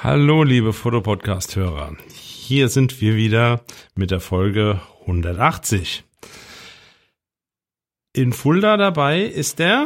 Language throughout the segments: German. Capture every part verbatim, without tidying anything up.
Hallo liebe Fotopodcast-Hörer, hier sind wir wieder mit der Folge hundertachtzig. In Fulda dabei ist der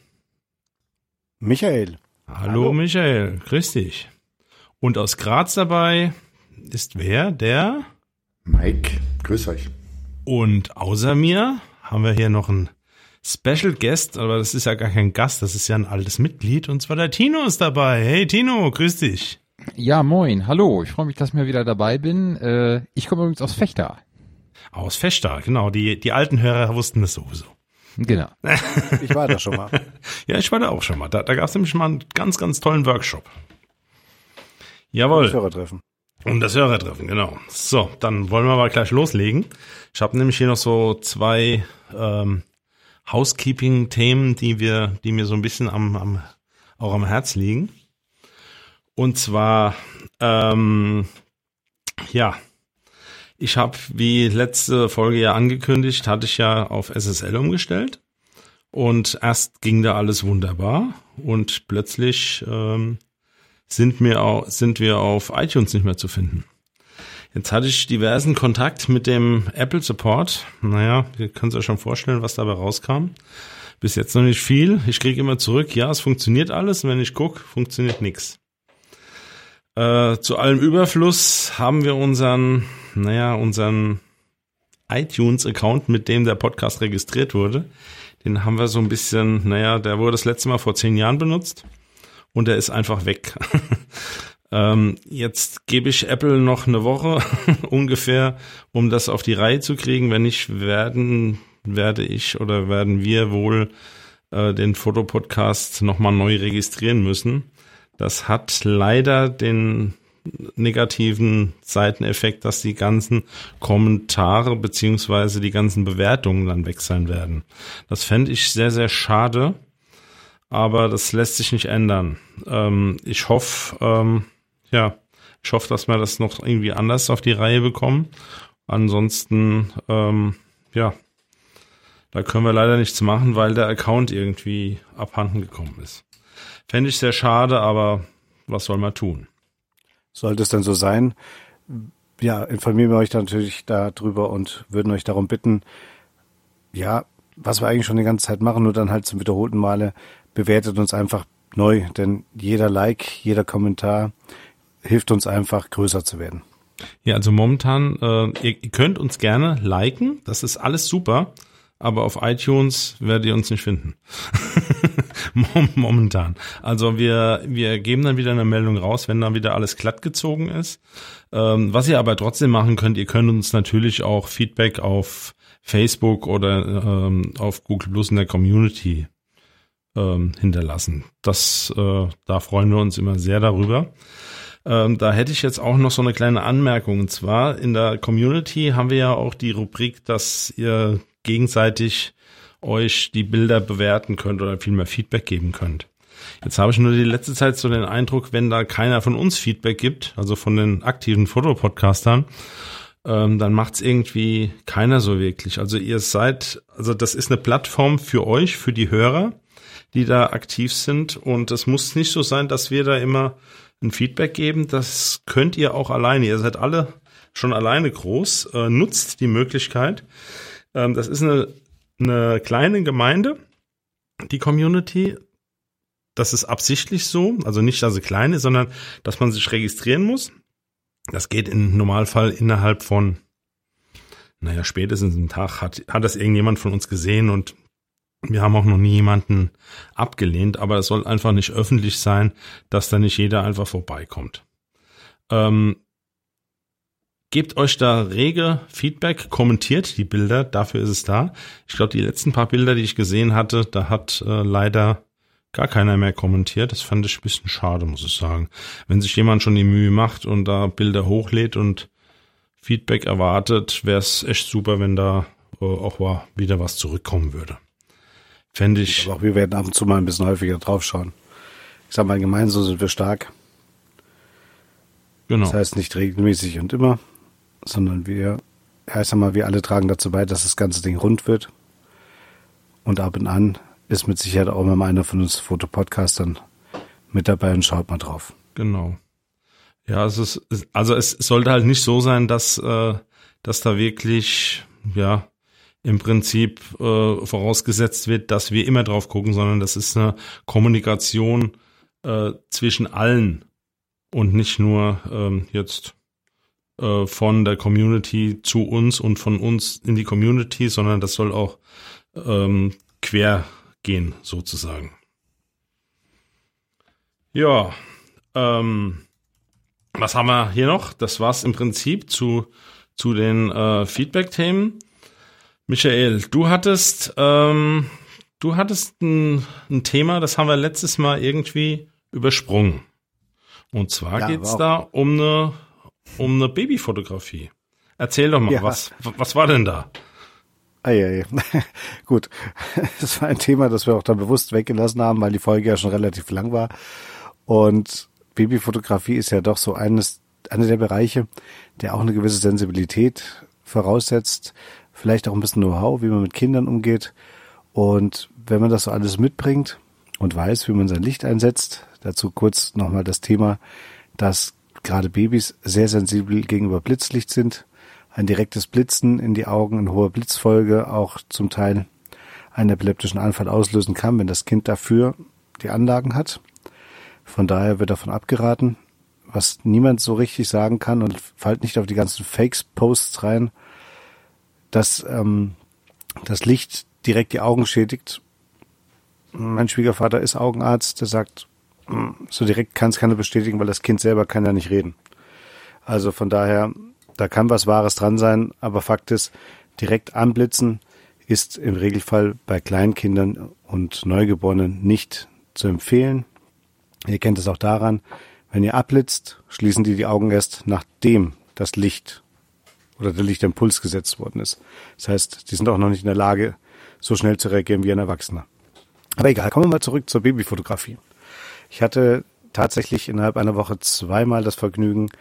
Michael. Hallo, Hallo Michael, grüß dich. Und aus Graz dabei ist wer? Der Mike, grüß euch. Und außer mir haben wir hier noch einen Special Guest, aber das ist ja gar kein Gast, das ist ja ein altes Mitglied, und zwar der Tino ist dabei. Hey Tino, grüß dich. Ja, moin, hallo, ich freue mich, dass ich mal wieder dabei bin. Äh, ich komme übrigens aus Vechta. Aus Vechta, genau, die, die alten Hörer wussten das sowieso. Genau. Ich war da schon mal. Ja, ich war da auch schon mal. Da, da gab es nämlich mal einen ganz, ganz tollen Workshop. Jawohl. Das Hörertreffen. Um das Hörertreffen, genau. So, dann wollen wir mal gleich loslegen. Ich habe nämlich hier noch so zwei ähm, Housekeeping-Themen, die wir, die mir so ein bisschen am, am auch am Herz liegen. Und zwar, ähm, ja, ich habe, wie letzte Folge ja angekündigt, hatte ich ja auf S S L umgestellt. Und erst ging da alles wunderbar und plötzlich ähm, sind wir, au- sind wir auf iTunes nicht mehr zu finden. Jetzt hatte ich diversen Kontakt mit dem Apple Support. Naja, ihr könnt euch ja schon vorstellen, was dabei rauskam. Bis jetzt noch nicht viel. Ich kriege immer zurück, ja, es funktioniert alles. Und wenn ich gucke, funktioniert nichts. Äh, zu allem Überfluss haben wir unseren, naja, unseren iTunes-Account, mit dem der Podcast registriert wurde. Den haben wir so ein bisschen, naja, der wurde das letzte Mal vor zehn Jahren benutzt und der ist einfach weg. ähm, jetzt gebe ich Apple noch eine Woche ungefähr, um das auf die Reihe zu kriegen. Wenn nicht, werden, werde ich oder werden wir wohl äh, den Fotopodcast nochmal neu registrieren müssen. Das hat leider den negativen Seiteneffekt, dass die ganzen Kommentare beziehungsweise die ganzen Bewertungen dann weg sein werden. Das fände ich sehr, sehr schade, aber das lässt sich nicht ändern. Ähm, ich hoffe, ähm, ja, ich hoffe, dass wir das noch irgendwie anders auf die Reihe bekommen. Ansonsten, ähm, ja, da können wir leider nichts machen, weil der Account irgendwie abhanden gekommen ist. Fände ich sehr schade, aber was soll man tun? Sollte es denn so sein, ja, informieren wir euch dann natürlich darüber und würden euch darum bitten, ja, was wir eigentlich schon die ganze Zeit machen, nur dann halt zum wiederholten Male, bewertet uns einfach neu, denn jeder Like, jeder Kommentar hilft uns einfach, größer zu werden. Ja, also momentan, äh, ihr, ihr könnt uns gerne liken, das ist alles super, aber auf iTunes werdet ihr uns nicht finden. Momentan. Also wir wir geben dann wieder eine Meldung raus, wenn dann wieder alles glatt gezogen ist. Ähm, was ihr aber trotzdem machen könnt, ihr könnt uns natürlich auch Feedback auf Facebook oder ähm, auf Google Plus in der Community ähm, hinterlassen. Das, äh, da freuen wir uns immer sehr darüber. Ähm, da hätte ich jetzt auch noch so eine kleine Anmerkung. Und zwar in der Community haben wir ja auch die Rubrik, dass ihr gegenseitig euch die Bilder bewerten könnt oder vielmehr Feedback geben könnt. Jetzt habe ich nur die letzte Zeit so den Eindruck, wenn da keiner von uns Feedback gibt, also von den aktiven Fotopodcastern, ähm, dann macht es irgendwie keiner so wirklich. Also ihr seid, also das ist eine Plattform für euch, für die Hörer, die da aktiv sind, und es muss nicht so sein, dass wir da immer ein Feedback geben. Das könnt ihr auch alleine. Ihr seid alle schon alleine groß. Äh, nutzt die Möglichkeit. Ähm, das ist eine eine kleine Gemeinde, die Community. Das ist absichtlich so, also nicht, dass sie klein ist, sondern dass man sich registrieren muss. Das geht im Normalfall innerhalb von, naja, spätestens einen Tag hat, hat das irgendjemand von uns gesehen, und wir haben auch noch nie jemanden abgelehnt, aber es soll einfach nicht öffentlich sein, dass da nicht jeder einfach vorbeikommt. Ähm, Gebt euch da rege Feedback, kommentiert die Bilder, dafür ist es da. Ich glaube, die letzten paar Bilder, die ich gesehen hatte, da hat äh, leider gar keiner mehr kommentiert. Das fand ich ein bisschen schade, muss ich sagen. Wenn sich jemand schon die Mühe macht und da Bilder hochlädt und Feedback erwartet, wäre es echt super, wenn da äh, auch mal wieder was zurückkommen würde. Fände ich. Aber auch wir werden ab und zu mal ein bisschen häufiger draufschauen. Ich sag mal, gemeinsam sind wir stark. Genau. Das heißt nicht regelmäßig und immer, sondern wir, ja, ich sag mal, wir alle tragen dazu bei, dass das ganze Ding rund wird. Und ab und an ist mit Sicherheit auch mal einer von uns Fotopodcastern mit dabei und schaut mal drauf. Genau. Ja, es ist, also es sollte halt nicht so sein, dass, äh, dass da wirklich, ja, im Prinzip äh, vorausgesetzt wird, dass wir immer drauf gucken, sondern das ist eine Kommunikation äh, zwischen allen und nicht nur ähm, jetzt äh, von der Community zu uns und von uns in die Community, sondern das soll auch ähm, quer gehen, sozusagen. Ja, ähm, was haben wir hier noch? Das war's im Prinzip zu, zu den äh, Feedback-Themen. Michael, du hattest, ähm, du hattest ein, ein Thema, das haben wir letztes Mal irgendwie übersprungen. Und zwar Ja, geht's aber da um eine, um eine Babyfotografie. Erzähl doch mal, Ja. was, was war denn da? Eieiei. Gut, das war ein Thema, das wir auch dann bewusst weggelassen haben, weil die Folge ja schon relativ lang war. Und Babyfotografie ist ja doch so eines, einer der Bereiche, der auch eine gewisse Sensibilität voraussetzt, vielleicht auch ein bisschen Know-how, wie man mit Kindern umgeht. Und wenn man das so alles mitbringt und weiß, wie man sein Licht einsetzt, dazu kurz nochmal das Thema, dass gerade Babys sehr sensibel gegenüber Blitzlicht sind. Ein direktes Blitzen in die Augen in hoher Blitzfolge auch zum Teil einen epileptischen Anfall auslösen kann, wenn das Kind dafür die Anlagen hat. Von daher wird davon abgeraten, was niemand so richtig sagen kann, und fallt nicht auf die ganzen Fakes-Posts rein, dass ähm, das Licht direkt die Augen schädigt. Mein Schwiegervater ist Augenarzt, der sagt, so direkt kann es keiner bestätigen, weil das Kind selber kann ja nicht reden. Also von daher, da kann was Wahres dran sein, aber Fakt ist, direkt anblitzen ist im Regelfall bei Kleinkindern und Neugeborenen nicht zu empfehlen. Ihr kennt es auch daran, wenn ihr abblitzt, schließen die die Augen erst, nachdem das Licht oder der Lichtimpuls gesetzt worden ist. Das heißt, die sind auch noch nicht in der Lage, so schnell zu reagieren wie ein Erwachsener. Aber egal, kommen wir mal zurück zur Babyfotografie. Ich hatte tatsächlich innerhalb einer Woche zweimal das Vergnügen,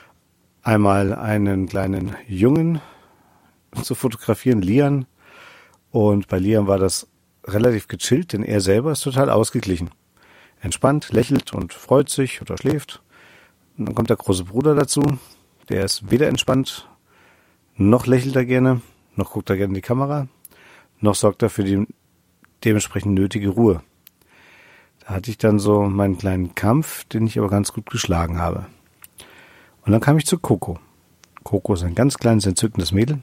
einmal einen kleinen Jungen zu fotografieren, Lian. Und bei Lian war das relativ gechillt, denn er selber ist total ausgeglichen. Entspannt, lächelt und freut sich oder schläft. Und dann kommt der große Bruder dazu, der ist weder entspannt, noch lächelt er gerne, noch guckt er gerne in die Kamera, noch sorgt er für die dementsprechend nötige Ruhe. Da hatte ich dann so meinen kleinen Kampf, den ich aber ganz gut geschlagen habe. Und dann kam ich zu Coco. Coco ist ein ganz kleines, entzückendes Mädel.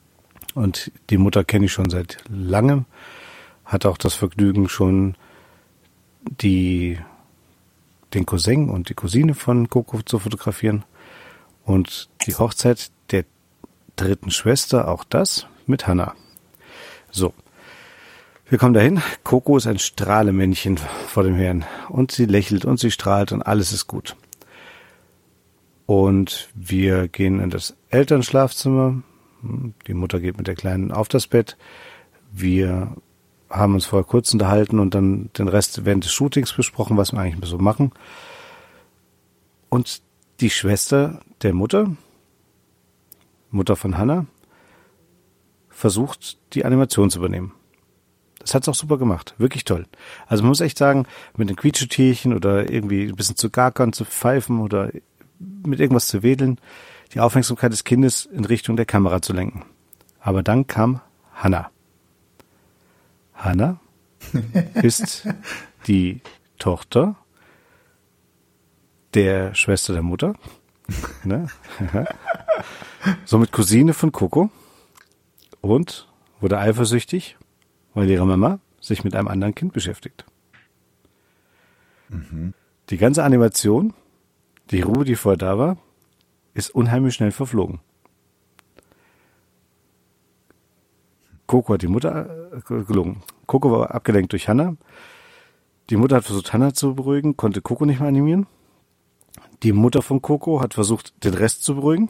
Und die Mutter kenne ich schon seit langem. Hatte auch das Vergnügen, schon die, den Cousin und die Cousine von Coco zu fotografieren. Und die Hochzeit der dritten Schwester, auch das mit Hannah. So, wir kommen dahin. Coco ist ein Strahlemännchen vor dem Herrn. Und sie lächelt und sie strahlt und alles ist gut. Und wir gehen in das Elternschlafzimmer. Die Mutter geht mit der Kleinen auf das Bett. Wir haben uns vorher kurz unterhalten und dann den Rest während des Shootings besprochen, was wir eigentlich so machen. Und die Schwester der Mutter, Mutter von Hannah, versucht, die Animation zu übernehmen. Das hat's auch super gemacht. Wirklich toll. Also man muss echt sagen, mit den Quietschetierchen oder irgendwie ein bisschen zu gackern, zu pfeifen oder mit irgendwas zu wedeln, die Aufmerksamkeit des Kindes in Richtung der Kamera zu lenken. Aber dann kam Hannah. Hannah ist die Tochter der Schwester der Mutter, ne? Somit Cousine von Coco, und wurde eifersüchtig, weil ihre Mama sich mit einem anderen Kind beschäftigt. Mhm. Die ganze Animation, die Ruhe, die vorher da war, ist unheimlich schnell verflogen. Coco hat die Mutter äh, gelungen. Coco war abgelenkt durch Hannah. Die Mutter hat versucht, Hannah zu beruhigen, konnte Coco nicht mehr animieren. Die Mutter von Coco hat versucht, den Rest zu beruhigen.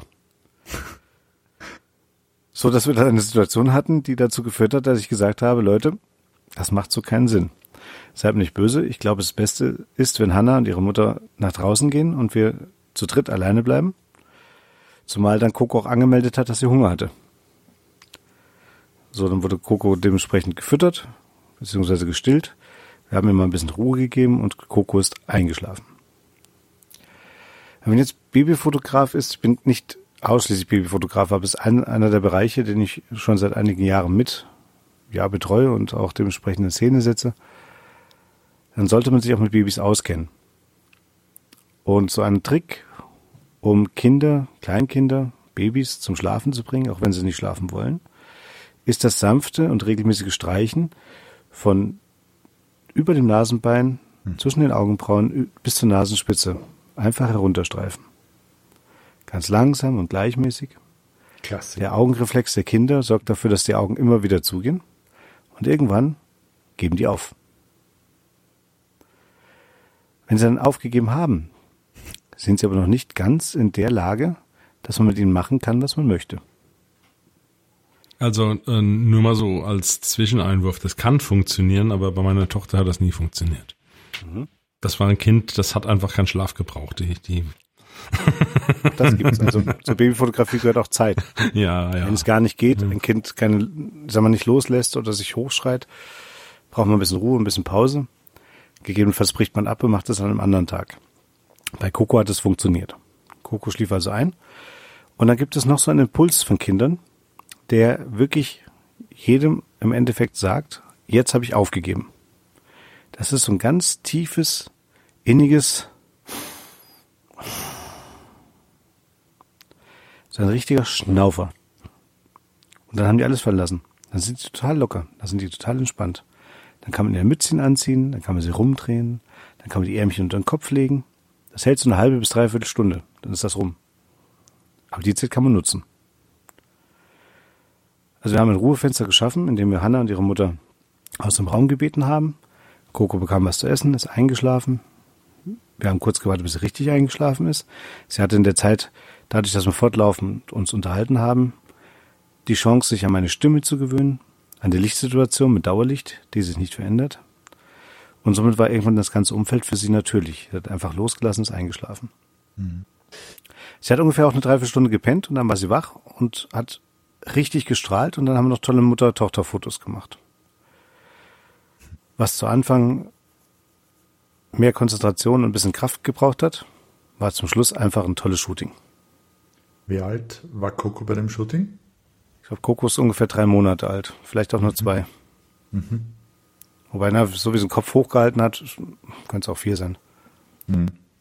So, dass wir dann eine Situation hatten, die dazu geführt hat, dass ich gesagt habe, Leute, das macht so keinen Sinn. Seid mir nicht böse. Ich glaube, das Beste ist, wenn Hannah und ihre Mutter nach draußen gehen und wir zu dritt alleine bleiben. Zumal dann Coco auch angemeldet hat, dass sie Hunger hatte. So, dann wurde Coco dementsprechend gefüttert, beziehungsweise gestillt. Wir haben ihr mal ein bisschen Ruhe gegeben und Coco ist eingeschlafen. Wenn jetzt Babyfotograf ist, ich bin nicht ausschließlich Babyfotograf, aber es ist ein, einer der Bereiche, den ich schon seit einigen Jahren mit ja, betreue und auch dementsprechend in Szene setze, dann sollte man sich auch mit Babys auskennen. Und so ein Trick, um Kinder, Kleinkinder, Babys zum Schlafen zu bringen, auch wenn sie nicht schlafen wollen, ist das sanfte und regelmäßige Streichen von über dem Nasenbein, hm. zwischen den Augenbrauen bis zur Nasenspitze. Einfach herunterstreifen. Ganz langsam und gleichmäßig. Klasse. Der Augenreflex der Kinder sorgt dafür, dass die Augen immer wieder zugehen. Und irgendwann geben die auf. Wenn sie dann aufgegeben haben, sind sie aber noch nicht ganz in der Lage, dass man mit ihnen machen kann, was man möchte. Also äh, nur mal so als Zwischeneinwurf, das kann funktionieren, aber bei meiner Tochter hat das nie funktioniert. Mhm. Das war ein Kind, das hat einfach keinen Schlaf gebraucht. Die, die Das gibt's. Also zur Babyfotografie gehört auch Zeit. Ja, ja. Wenn es gar nicht geht, ein Kind keine, sagen wir, nicht loslässt oder sich hochschreit, braucht man ein bisschen Ruhe, ein bisschen Pause. Gegebenenfalls bricht man ab und macht es an einem anderen Tag. Bei Coco hat es funktioniert. Coco schlief also ein. Und dann gibt es noch so einen Impuls von Kindern, der wirklich jedem im Endeffekt sagt, jetzt habe ich aufgegeben. Das ist so ein ganz tiefes, inniges, so ein richtiger Schnaufer. Und dann haben die alles verlassen. Dann sind sie total locker, dann sind die total entspannt. Dann kann man ihr Mützchen anziehen, dann kann man sie rumdrehen, dann kann man die Ärmchen unter den Kopf legen. Das hält so eine halbe bis dreiviertel Stunde, dann ist das rum. Aber die Zeit kann man nutzen. Also wir haben ein Ruhefenster geschaffen, in dem wir Hannah und ihre Mutter aus dem Raum gebeten haben. Coco bekam was zu essen, ist eingeschlafen. Wir haben kurz gewartet, bis sie richtig eingeschlafen ist. Sie hatte in der Zeit, dadurch, dass wir fortlaufend uns unterhalten haben, die Chance, sich an meine Stimme zu gewöhnen, an die Lichtsituation mit Dauerlicht, die sich nicht verändert. Und somit war irgendwann das ganze Umfeld für sie natürlich. Sie hat einfach losgelassen, ist eingeschlafen. Mhm. Sie hat ungefähr auch eine Dreiviertelstunde gepennt und dann war sie wach und hat richtig gestrahlt und dann haben wir noch tolle Mutter-Tochter-Fotos gemacht. Was zu Anfang mehr Konzentration und ein bisschen Kraft gebraucht hat, war zum Schluss einfach ein tolles Shooting. Wie alt war Coco bei dem Shooting? Ich glaube, Coco ist ungefähr drei Monate alt, vielleicht auch nur zwei. Mhm. Wobei, na, so wie sie den Kopf hochgehalten hat, könnte es auch vier sein. Mhm.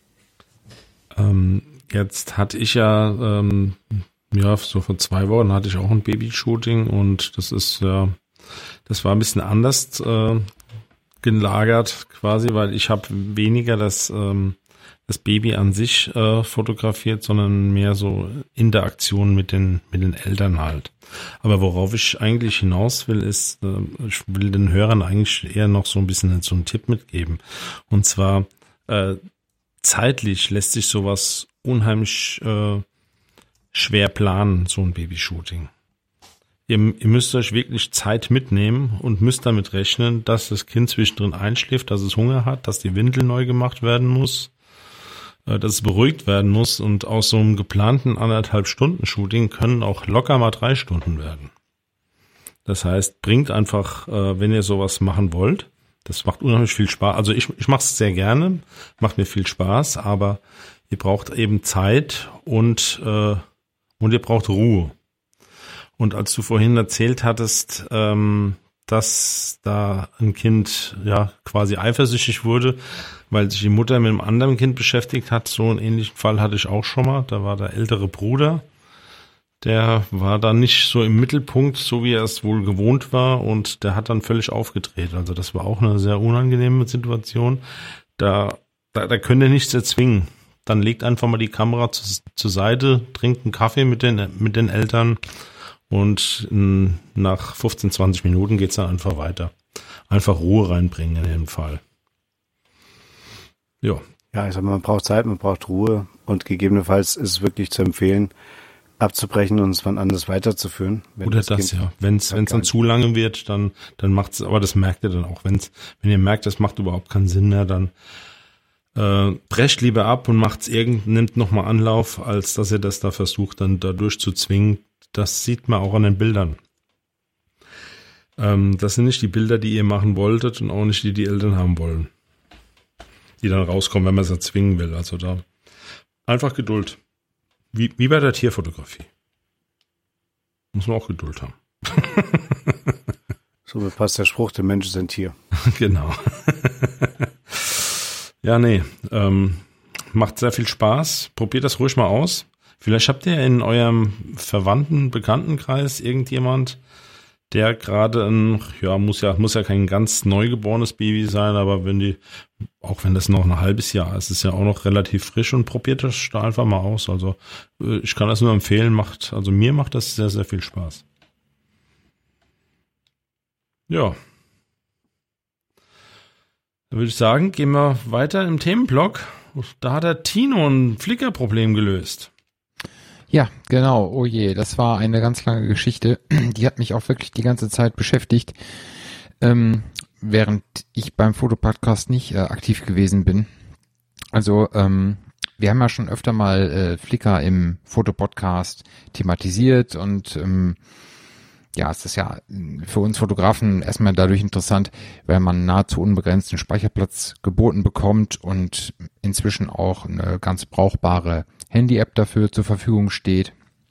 Ähm, jetzt hatte ich ja, ähm, ja, so vor zwei Wochen hatte ich auch ein Baby-Shooting und das ist ja, das war ein bisschen anders äh, gelagert quasi, weil ich habe weniger das ähm, das Baby an sich äh, fotografiert, sondern mehr so Interaktion mit den mit den Eltern halt. Aber worauf ich eigentlich hinaus will, ist, äh, ich will den Hörern eigentlich eher noch so ein bisschen so einen Tipp mitgeben. Und zwar äh, zeitlich lässt sich sowas unheimlich äh, schwer planen, so ein Babyshooting. Ihr, ihr müsst euch wirklich Zeit mitnehmen und müsst damit rechnen, dass das Kind zwischendrin einschläft, dass es Hunger hat, dass die Windel neu gemacht werden muss, äh, dass es beruhigt werden muss und aus so einem geplanten anderthalb Stunden Shooting können auch locker mal drei Stunden werden. Das heißt, bringt einfach, äh, wenn ihr sowas machen wollt, das macht unheimlich viel Spaß. Also ich, ich mache es sehr gerne, macht mir viel Spaß, aber ihr braucht eben Zeit und äh, und ihr braucht Ruhe. Und als du vorhin erzählt hattest, ähm, dass da ein Kind ja quasi eifersüchtig wurde, weil sich die Mutter mit einem anderen Kind beschäftigt hat, so einen ähnlichen Fall hatte ich auch schon mal. Da war der ältere Bruder, der war dann nicht so im Mittelpunkt, so wie er es wohl gewohnt war, und der hat dann völlig aufgedreht. Also das war auch eine sehr unangenehme Situation. Da, da, da könnt ihr nichts erzwingen. Dann legt einfach mal die Kamera zu, zur Seite, trinkt einen Kaffee mit den, mit den Eltern und nach fünfzehn, zwanzig Minuten geht's dann einfach weiter. Einfach Ruhe reinbringen in dem Fall. Ja. Ja, ich sag mal, man braucht Zeit, man braucht Ruhe und gegebenenfalls ist es wirklich zu empfehlen, abzubrechen und es wann anders weiterzuführen. Oder das, das ja. Wenn es dann zu lange wird, dann, dann macht's, aber das merkt ihr dann auch. Wenn's, wenn ihr merkt, das macht überhaupt keinen Sinn mehr, dann Äh, brecht lieber ab und macht's irgend, nimmt nochmal Anlauf, als dass ihr das da versucht, dann dadurch zu zwingen. Das sieht man auch an den Bildern. Ähm, das sind nicht die Bilder, die ihr machen wolltet und auch nicht die, die Eltern haben wollen. Die dann rauskommen, wenn man es erzwingen will. Also da Einfach Geduld. Wie, wie bei der Tierfotografie. Muss man auch Geduld haben. So passt der Spruch, der Mensch ist ein Tier. Genau. Ja, nee, ähm, macht sehr viel Spaß. Probiert das ruhig mal aus. Vielleicht habt ihr in eurem Verwandten, Bekanntenkreis irgendjemand, der gerade ein, ja, muss ja, muss ja kein ganz neugeborenes Baby sein, aber wenn die, auch wenn das noch ein halbes Jahr ist, ist ja auch noch relativ frisch und probiert das da einfach mal aus. Also, ich kann das nur empfehlen, macht, also mir macht das sehr, sehr viel Spaß. Ja. Dann würde ich sagen, gehen wir weiter im Themenblock. Da hat der Tino ein Flickr-Problem gelöst. Ja, genau. Oh je, das war eine ganz lange Geschichte. Die hat mich auch wirklich die ganze Zeit beschäftigt, ähm, während ich beim Fotopodcast nicht äh, aktiv gewesen bin. Also, ähm, wir haben ja schon öfter mal äh, Flickr im Fotopodcast thematisiert und ähm, ja, es ist ja für uns Fotografen erstmal dadurch interessant, weil man nahezu unbegrenzten Speicherplatz geboten bekommt und inzwischen auch eine ganz brauchbare Handy-App dafür zur Verfügung steht.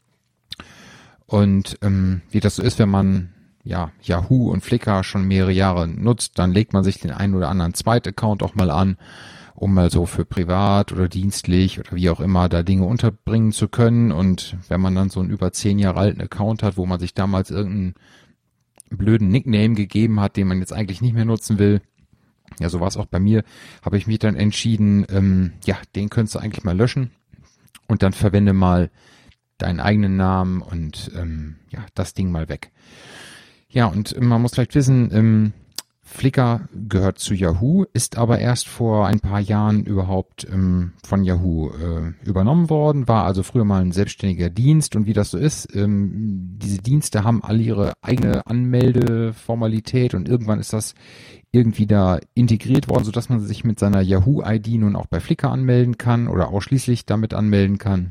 Und ähm, wie das so ist, wenn man ja Yahoo und Flickr schon mehrere Jahre nutzt, dann legt man sich den einen oder anderen Zweit-Account auch mal an, um mal so für privat oder dienstlich oder wie auch immer da Dinge unterbringen zu können. Und wenn man dann so einen über zehn Jahre alten Account hat, wo man sich damals irgendeinen blöden Nickname gegeben hat, den man jetzt eigentlich nicht mehr nutzen will, ja, so war es auch bei mir, habe ich mich dann entschieden, ähm, ja, den könntest du eigentlich mal löschen und dann verwende mal deinen eigenen Namen und ähm, ja, das Ding mal weg. Ja, und man muss vielleicht wissen, ähm, Flickr gehört zu Yahoo, ist aber erst vor ein paar Jahren überhaupt ähm, von Yahoo äh, übernommen worden, war also früher mal ein selbstständiger Dienst und wie das so ist, ähm, diese Dienste haben alle ihre eigene Anmeldeformalität und irgendwann ist das irgendwie da integriert worden, sodass man sich mit seiner Yahoo-I D nun auch bei Flickr anmelden kann oder ausschließlich damit anmelden kann.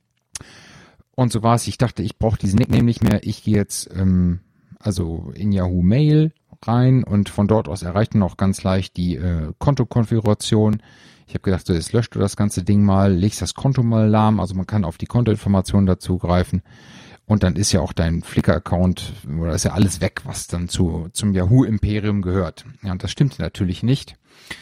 Und so war es, ich dachte, ich brauche diesen Nickname nicht mehr, ich gehe jetzt ähm, also in Yahoo Mail rein und von dort aus erreicht man auch ganz leicht die äh, Kontokonfiguration. Ich habe gedacht, so, jetzt löscht du das ganze Ding mal, legst das Konto mal lahm, also man kann auf die Kontoinformationen dazugreifen und dann ist ja auch dein Flickr-Account, oder ist ja alles weg, was dann zu zum Yahoo-Imperium gehört. Ja, und das stimmt natürlich nicht.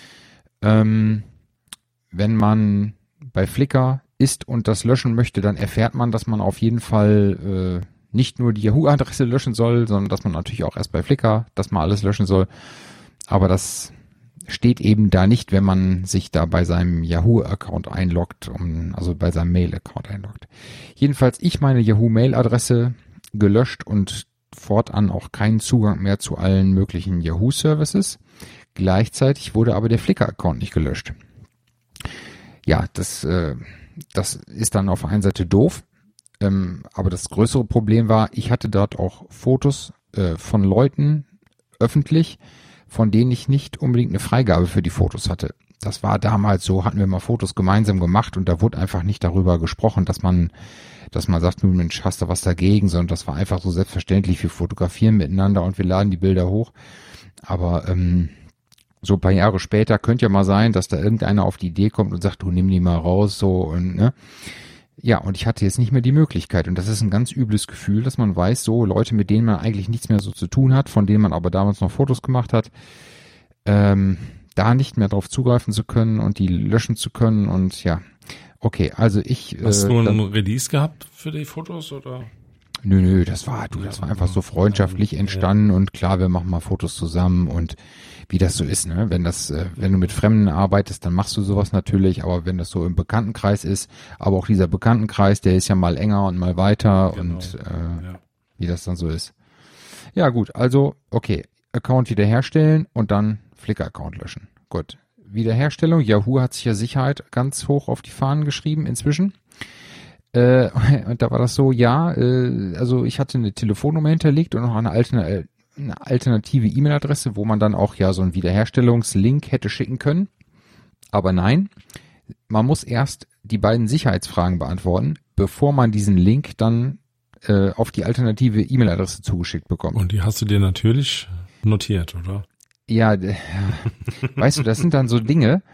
Ähm, wenn man bei Flickr ist und das löschen möchte, dann erfährt man, dass man auf jeden Fall äh, nicht nur die Yahoo-Adresse löschen soll, sondern dass man natürlich auch erst bei Flickr das mal alles löschen soll. Aber das steht eben da nicht, wenn man sich da bei seinem Yahoo-Account einloggt, um, also bei seinem Mail-Account einloggt. Jedenfalls ich meine Yahoo-Mail-Adresse gelöscht und fortan auch keinen Zugang mehr zu allen möglichen Yahoo-Services. Gleichzeitig wurde aber der Flickr-Account nicht gelöscht. Ja, das, äh, das ist dann auf der einen Seite doof. Ähm, aber das größere Problem war, ich hatte dort auch Fotos äh, von Leuten öffentlich, von denen ich nicht unbedingt eine Freigabe für die Fotos hatte. Das war damals so, hatten wir mal Fotos gemeinsam gemacht und da wurde einfach nicht darüber gesprochen, dass man, dass man sagt, Mensch, hast du was dagegen, sondern das war einfach so selbstverständlich, wir fotografieren miteinander und wir laden die Bilder hoch. Aber ähm, so ein paar Jahre später könnte ja mal sein, dass da irgendeiner auf die Idee kommt und sagt, du nimm die mal raus, so und ne. Ja, und ich hatte jetzt nicht mehr die Möglichkeit und das ist ein ganz übles Gefühl, dass man weiß, so Leute, mit denen man eigentlich nichts mehr so zu tun hat, von denen man aber damals noch Fotos gemacht hat, ähm, da nicht mehr drauf zugreifen zu können und die löschen zu können und ja, okay, also ich... Hast äh, du einen dann, Release gehabt für die Fotos oder? Nö, nö, das war, du, das war einfach so freundschaftlich entstanden und klar, wir machen mal Fotos zusammen und wie das so ist, ne, wenn das, äh, wenn du mit Fremden arbeitest, dann machst du sowas natürlich, aber wenn das so im Bekanntenkreis ist, aber auch dieser Bekanntenkreis, der ist ja mal enger und mal weiter Genau. und äh, Ja. wie das dann so ist. Ja gut, also, okay, Account wiederherstellen und dann Flickr-Account löschen. Gut, Wiederherstellung, Yahoo hat sich ja Sicherheit ganz hoch auf die Fahnen geschrieben inzwischen. Äh, und da war das so, ja, äh, also ich hatte eine Telefonnummer hinterlegt und noch eine, Altern eine alternative E-Mail-Adresse, wo man dann auch ja so einen Wiederherstellungslink hätte schicken können. Aber nein, man muss erst die beiden Sicherheitsfragen beantworten, bevor man diesen Link dann äh, auf die alternative E-Mail-Adresse zugeschickt bekommt. Und die hast du dir natürlich notiert, oder? Ja, äh, weißt du, das sind dann so Dinge,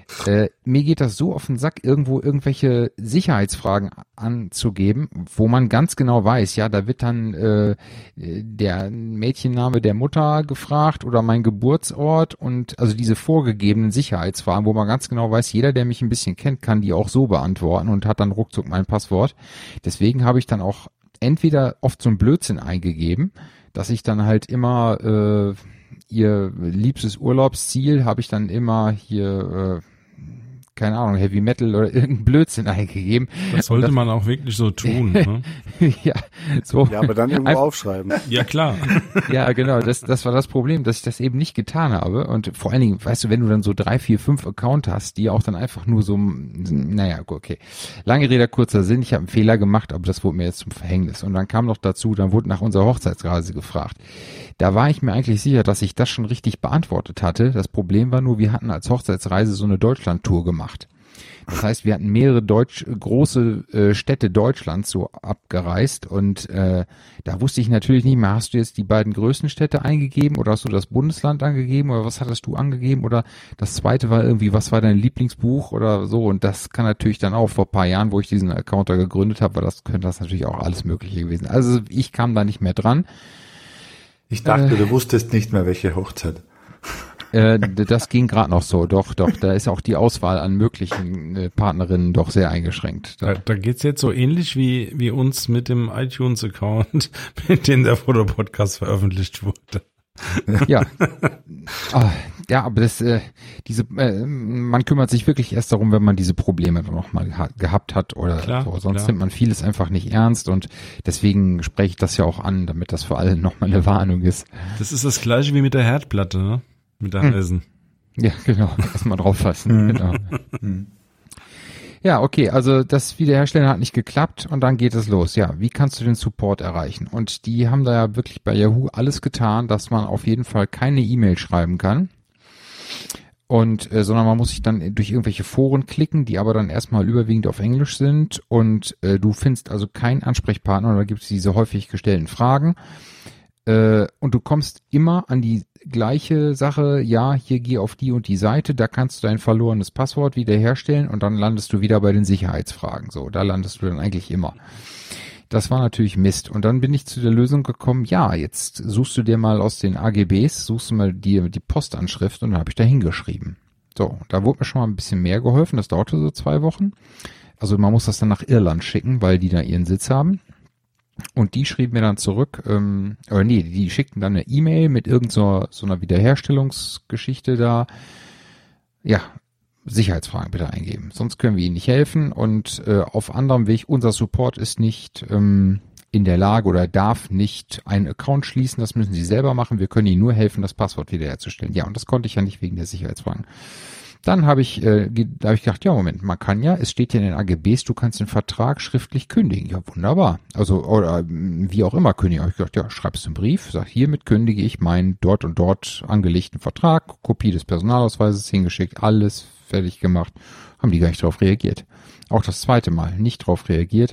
Äh, mir geht das so auf den Sack, irgendwo irgendwelche Sicherheitsfragen anzugeben, wo man ganz genau weiß, ja, da wird dann äh, der Mädchenname der Mutter gefragt oder mein Geburtsort und also diese vorgegebenen Sicherheitsfragen, wo man ganz genau weiß, jeder, der mich ein bisschen kennt, kann die auch so beantworten und hat dann ruckzuck mein Passwort. Deswegen habe ich dann auch entweder oft so einen Blödsinn eingegeben, dass ich dann halt immer äh, ihr liebstes Urlaubsziel habe ich dann immer hier, äh, keine Ahnung, Heavy Metal oder irgendein Blödsinn eingegeben. Das sollte das, man auch wirklich so tun. Ne? ja, so. Ja, aber dann irgendwo aufschreiben. Ja, klar. Ja, genau, das, das war das Problem, dass ich das eben nicht getan habe. Und vor allen Dingen, weißt du, wenn du dann so drei, vier, fünf Account hast, die auch dann einfach nur so, naja, okay. Lange Rede, kurzer Sinn, ich habe einen Fehler gemacht, aber das wurde mir jetzt zum Verhängnis. Und dann kam noch dazu, dann wurde nach unserer Hochzeitsreise gefragt. Da war ich mir eigentlich sicher, dass ich das schon richtig beantwortet hatte. Das Problem war nur, wir hatten als Hochzeitsreise so eine Deutschlandtour gemacht. Das heißt, wir hatten mehrere deutsch, große äh, Städte Deutschlands so abgereist und äh, da wusste ich natürlich nicht mehr, hast du jetzt die beiden größten Städte eingegeben oder hast du das Bundesland angegeben oder was hattest du angegeben oder das zweite war irgendwie, was war dein Lieblingsbuch oder so und das kann natürlich dann auch vor ein paar Jahren, wo ich diesen Account da gegründet habe, weil das könnte das natürlich auch alles Mögliche gewesen. Also ich kam da nicht mehr dran. Ich dachte, äh, du wusstest nicht mehr, welche Hochzeit. Äh, das ging gerade noch so, doch, doch. Da ist auch die Auswahl an möglichen äh, Partnerinnen doch sehr eingeschränkt. Da, da geht's jetzt so ähnlich wie wie uns mit dem iTunes-Account, mit dem der Fotopodcast veröffentlicht wurde. Ja, ah, ja, aber das, äh, diese, äh, man kümmert sich wirklich erst darum, wenn man diese Probleme noch mal geha- gehabt hat oder klar, so. Sonst klar. nimmt man vieles einfach nicht ernst und deswegen spreche ich das ja auch an, damit das für alle noch mal eine Warnung ist. Das ist das Gleiche wie mit der Herdplatte, ne? Mit der Eisen. Ja, genau. Erstmal drauf fassen. Genau. Ja, okay, also das Wiederherstellen hat nicht geklappt und dann geht es los. Ja, wie kannst du den Support erreichen? Und die haben da ja wirklich bei Yahoo alles getan, dass man auf jeden Fall keine E-Mail schreiben kann. Und äh, sondern man muss sich dann durch irgendwelche Foren klicken, die aber dann erstmal überwiegend auf Englisch sind und äh, du findest also keinen Ansprechpartner, da gibt es diese häufig gestellten Fragen. Äh, und du kommst immer an die gleiche Sache, ja, hier geh auf die und die Seite, da kannst du dein verlorenes Passwort wiederherstellen und dann landest du wieder bei den Sicherheitsfragen. So, da landest du dann eigentlich immer. Das war natürlich Mist. Und dann bin ich zu der Lösung gekommen, ja, jetzt suchst du dir mal aus den A G Bs, suchst du mal die, die Postanschrift und dann habe ich da hingeschrieben. So, da wurde mir schon mal ein bisschen mehr geholfen, das dauerte so zwei Wochen. Also man muss das dann nach Irland schicken, weil die da ihren Sitz haben. Und die schrieben mir dann zurück, ähm, oder nee, die schickten dann eine E-Mail mit irgendeiner so einer Wiederherstellungsgeschichte da. Ja, Sicherheitsfragen bitte eingeben, sonst können wir Ihnen nicht helfen. Und äh, auf anderem Weg, unser Support ist nicht ähm, in der Lage oder darf nicht einen Account schließen, das müssen Sie selber machen. Wir können Ihnen nur helfen, das Passwort wiederherzustellen. Ja, und das konnte ich ja nicht wegen der Sicherheitsfragen. Dann habe ich, äh, da habe ich gedacht, ja Moment, man kann ja, es steht ja in den A G Bs, du kannst den Vertrag schriftlich kündigen. Ja, wunderbar. Also, oder wie auch immer kündigen. Habe ich gedacht, ja, schreibst du einen Brief, sag, hiermit kündige ich meinen dort und dort angelegten Vertrag, Kopie des Personalausweises hingeschickt, alles fertig gemacht. Haben die gar nicht drauf reagiert. Auch das zweite Mal nicht drauf reagiert.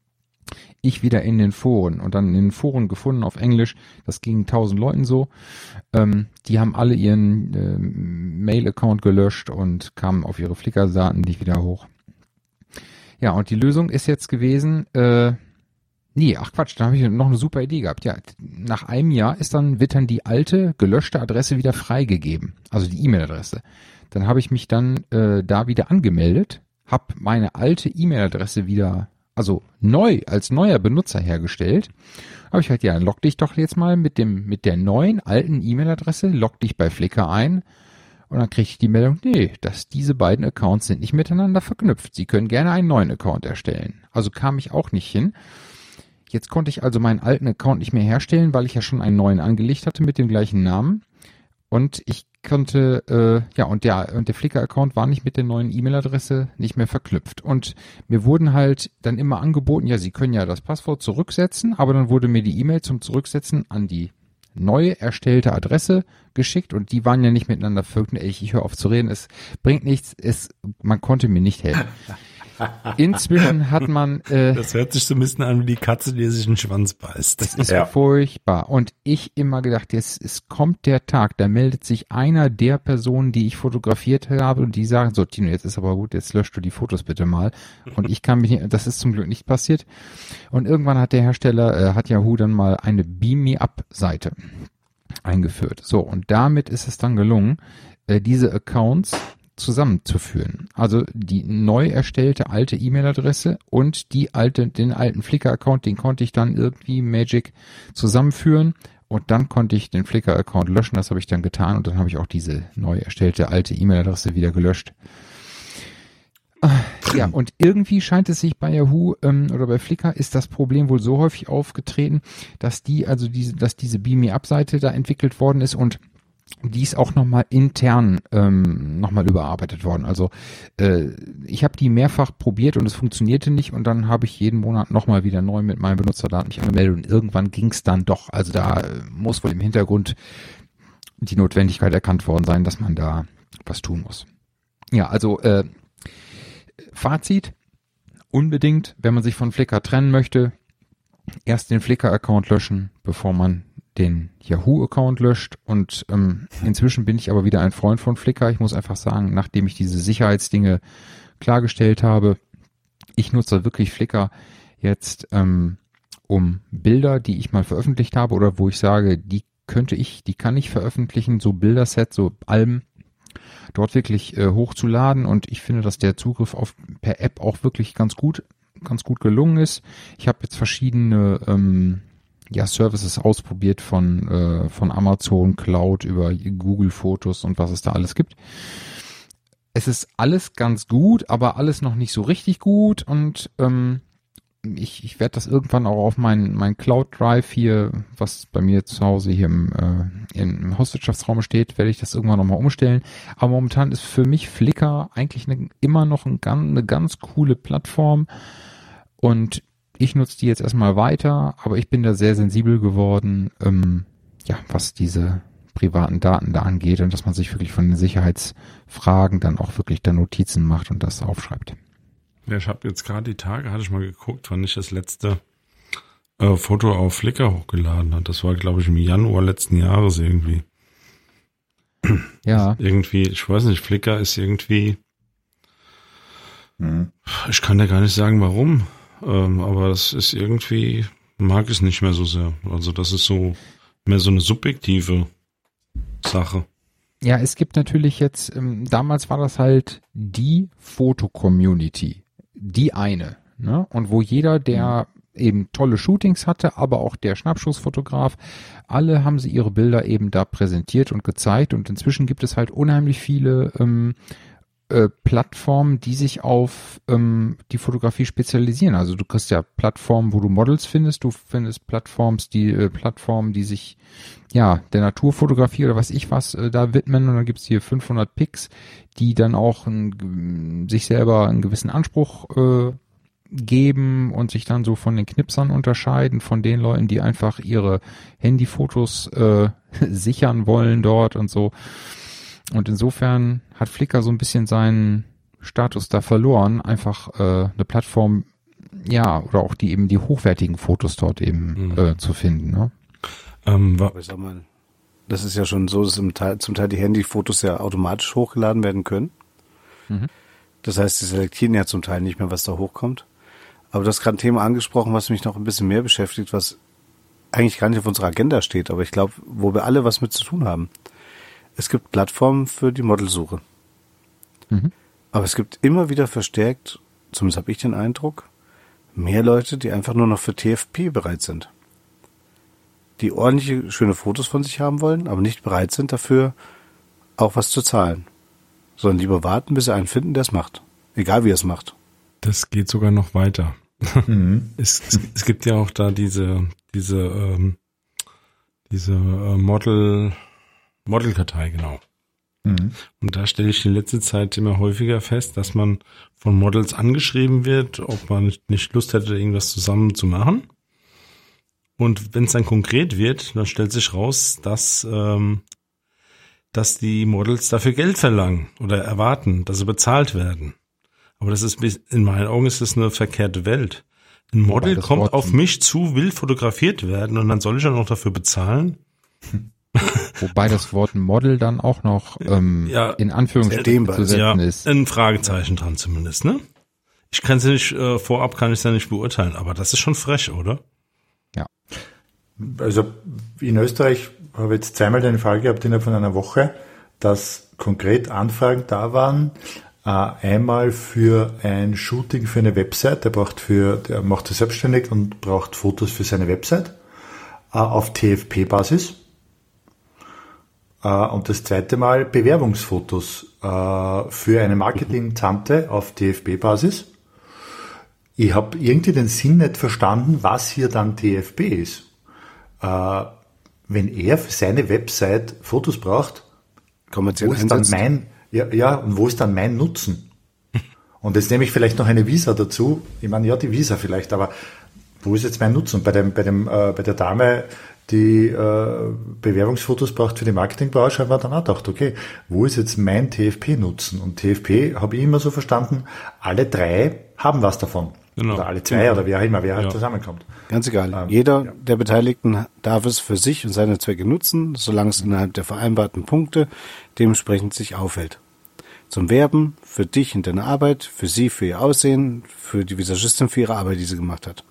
Ich wieder in den Foren und dann in den Foren gefunden auf Englisch, das ging tausend Leuten so, ähm, die haben alle ihren äh, Mail-Account gelöscht und kamen auf ihre Flickr-Daten nicht wieder hoch. Ja, und die Lösung ist jetzt gewesen, äh, nee, ach Quatsch, da habe ich noch eine super Idee gehabt. Ja, nach einem Jahr ist dann, wird dann die alte, gelöschte Adresse wieder freigegeben, also die E-Mail-Adresse. Dann habe ich mich dann äh, da wieder angemeldet, habe meine alte E-Mail-Adresse wieder also neu, als neuer Benutzer hergestellt, habe ich halt, ja, log dich doch jetzt mal mit dem, mit der neuen, alten E-Mail-Adresse, log dich bei Flickr ein und dann kriege ich die Meldung, nee, dass diese beiden Accounts sind nicht miteinander verknüpft. Sie können gerne einen neuen Account erstellen. Also kam ich auch nicht hin. Jetzt konnte ich also meinen alten Account nicht mehr herstellen, weil ich ja schon einen neuen angelegt hatte mit dem gleichen Namen und ich konnte, äh, ja, und der, und der Flickr-Account war nicht mit der neuen E-Mail-Adresse nicht mehr verknüpft. Und mir wurden halt dann immer angeboten, ja, Sie können ja das Passwort zurücksetzen, aber dann wurde mir die E-Mail zum Zurücksetzen an die neu erstellte Adresse geschickt und die waren ja nicht miteinander verknüpft. Ich, ich höre auf zu reden, es bringt nichts, es, man konnte mir nicht helfen. Inzwischen hat man... Äh, das hört sich so ein bisschen an wie die Katze, die sich in den Schwanz beißt. Das ist Ja. furchtbar. Und ich immer gedacht, jetzt, es kommt der Tag, da meldet sich einer der Personen, die ich fotografiert habe und die sagen, so Tino, jetzt ist aber gut, jetzt löscht du die Fotos bitte mal. Und ich kann mich nicht, das ist zum Glück nicht passiert. Und irgendwann hat der Hersteller, äh, hat Yahoo dann mal eine Beam Me Up Seite eingeführt. So, und damit ist es dann gelungen, äh, diese Accounts zusammenzuführen. Also die neu erstellte alte E-Mail-Adresse und die alte, den alten Flickr-Account, den konnte ich dann irgendwie Magic zusammenführen und dann konnte ich den Flickr-Account löschen. Das habe ich dann getan und dann habe ich auch diese neu erstellte alte E-Mail-Adresse wieder gelöscht. Ja, und irgendwie scheint es sich bei Yahoo ähm, oder bei Flickr ist das Problem wohl so häufig aufgetreten, dass die, also diese, dass diese Beam Me Up Seite da entwickelt worden ist und die ist auch nochmal intern ähm, nochmal überarbeitet worden. Also äh, ich habe die mehrfach probiert und es funktionierte nicht und dann habe ich jeden Monat nochmal wieder neu mit meinen Benutzerdaten mich angemeldet und irgendwann ging es dann doch. Also da äh, muss wohl im Hintergrund die Notwendigkeit erkannt worden sein, dass man da was tun muss. Ja, also äh, Fazit, unbedingt, wenn man sich von Flickr trennen möchte, erst den Flickr-Account löschen, bevor man den Yahoo-Account löscht und ähm, inzwischen bin ich aber wieder ein Freund von Flickr. Ich muss einfach sagen, nachdem ich diese Sicherheitsdinge klargestellt habe, ich nutze wirklich Flickr jetzt, ähm, um Bilder, die ich mal veröffentlicht habe oder wo ich sage, die könnte ich, die kann ich veröffentlichen, so Bildersets, so Alben, dort wirklich äh, hochzuladen und ich finde, dass der Zugriff auf per App auch wirklich ganz gut, ganz gut gelungen ist. Ich habe jetzt verschiedene ähm, ja, Services ausprobiert von äh, von Amazon Cloud über Google Fotos und was es da alles gibt. Es ist alles ganz gut, aber alles noch nicht so richtig gut und ähm, ich, ich werde das irgendwann auch auf mein mein Cloud Drive hier, was bei mir zu Hause hier im, äh, im Hauswirtschaftsraum steht, werde ich das irgendwann nochmal umstellen. Aber momentan ist für mich Flickr eigentlich eine, immer noch ein, eine ganz coole Plattform und ich nutze die jetzt erstmal weiter, aber ich bin da sehr sensibel geworden, ähm, ja, was diese privaten Daten da angeht und dass man sich wirklich von den Sicherheitsfragen dann auch wirklich da Notizen macht und das aufschreibt. Ja, ich habe jetzt gerade die Tage, hatte ich mal geguckt, wann ich das letzte äh, Foto auf Flickr hochgeladen habe. Das war, glaube ich, im Januar letzten Jahres irgendwie. Ja. Irgendwie, ich weiß nicht, Flickr ist irgendwie, Mhm. ich kann dir gar nicht sagen, warum. Ähm, aber das ist irgendwie, mag es nicht mehr so sehr. Also das ist so mehr so eine subjektive Sache. Ja, es gibt natürlich jetzt, ähm, damals war das halt die Foto-Community, die eine, ne? Und wo jeder, der eben tolle Shootings hatte, aber auch der Schnappschussfotograf, alle haben sie ihre Bilder eben da präsentiert und gezeigt und inzwischen gibt es halt unheimlich viele ähm, äh, Plattformen, die sich auf ähm, die Fotografie spezialisieren. Also du kriegst ja Plattformen, wo du Models findest, du findest Plattforms, die äh, Plattformen, die sich ja der Naturfotografie oder was ich was äh, da widmen und dann gibt's hier fünfhundert Pics, die dann auch ein, sich selber einen gewissen Anspruch äh, geben und sich dann so von den Knipsern unterscheiden, von den Leuten, die einfach ihre Handyfotos äh, sichern wollen dort und so. Und insofern hat Flickr so ein bisschen seinen Status da verloren, einfach äh, eine Plattform, ja, oder auch die eben die hochwertigen Fotos dort eben Mhm. äh, zu finden, ne? Ähm, wa- Aber ich sag mal, das ist ja schon so, dass im Teil, zum Teil die Handyfotos ja automatisch hochgeladen werden können. Mhm. Das heißt, sie selektieren ja zum Teil nicht mehr, was da hochkommt. Aber du hast gerade ein Thema angesprochen, was mich noch ein bisschen mehr beschäftigt, was eigentlich gar nicht auf unserer Agenda steht, aber ich glaube, wo wir alle was mit zu tun haben. Es gibt Plattformen für die Modelsuche. Mhm. Aber es gibt immer wieder verstärkt, zumindest habe ich den Eindruck, mehr Leute, die einfach nur noch für T F P bereit sind. Die ordentliche, schöne Fotos von sich haben wollen, aber nicht bereit sind dafür, auch was zu zahlen. Sondern lieber warten, bis sie einen finden, der es macht. Egal wie er es macht. das geht sogar noch weiter. Mhm. Es, es, es gibt ja auch da diese, diese, ähm, diese äh, Model, Modelkartei, genau. Mhm. Und da stelle ich die letzte Zeit immer häufiger fest, dass man von Models angeschrieben wird, ob man nicht- nicht Lust hätte, irgendwas zusammen zu machen. Und wenn es dann konkret wird, dann stellt sich raus, dass, ähm, dass die Models dafür Geld verlangen oder erwarten, dass sie bezahlt werden. Aber das ist, bis- in meinen Augen ist das eine verkehrte Welt. Ein Model das kommt Wort- auf mich zu, will fotografiert werden und dann soll ich auch noch dafür bezahlen? Wobei das Wort Model dann auch noch ähm, Ja, in Anführungsstrichen dehnbar zu ist. setzen Ja, ist. ein Fragezeichen dran zumindest, ne? Ich kann es ja nicht, äh, vorab kann ich es ja nicht beurteilen, aber das ist schon frech, oder? Also in Österreich habe ich jetzt zweimal den Fall gehabt innerhalb von einer Woche, dass konkret Anfragen da waren. Äh, einmal für ein Shooting für eine Website, der braucht für, der macht es selbstständig und braucht Fotos für seine Website äh, auf T F P-Basis. Äh, und das zweite Mal Bewerbungsfotos äh, für eine Marketing-Tante auf T F P-Basis. Ich habe irgendwie den Sinn nicht verstanden, was hier dann T F P ist. Äh, wenn er für seine Website Fotos braucht, Kommerziell wo ist dann einsetzt. mein, ja, ja, und wo ist dann mein Nutzen? Und jetzt nehme ich vielleicht noch eine Visa dazu. Ich meine, ja, die Visa vielleicht, aber wo ist jetzt mein Nutzen? Bei dem, bei dem, äh, bei der Dame, die äh, Bewerbungsfotos braucht für die Marketingbranche, haben wir dann auch gedacht, okay, wo ist jetzt mein T F P-Nutzen? Und T F P habe ich immer so verstanden, alle drei haben was davon. Genau. Oder alle zwei oder wer auch immer, wer halt Ja. zusammenkommt. Ganz egal. Ähm, Jeder ja. der Beteiligten darf es für sich und seine Zwecke nutzen, solange es innerhalb der vereinbarten Punkte dementsprechend sich aufhält. Zum Werben, für dich in deiner Arbeit, für sie, für ihr Aussehen, für die Visagistin, für ihre Arbeit, die sie gemacht hat.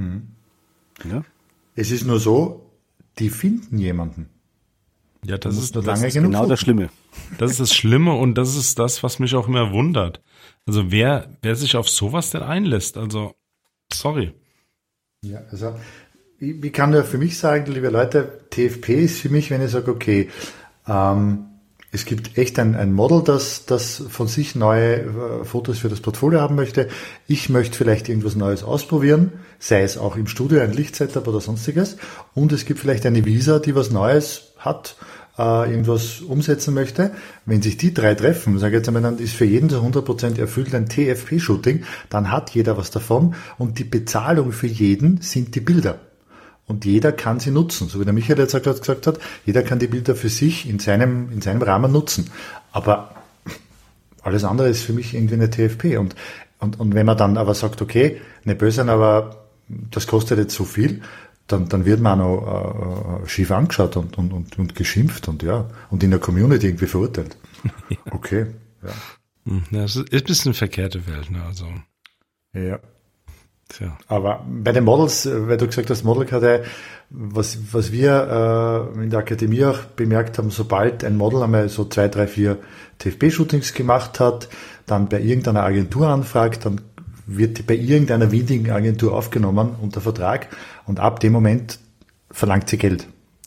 Ja? Es ist nur so, die finden jemanden. Ja, das muss ist, nur das, lange ist, genug Genau das suchen. Schlimme. das ist das Schlimme und das ist das, was mich auch immer wundert. Also wer, wer sich auf sowas denn einlässt, also, sorry. Ja, also ich, ich kann nur für mich sagen, liebe Leute, T F P ist für mich, wenn ich sage, okay, ähm, es gibt echt ein, ein Model, das, das von sich neue äh, Fotos für das Portfolio haben möchte. Ich möchte vielleicht irgendwas Neues ausprobieren, sei es auch im Studio ein Lichtsetup oder sonstiges. Und es gibt vielleicht eine Visa, die was Neues hat, äh, irgendwas umsetzen möchte. Wenn sich die drei treffen, sage ich jetzt einmal, dann ist für jeden zu hundert Prozent erfüllt ein T F P-Shooting, dann hat jeder was davon und die Bezahlung für jeden sind die Bilder. Und jeder kann sie nutzen, so wie der Michael jetzt gerade gesagt hat, jeder kann die Bilder für sich in seinem, in seinem Rahmen nutzen. Aber alles andere ist für mich irgendwie eine T F P. Und, und, und wenn man dann aber sagt, okay, ne böse, aber das kostet jetzt so viel, dann, dann wird man auch noch äh, schief angeschaut und, und, und, und geschimpft und ja, und in der Community irgendwie verurteilt. Okay, ja. Hm, Das ist ein bisschen verkehrte Welt, ne, also, Ja. tja. Aber bei den Models, äh, weil du gesagt hast, Modelkartei, was, was wir äh, in der Akademie auch bemerkt haben, sobald ein Model einmal so zwei, drei, vier T F P-Shootings gemacht hat, dann bei irgendeiner Agentur anfragt, dann wird die bei irgendeiner windigen Agentur aufgenommen unter Vertrag und ab dem Moment verlangt sie Geld.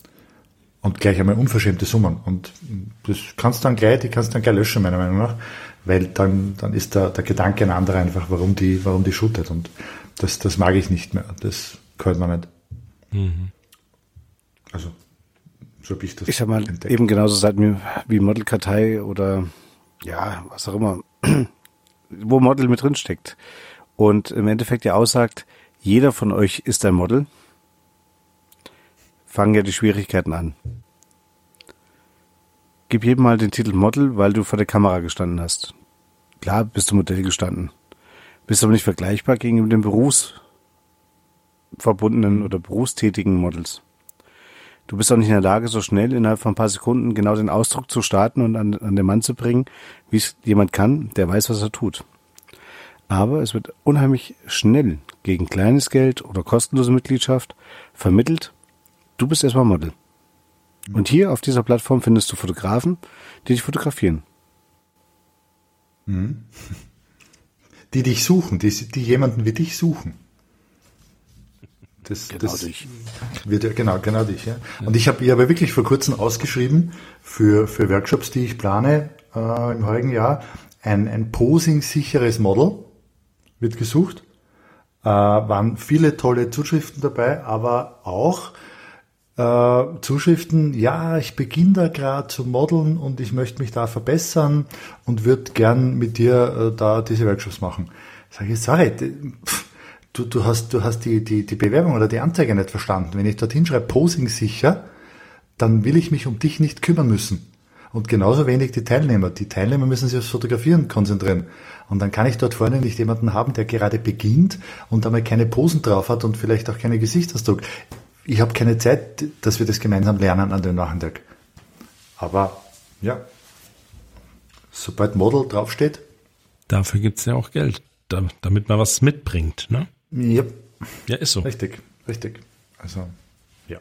Und gleich einmal unverschämte Summen. Und das kannst du dann gleich, die kannst du dann gleich löschen, meiner Meinung nach, weil dann, dann ist der, der Gedanke ein anderer einfach, warum die, warum die shootet. Und das, das mag ich nicht mehr. Das gehört mir nicht. Mhm. Also, so habe ich das Ich sag mal, entdeckt. eben genauso seid mir wie Modelkartei oder ja, was auch immer, wo Model mit drin steckt. Und im Endeffekt ja aussagt, jeder von euch ist ein Model, fangen ja die Schwierigkeiten an. Gib jedem mal den Titel Model, weil du vor der Kamera gestanden hast. Klar, bist du Modell gestanden. Bist aber nicht vergleichbar gegenüber den berufsverbundenen oder berufstätigen Models. Du bist auch nicht in der Lage, so schnell innerhalb von ein paar Sekunden genau den Ausdruck zu starten und an, an den Mann zu bringen, wie es jemand kann, der weiß, was er tut. Aber es wird unheimlich schnell gegen kleines Geld oder kostenlose Mitgliedschaft vermittelt, du bist erstmal Model. Und hier auf dieser Plattform findest du Fotografen, die dich fotografieren. Die dich suchen, die, die jemanden wie dich suchen. Das, Genau das dich. Wird, ja- genau, genau dich. Ja. Und ich habe ich habe wirklich vor kurzem ausgeschrieben für, für Workshops, die ich plane äh, im heurigen Jahr, ein, ein posing-sicheres Model wird gesucht. Äh, waren viele tolle Zuschriften dabei, aber auch äh, Zuschriften, ja, ich beginne da gerade zu modeln und ich möchte mich da verbessern und würde gern mit dir äh, da diese Workshops machen. Sag ich, sorry, d- pff, du, du hast, du hast die, die, die Bewerbung oder die Anzeige nicht verstanden. Wenn ich dorthin schreibe, Posing sicher, dann will ich mich um dich nicht kümmern müssen. Und genauso wenig die Teilnehmer. Die Teilnehmer müssen sich aufs Fotografieren konzentrieren. Und dann kann ich dort vorne nicht jemanden haben, der gerade beginnt und einmal keine Posen drauf hat und vielleicht auch keinen Gesichtsausdruck. Ich habe keine Zeit, dass wir das gemeinsam lernen an dem Nachmittag. Aber ja, sobald Model draufsteht. Dafür gibt's ja auch Geld, da, damit man was mitbringt, ne? Ja. Ja, ist so. Richtig, richtig. Also, ja.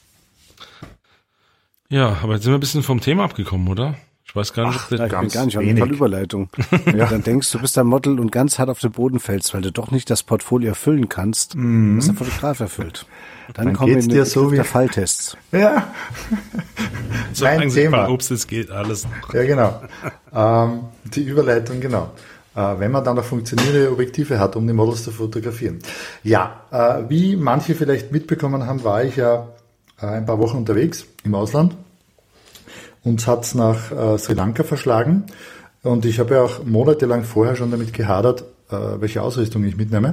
Ja, aber jetzt sind wir ein bisschen vom Thema abgekommen, oder? Ich weiß gar nicht, Ach, ob das Ich ganz bin gar nicht, eine wenig. tolle Überleitung. Ja. Dann denkst du, du bist ein Model und ganz hart auf den Boden fällst, weil du doch nicht das Portfolio erfüllen kannst, Mhm. was der Fotograf erfüllt. Dann, Dann kommen wir geht's in dir den so Begriff wie- der Falltests. Ja, so mein Thema. Ups, es geht alles noch. ja genau. Ähm, die Überleitung, genau. Äh, wenn man dann noch funktionierende Objektive hat, um die Models zu fotografieren. Ja, äh, wie manche vielleicht mitbekommen haben, war ich ja äh, ein paar Wochen unterwegs im Ausland. Uns hat's nach äh, Sri Lanka verschlagen. Und ich habe ja auch monatelang vorher schon damit gehadert, äh, welche Ausrüstung ich mitnehme.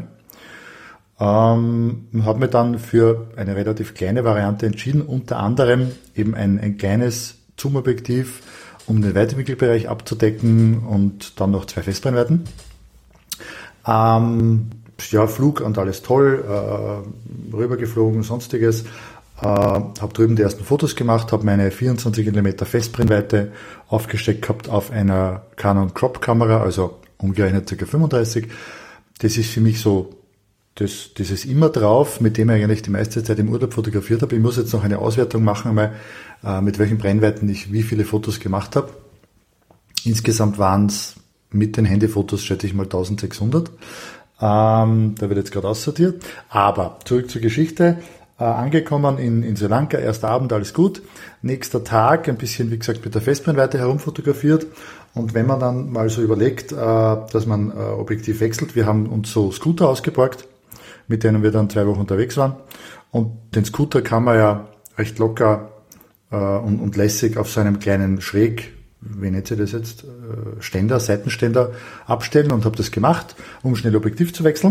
Ähm, habe mir dann für eine relativ kleine Variante entschieden, unter anderem eben ein, ein kleines Zoom-Objektiv, um den Weitwinkelbereich abzudecken und dann noch zwei Festbrennweiten. Ähm, ja, Flug und alles toll, äh, rübergeflogen, sonstiges. Äh, habe drüben die ersten Fotos gemacht, habe meine vierundzwanzig Millimeter Festbrennweite aufgesteckt gehabt auf einer Canon Crop-Kamera, also umgerechnet ca. fünfunddreißig. Das ist für mich so das, dieses immer drauf, mit dem ich eigentlich die meiste Zeit im Urlaub fotografiert habe. Ich muss jetzt noch eine Auswertung machen, einmal, äh, mit welchen Brennweiten ich wie viele Fotos gemacht habe. Insgesamt waren es mit den Handyfotos, schätze ich mal, eintausendsechshundert. Ähm, da wird jetzt gerade aussortiert. Aber zurück zur Geschichte. Äh, angekommen in, in Sri Lanka, erster Abend, alles gut. Nächster Tag, ein bisschen, wie gesagt, mit der Festbrennweite herumfotografiert. Und wenn man dann mal so überlegt, äh, dass man äh, Objektiv wechselt, wir haben uns so Scooter ausgeborgt, mit denen wir dann zwei Wochen unterwegs waren. Und den Scooter kann man ja recht locker äh, und, und lässig auf so einem kleinen Schräg, wie nennt sich das jetzt, äh, Ständer, Seitenständer abstellen und habe das gemacht, um schnell Objektiv zu wechseln.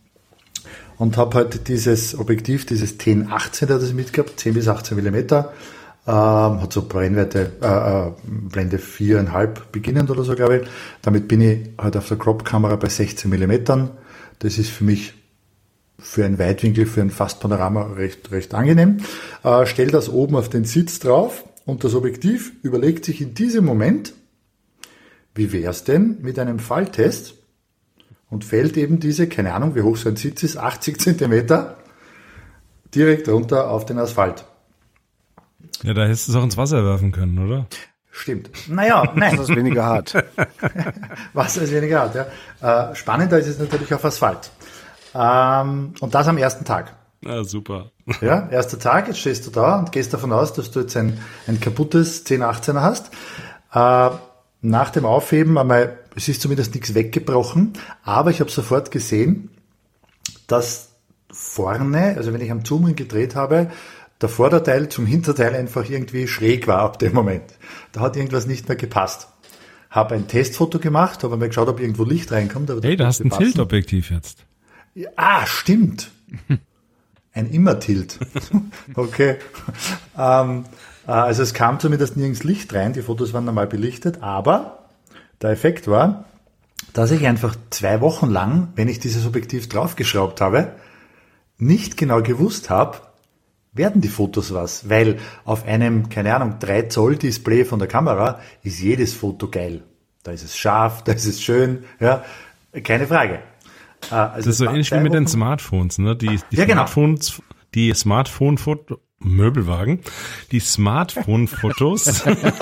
Und habe halt dieses Objektiv, dieses T N achtzehn, das ich mitgehabt, zehn bis achtzehn Millimeter, ähm, hat so Brennweite, äh, äh, Blende vier Komma fünf beginnend oder so, glaube ich. Damit bin ich halt auf der Crop-Kamera bei sechzehn Millimetern. Das ist für mich für ein Weitwinkel, für ein Fast-Panorama recht, recht angenehm. Äh, stell das oben auf den Sitz drauf und das Objektiv überlegt sich in diesem Moment, wie wär's denn mit einem Falltest? Und fällt eben diese, keine Ahnung, wie hoch so ein Sitz ist, achtzig Zentimeter, direkt runter auf den Asphalt. Ja, da hättest du es auch ins Wasser werfen können, oder? Stimmt. Naja, nein. Das ist weniger hart. Wasser ist weniger hart, ja. Äh, spannender ist es natürlich auf Asphalt. Ähm, und das am ersten Tag. Ja, super. Ja, erster Tag, jetzt stehst du da und gehst davon aus, dass du jetzt ein, ein kaputtes zehn achtzehner hast. Äh, nach dem Aufheben einmal, es ist zumindest nichts weggebrochen, aber ich habe sofort gesehen, dass vorne, also wenn ich am Zoom gedreht habe, der Vorderteil zum Hinterteil einfach irgendwie schräg war ab dem Moment. Da hat irgendwas nicht mehr gepasst. Habe ein Testfoto gemacht, habe mal geschaut, ob irgendwo Licht reinkommt. Aber Hey, da hast du ein passen. Tilt-Objektiv jetzt. Ja, ah, stimmt. Ein Immer-Tilt. Okay. ähm, also es kam zumindest nirgends Licht rein, die Fotos waren normal belichtet, aber der Effekt war, dass ich einfach zwei Wochen lang, wenn ich dieses Objektiv draufgeschraubt habe, nicht genau gewusst habe, werden die Fotos was, weil auf einem, keine Ahnung, drei Zoll Display von der Kamera ist jedes Foto geil. Da ist es scharf, da ist es schön, ja, keine Frage. Also das ist so ähnlich wie mit den Smartphones, ne? Die, die ja, genau. Smartphones, die Smartphone-Foto, Möbelwagen, die Smartphone-Fotos,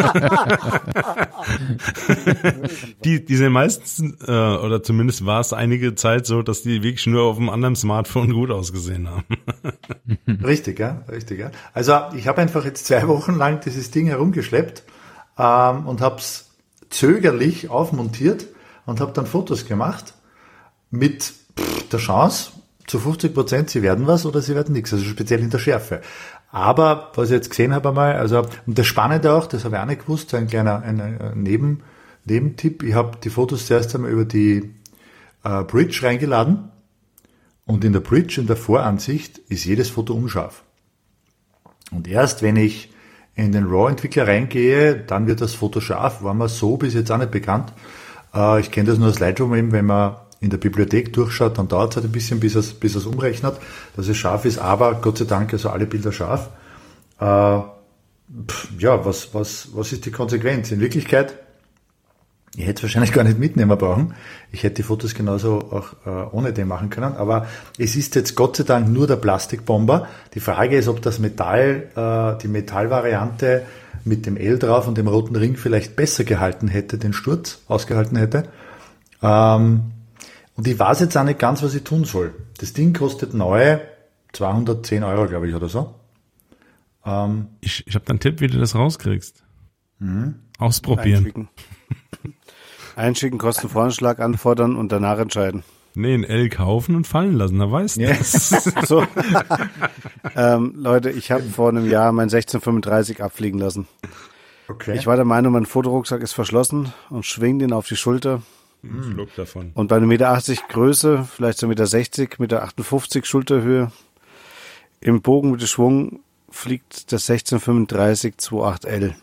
die, die sind meistens, äh, oder zumindest war es einige Zeit so, dass die wirklich nur auf einem anderen Smartphone gut ausgesehen haben. Richtig, ja, richtig, ja. Also ich habe einfach jetzt zwei Wochen lang dieses Ding herumgeschleppt ähm, und habe es zögerlich aufmontiert und habe dann Fotos gemacht mit pff, der Chance, zu fünfzig Prozent, sie werden was oder sie werden nichts, also speziell in der Schärfe. Aber, was ich jetzt gesehen habe einmal, also, und das Spannende auch, das habe ich auch nicht gewusst, so ein kleiner ein, ein Neben, Nebentipp, ich habe die Fotos zuerst einmal über die äh, Bridge reingeladen und in der Bridge, in der Voransicht, ist jedes Foto unscharf. Und erst wenn ich in den RAW-Entwickler reingehe, dann wird das Foto scharf, war mir so bis jetzt auch nicht bekannt. Äh, ich kenne das nur aus Lightroom eben, wenn man in der Bibliothek durchschaut, dann dauert es halt ein bisschen, bis es, bis es umrechnet, dass es scharf ist, aber Gott sei Dank also alle Bilder scharf. Äh, pff, ja, was, was, was ist die Konsequenz? In Wirklichkeit, ich hätte es wahrscheinlich gar nicht mitnehmen brauchen. Ich hätte die Fotos genauso auch äh, ohne den machen können, aber es ist jetzt Gott sei Dank nur der Plastikbomber. Die Frage ist, ob das Metall, äh, die Metallvariante mit dem L drauf und dem roten Ring vielleicht besser gehalten hätte, den Sturz ausgehalten hätte. Ähm, Und ich weiß jetzt auch nicht ganz, was ich tun soll. Das Ding kostet neu zweihundertzehn Euro, glaube ich, oder so. Ähm, ich ich habe dann einen Tipp, wie du das rauskriegst. Mhm. Ausprobieren. Einschicken. Einschicken, Kostenvoranschlag anfordern und danach entscheiden. Nee, ein L kaufen und fallen lassen, da weißt du. Ja. So. ähm, Leute, ich habe vor einem Jahr mein sechzehn fünfunddreißig abfliegen lassen. okay. Ich war der Meinung, mein Fotorucksack ist verschlossen und schwing den auf die Schulter. Ein Schluck davon. Und bei einem Meter achtzig Größe, vielleicht so Meter sechzig, Meter achtundfünfzig Schulterhöhe, im Bogen mit dem Schwung fliegt das sechzehn fünfunddreißig achtundzwanzig L.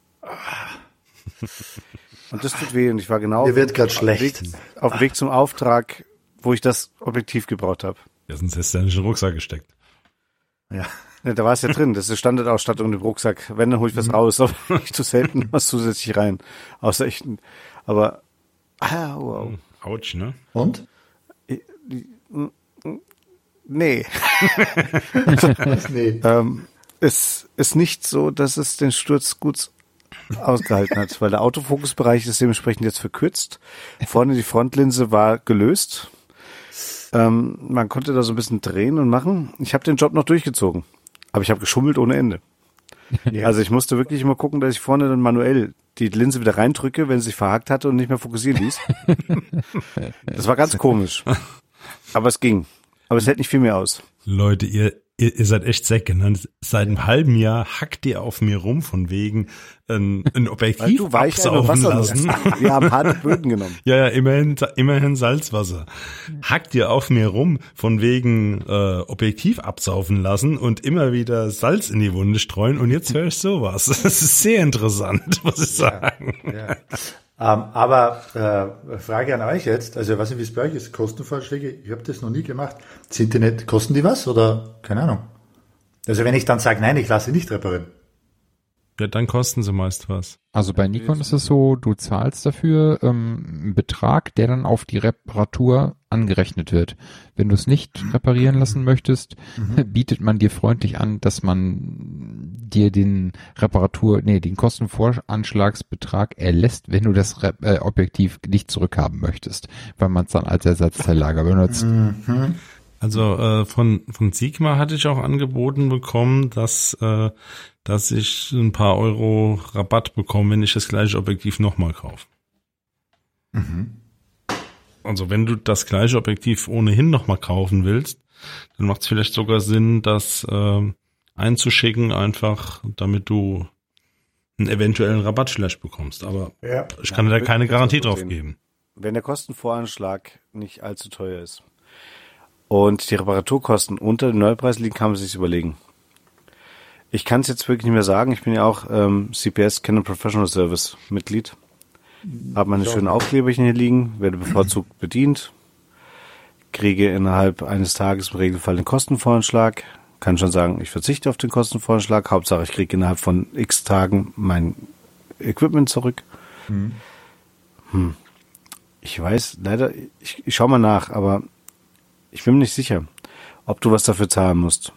Und das tut weh und ich war genau Mir wird gerade auf, schlecht. Weg, auf dem Weg zum Auftrag, wo ich das Objektiv gebraucht habe. Ja, sonst hättest du ja nicht in den Rucksack gesteckt. Ja. Ja, da war es ja drin, das ist Standardausstattung im Rucksack. Wenn, dann hole ich was raus, aber nicht zu selten was zusätzlich rein. Außer ich, aber ah, wow. Autsch, ne? Und? Nee. nee. ähm, es ist nicht so, dass es den Sturz gut ausgehalten hat, weil der Autofokusbereich ist dementsprechend jetzt verkürzt. Vorne die Frontlinse war gelöst. Ähm, man konnte da so ein bisschen drehen und machen. Ich habe den Job noch durchgezogen, aber ich habe geschummelt ohne Ende. Ja. Also ich musste wirklich immer gucken, dass ich vorne dann manuell die Linse wieder reindrücke, wenn sie sich verhakt hatte und nicht mehr fokussieren ließ. Das war ganz komisch. Aber es ging. Aber es hält nicht viel mehr aus. Leute, ihr, ihr, ihr seid echt Säcke. Ne? Seit einem halben Jahr hackt ihr auf mir rum von wegen ein, ein Objektiv du Weichheit und absaugen Wasser lassen. nutzt. Wir haben harte Böden genommen. Ja, ja, immerhin, immerhin Salzwasser. Hackt ihr auf mir rum von wegen äh, Objektiv absaufen lassen und immer wieder Salz in die Wunde streuen und jetzt höre ich sowas. Das ist sehr interessant, muss ich sagen. Ja, ja. Ähm, aber äh, Frage an euch jetzt, also ich weiß nicht, wie es bei euch ist, Kostenvorschläge, ich habe das noch nie gemacht. Sind die nicht, kosten die was oder keine Ahnung? Also wenn ich dann sage, nein, ich lasse nicht reparieren. Ja, dann kosten sie meist was. Also bei Nikon ist es so, du zahlst dafür ähm, einen Betrag, der dann auf die Reparatur angerechnet wird. Wenn du es nicht reparieren lassen möchtest, mhm. bietet man dir freundlich an, dass man dir den Reparatur, nee, den Kostenvoranschlagsbetrag erlässt, wenn du das Re- äh, Objektiv nicht zurückhaben möchtest, weil man es dann als Ersatzteillager benutzt. Mhm. Also äh, von von Sigma hatte ich auch angeboten bekommen, dass äh, dass ich ein paar Euro Rabatt bekomme, wenn ich das gleiche Objektiv nochmal kaufe. Mhm. Also wenn du das gleiche Objektiv ohnehin nochmal kaufen willst, dann macht es vielleicht sogar Sinn, das äh, einzuschicken, einfach damit du einen eventuellen Rabatt schlecht bekommst. Aber Ja. ich kann Ja, da keine wird- Garantie wird so drauf sehen. geben. Wenn der Kostenvoranschlag nicht allzu teuer ist und die Reparaturkosten unter dem Neupreis liegen, kann man sich überlegen. Ich kann es jetzt wirklich nicht mehr sagen. Ich bin ja auch ähm, C P S, Canon Professional Service Mitglied. Habe meine schönen Aufkleberchen hier liegen, werde bevorzugt bedient, kriege innerhalb eines Tages im Regelfall den Kostenvoranschlag. Kann schon sagen, ich verzichte auf den Kostenvoranschlag. Hauptsache, ich kriege innerhalb von x Tagen mein Equipment zurück. Mhm. Hm. Ich weiß, leider, ich, ich schau mal nach, aber ich bin mir nicht sicher, ob du was dafür zahlen musst.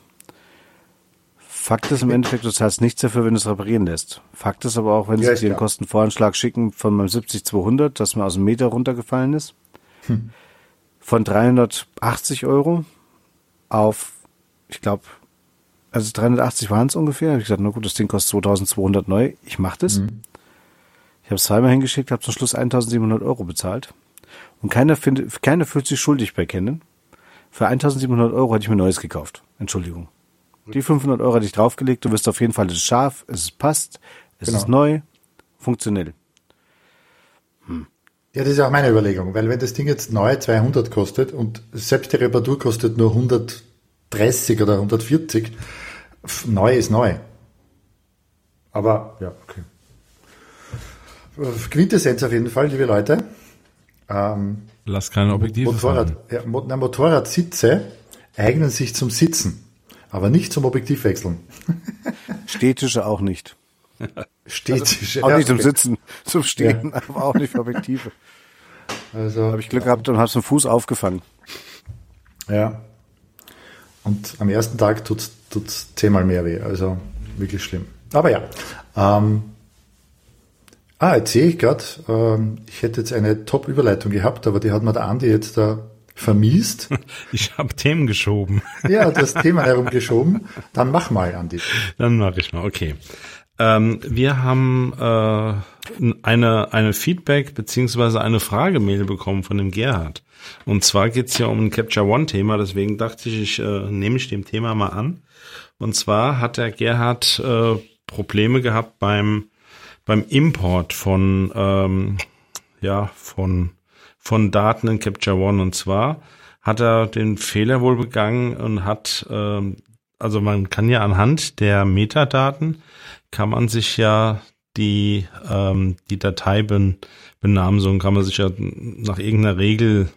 Fakt ist im Endeffekt, du zahlst nichts dafür, wenn du es reparieren lässt. Fakt ist aber auch, wenn Ja, sie ist dir den klar. Kostenvoranschlag schicken von meinem siebzig zweihundert, das mir aus dem Meter runtergefallen ist, Hm. von dreihundertachtzig Euro auf, ich glaube, also dreihundertachtzig waren es ungefähr. Da habe ich gesagt, na gut, das Ding kostet zweitausendzweihundert neu, ich mach das. Mhm. Ich habe es zweimal hingeschickt, habe zum Schluss eintausendsiebenhundert Euro bezahlt. Und keiner, findet, keiner fühlt sich schuldig bei Canon. Für eintausendsiebenhundert Euro hätte ich mir Neues gekauft. Entschuldigung. Die fünfhundert Euro hätte ich draufgelegt. Du wirst auf jeden Fall, es ist scharf, es passt, es Genau. ist neu, funktionell. Ja, das ist auch meine Überlegung, weil wenn das Ding jetzt neu zweihundert kostet und selbst die Reparatur kostet nur hundertdreißig oder hundertvierzig, pf, neu ist neu. Aber ja, okay. Quintessenz auf jeden Fall, liebe Leute. Ähm, Lass keine Objektive Motorrad, fahren. ja, Mo- na, Motorradsitze eignen sich zum Sitzen, aber nicht zum Objektivwechseln. Städtische auch nicht. Städtische. Auch ja, nicht zum okay. Sitzen, zum Stehen, aber auch nicht für Objektive. Also Habe ich Glück gehabt und habe es mit dem Fuß aufgefangen. Ja. Und am ersten Tag tut's tut's zehnmal mehr weh. Also wirklich schlimm. Aber ja. Ähm, ah, jetzt sehe ich gerade, ähm, ich hätte jetzt eine Top-Überleitung gehabt, aber die hat mir der Andi jetzt da vermiest. Ich habe Themen geschoben. Ja, das Thema herumgeschoben. Dann mach mal, Andi. Dann mache ich mal, okay. Ähm, wir haben äh, eine eine Feedback beziehungsweise eine Fragemail bekommen von dem Gerhard. Und zwar geht's ja um ein Capture One Thema, deswegen dachte ich, ich äh, nehme ich dem Thema mal an. Und zwar hat der Gerhard äh, Probleme gehabt beim beim Import von ähm, ja von von Daten in Capture One. Und zwar hat er den Fehler wohl begangen und hat ähm, also man kann ja anhand der Metadaten kann man sich ja die ähm, die Dateibenamsung kann man sich ja nach irgendeiner Regel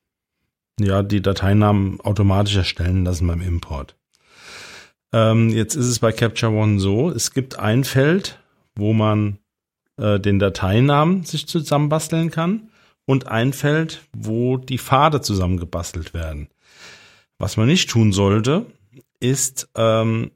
ja die Dateinamen automatisch erstellen lassen beim Import. Ähm, jetzt ist es bei Capture One so, es gibt ein Feld, wo man äh, den Dateinamen sich zusammenbasteln kann und ein Feld, wo die Pfade zusammengebastelt werden. Was man nicht tun sollte, ist ähm,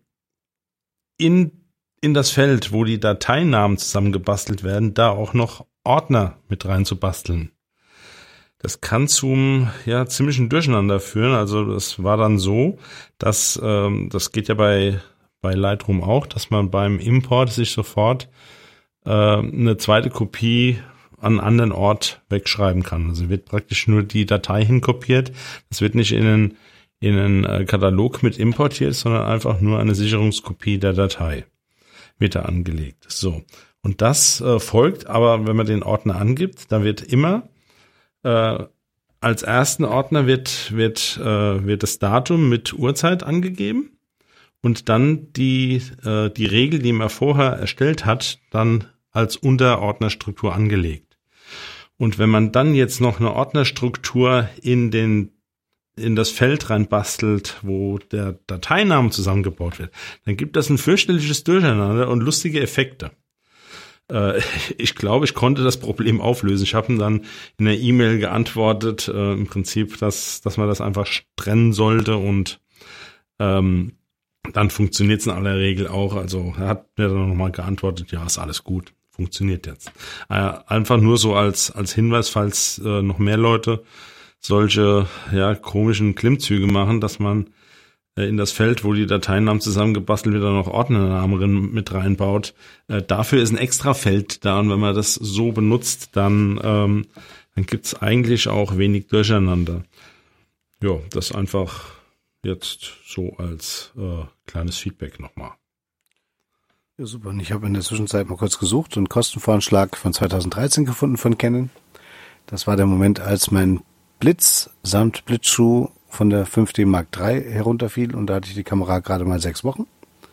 in in das Feld, wo die Dateinamen zusammengebastelt werden, da auch noch Ordner mit rein zu basteln. Das kann zum ja ziemlichen Durcheinander führen. Also das war dann so, dass ähm, das geht ja bei bei Lightroom auch, dass man beim Import sich sofort äh, eine zweite Kopie an einen anderen Ort wegschreiben kann. Also wird praktisch nur die Datei hinkopiert. Das wird nicht in einen in einen Katalog mit importiert, sondern einfach nur eine Sicherungskopie der Datei wird da angelegt. So. Und das äh, folgt, aber wenn man den Ordner angibt, dann wird immer äh, als ersten Ordner wird wird äh, wird das Datum mit Uhrzeit angegeben und dann die äh, die Regel, die man vorher erstellt hat, dann als Unterordnerstruktur angelegt. Und wenn man dann jetzt noch eine Ordnerstruktur in den in das Feld reinbastelt, wo der Dateiname zusammengebaut wird, dann gibt das ein fürchterliches Durcheinander und lustige Effekte. Äh, ich glaube, ich konnte das Problem auflösen. Ich habe ihm dann in der E-Mail geantwortet, äh, im Prinzip, dass dass man das einfach trennen sollte und ähm, dann funktioniert es in aller Regel auch. Also er hat mir dann nochmal geantwortet, ja, ist alles gut, funktioniert jetzt. Äh, einfach nur so als als Hinweis, falls äh, noch mehr Leute solche ja komischen Klimmzüge machen, dass man äh, in das Feld, wo die Dateinamen zusammengebastelt wird, dann noch Ordnernamen mit reinbaut. Äh, dafür ist ein extra Feld da und wenn man das so benutzt, dann ähm, dann gibt's eigentlich auch wenig Durcheinander. Ja, das einfach jetzt so als äh, kleines Feedback nochmal. Ja, super. Und ich habe in der Zwischenzeit mal kurz gesucht und einen Kostenvoranschlag von zweitausenddreizehn gefunden von Canon. Das war der Moment, als mein Blitz samt Blitzschuh von der fünf D Mark drei herunterfiel und da hatte ich die Kamera gerade mal sechs Wochen.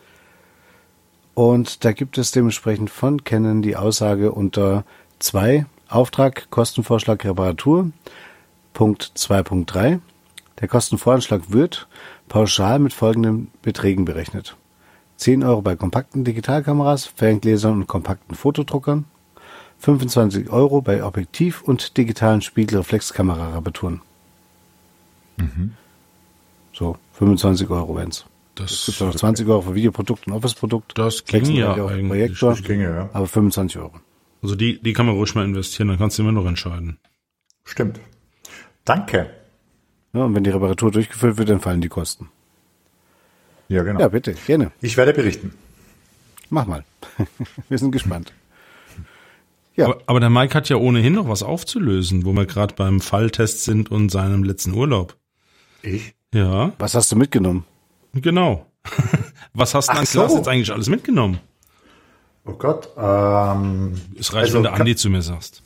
Und da gibt es dementsprechend von Canon die Aussage unter zwei Auftrag, Kostenvorschlag, Reparatur, Punkt zwei Punkt drei. Der Kostenvoranschlag wird pauschal mit folgenden Beträgen berechnet. zehn Euro bei kompakten Digitalkameras, Ferngläsern und kompakten Fotodruckern, fünfundzwanzig Euro bei Objektiv- und digitalen Spiegelreflexkamera-Reparaturen. Mhm. So, fünfundzwanzig Euro wenn's. Das Es gibt noch zwanzig Euro für Videoprodukt und Office-Produkt. Das ging ja Euro eigentlich. Projektor, Das ginge, ja. aber fünfundzwanzig Euro. Also die die kann man ruhig mal investieren, dann kannst du immer noch entscheiden. Stimmt. Danke. Ja, und wenn die Reparatur durchgeführt wird, dann fallen die Kosten. Ja, genau. Ja, bitte, gerne. Ich werde berichten. Mach mal. Wir sind gespannt. Ja. Aber, aber der Mike hat ja ohnehin noch was aufzulösen, wo wir gerade beim Falltest sind und seinem letzten Urlaub. Ich? Ja, Was hast du mitgenommen? genau. Was hast du Ach an Klaas so. jetzt eigentlich alles mitgenommen? Oh Gott. Ähm, Es reicht, Also wenn der kann- Andi zu mir sagst.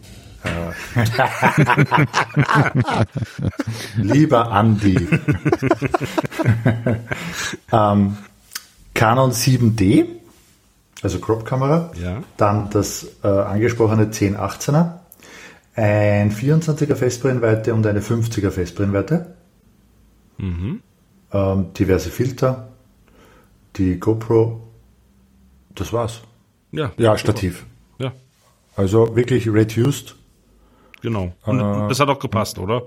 lieber Andi. ähm, Canon sieben D, also Crop-Kamera. Ja. Dann das äh, angesprochene zehn achtzehner, ein vierundzwanziger Festbrennweite und eine fünfziger Festbrennweite. Mhm. Ähm, diverse Filter, die GoPro, das war's. Ja. Ja, Stativ. Ja, Also wirklich reduced. genau. Und Äh, das hat auch gepasst, oder?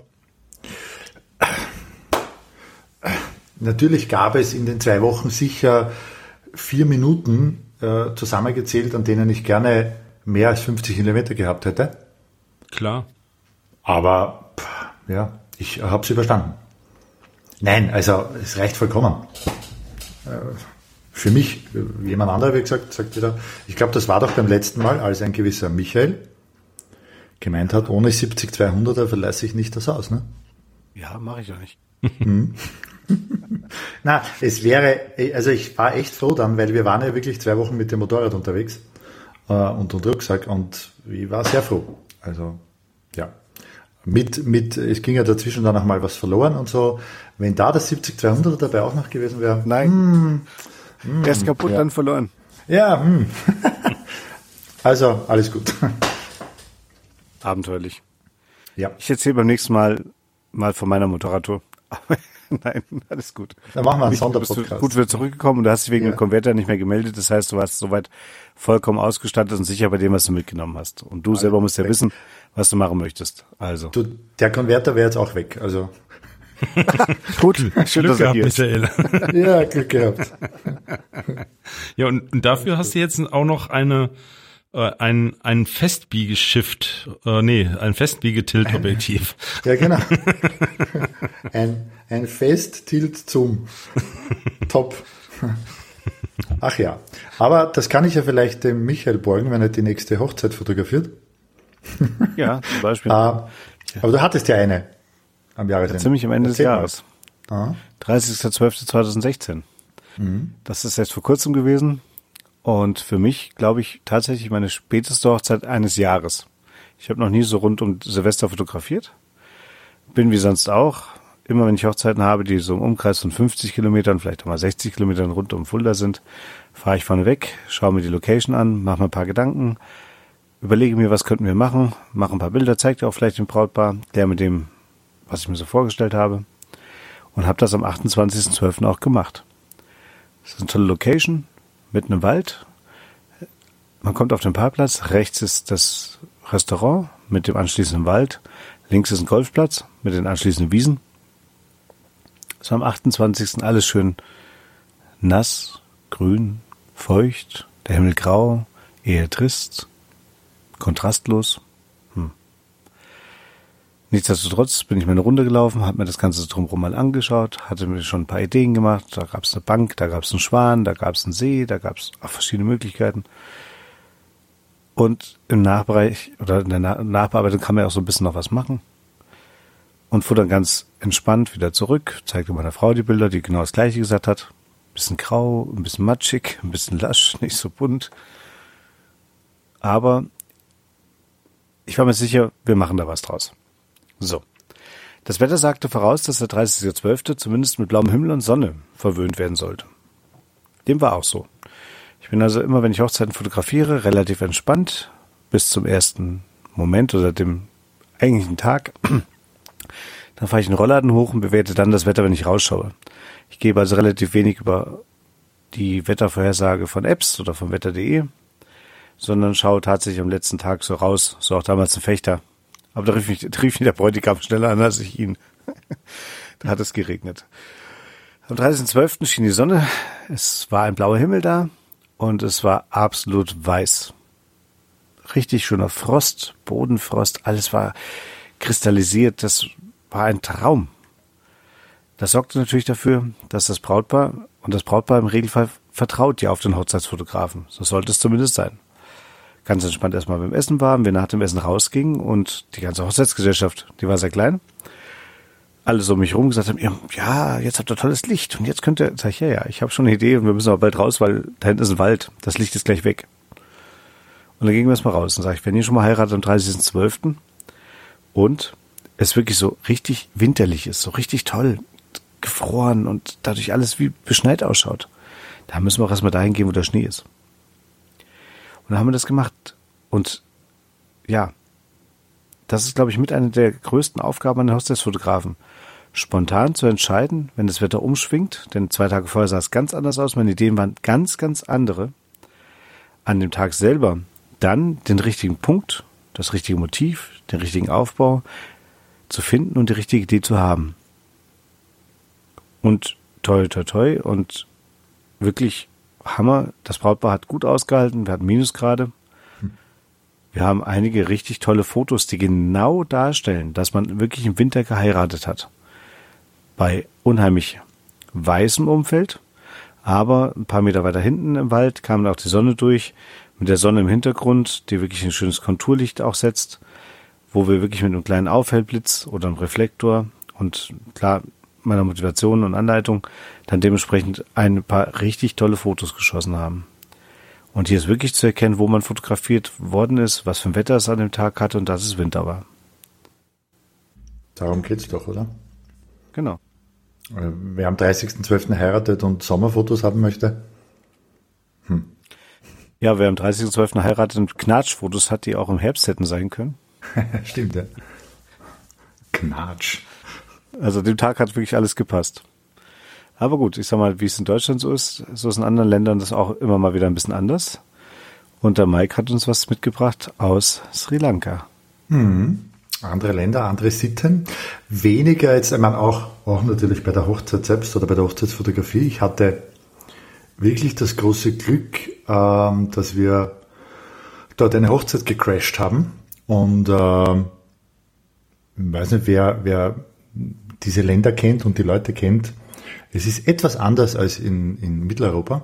Natürlich gab es in den zwei Wochen sicher vier Minuten äh, zusammengezählt, an denen ich gerne mehr als fünfzig Millimeter gehabt hätte. Klar. Aber pff, ja, ich habe es überstanden. Nein, also es reicht vollkommen. Äh, für mich, jemand anderer, wie gesagt, sagt wieder, ich glaube, das war doch beim letzten Mal, als ein gewisser Michael gemeint hat, ohne siebzig zweihunderter verlasse ich nicht das Haus. Ne? Ja, mache ich ja nicht. Na, es wäre, also ich war echt froh dann, weil wir waren ja wirklich zwei Wochen mit dem Motorrad unterwegs äh, und dem Rucksack und ich war sehr froh. Also, ja. Mit, mit, es ging ja dazwischen dann noch mal was verloren und so. Wenn da das siebzig zweihunderter dabei auch noch gewesen wäre. Nein. Mm, Erst kaputt, ja. dann verloren. Ja, hm. Also, alles gut. Abenteuerlich. Ja. Ich erzähle beim nächsten Mal mal von meiner Motorradtour. Nein, alles gut. Dann machen wir einen Ich- du bist Sonderpodcast. gut wieder zurückgekommen und du hast dich wegen Ja. dem Konverter nicht mehr gemeldet. Das heißt, du warst soweit vollkommen ausgestattet und sicher bei dem, was du mitgenommen hast. Und du selber musst ja wissen, was du machen möchtest. Also. Du, der Konverter wäre jetzt auch weg. Also, Gut, schön, Glück dass er gehabt, hier ist. Michael. ja, Glück gehabt. Ja, und, und dafür hast du jetzt auch noch eine äh, ein ein Festbiegeshift, äh, nee, ein Festbiegetilt-Objektiv. Ja, genau. Ein, ein Fest-Tilt zum Top. Ach ja. Aber das kann ich ja vielleicht dem Michael borgen, wenn er die nächste Hochzeit fotografiert. Ja, zum Beispiel. Ah, aber du hattest ja eine am Jahresende. Ziemlich am Ende des Erzähl mal. Jahres. Ah, dreißigster zwölfter zweitausendsechzehn. Das ist erst vor kurzem gewesen und für mich, glaube ich, tatsächlich meine späteste Hochzeit eines Jahres. Ich habe noch nie so rund um Silvester fotografiert. Bin wie sonst auch. Immer wenn ich Hochzeiten habe, die so im Umkreis von fünfzig Kilometern, vielleicht auch mal sechzig Kilometern rund um Fulda sind, fahre ich vorne weg, schaue mir die Location an, mache mir ein paar Gedanken, überlege mir, was könnten wir machen, mache ein paar Bilder, zeige dir auch vielleicht den Brautpaar, der mit dem, was ich mir so vorgestellt habe, und habe das am achtundzwanzigsten zwölften auch gemacht. Das ist eine tolle Location, mitten im Wald. Man kommt auf den Parkplatz, rechts ist das Restaurant mit dem anschließenden Wald, links ist ein Golfplatz mit den anschließenden Wiesen. Es war am achtundzwanzigsten alles schön nass, grün, feucht, der Himmel grau, eher trist, kontrastlos. Hm. Nichtsdestotrotz bin ich mir eine Runde gelaufen, habe mir das Ganze drumherum mal angeschaut, hatte mir schon ein paar Ideen gemacht. Da gab es eine Bank, da gab es einen Schwan, da gab es einen See, da gab es verschiedene Möglichkeiten. Und im Nachbereich oder in der Na- Nachbearbeitung kann man ja auch so ein bisschen noch was machen. Und fuhr dann ganz entspannt wieder zurück, zeigte meiner Frau die Bilder, die genau das Gleiche gesagt hat. Ein bisschen grau, ein bisschen matschig, ein bisschen lasch, nicht so bunt. Aber ich war mir sicher, wir machen da was draus. So. Das Wetter sagte voraus, dass der dreißigster zwölfte zumindest mit blauem Himmel und Sonne verwöhnt werden sollte. Dem war auch so. Ich bin also immer, wenn ich Hochzeiten fotografiere, relativ entspannt bis zum ersten Moment oder dem eigentlichen Tag. Dann fahre ich in den Rollladen hoch und bewerte dann das Wetter, wenn ich rausschaue. Ich gebe also relativ wenig über die Wettervorhersage von Apps oder von wetter punkt de, sondern schaue tatsächlich am letzten Tag so raus, so auch damals ein Fechter. Aber da rief mich, rief mich der Bräutigam schneller an als ich ihn. Da hat es geregnet. Am dreißigsten zwölften schien die Sonne, es war ein blauer Himmel da und es war absolut weiß. Richtig schöner Frost, Bodenfrost, alles war kristallisiert, das war ein Traum. Das sorgte natürlich dafür, dass das Brautpaar, und das Brautpaar im Regelfall vertraut ja auf den Hochzeitsfotografen. So sollte es zumindest sein. Ganz entspannt erstmal beim Essen waren, wir nach dem Essen rausgingen und die ganze Hochzeitsgesellschaft, die war sehr klein, alle so um mich rum gesagt haben, ja, jetzt habt ihr tolles Licht und jetzt könnt ihr, sag ich, ja, ja, ich habe schon eine Idee und wir müssen aber bald raus, weil da hinten ist ein Wald, das Licht ist gleich weg. Und dann gingen wir erstmal raus und sag ich, wenn ihr schon mal heiratet am dreißigsten zwölften und es wirklich so richtig winterlich ist, so richtig toll, gefroren und dadurch alles wie beschneit ausschaut, da müssen wir auch erstmal dahin gehen, wo der Schnee ist. dann haben wir das gemacht. Und ja, das ist, glaube ich, mit einer der größten Aufgaben an den Hochzeitsfotografen. Spontan zu entscheiden, wenn das Wetter umschwingt, denn zwei Tage vorher sah es ganz anders aus, meine Ideen waren ganz, ganz andere. An dem Tag selber dann den richtigen Punkt, das richtige Motiv, den richtigen Aufbau zu finden und die richtige Idee zu haben. Und toi, toi, toi und wirklich Hammer, das Brautpaar hat gut ausgehalten, wir hatten Minusgrade. Wir haben einige richtig tolle Fotos, die genau darstellen, dass man wirklich im Winter geheiratet hat. Bei unheimlich weißem Umfeld, aber ein paar Meter weiter hinten im Wald kam auch die Sonne durch, mit der Sonne im Hintergrund, die wirklich ein schönes Konturlicht auch setzt, wo wir wirklich mit einem kleinen Aufhellblitz oder einem Reflektor und klar meiner Motivation und Anleitung dann dementsprechend ein paar richtig tolle Fotos geschossen haben. Und hier ist wirklich zu erkennen, wo man fotografiert worden ist, was für ein Wetter es an dem Tag hatte und dass es Winter war. Darum geht's doch, oder? Genau. Wer am dreißigsten zwölften heiratet und Sommerfotos haben möchte. Hm. Ja, wer am dreißigsten zwölften heiratet und Knatschfotos hat, die auch im Herbst hätten sein können. Stimmt, ja. Knatsch. Also dem Tag hat wirklich alles gepasst. Aber gut, ich sag mal, wie es in Deutschland so ist, so ist in anderen Ländern das auch immer mal wieder ein bisschen anders. Und der Mike hat uns was mitgebracht aus Sri Lanka. Hm. Andere Länder, andere Sitten. Weniger jetzt, ich meine auch, auch natürlich bei der Hochzeit selbst oder bei der Hochzeitsfotografie. Ich hatte wirklich das große Glück, ähm, dass wir dort eine Hochzeit gecrashed haben. Und ähm, ich weiß nicht, wer, wer diese Länder kennt und die Leute kennt. Es ist etwas anders als in, in Mitteleuropa.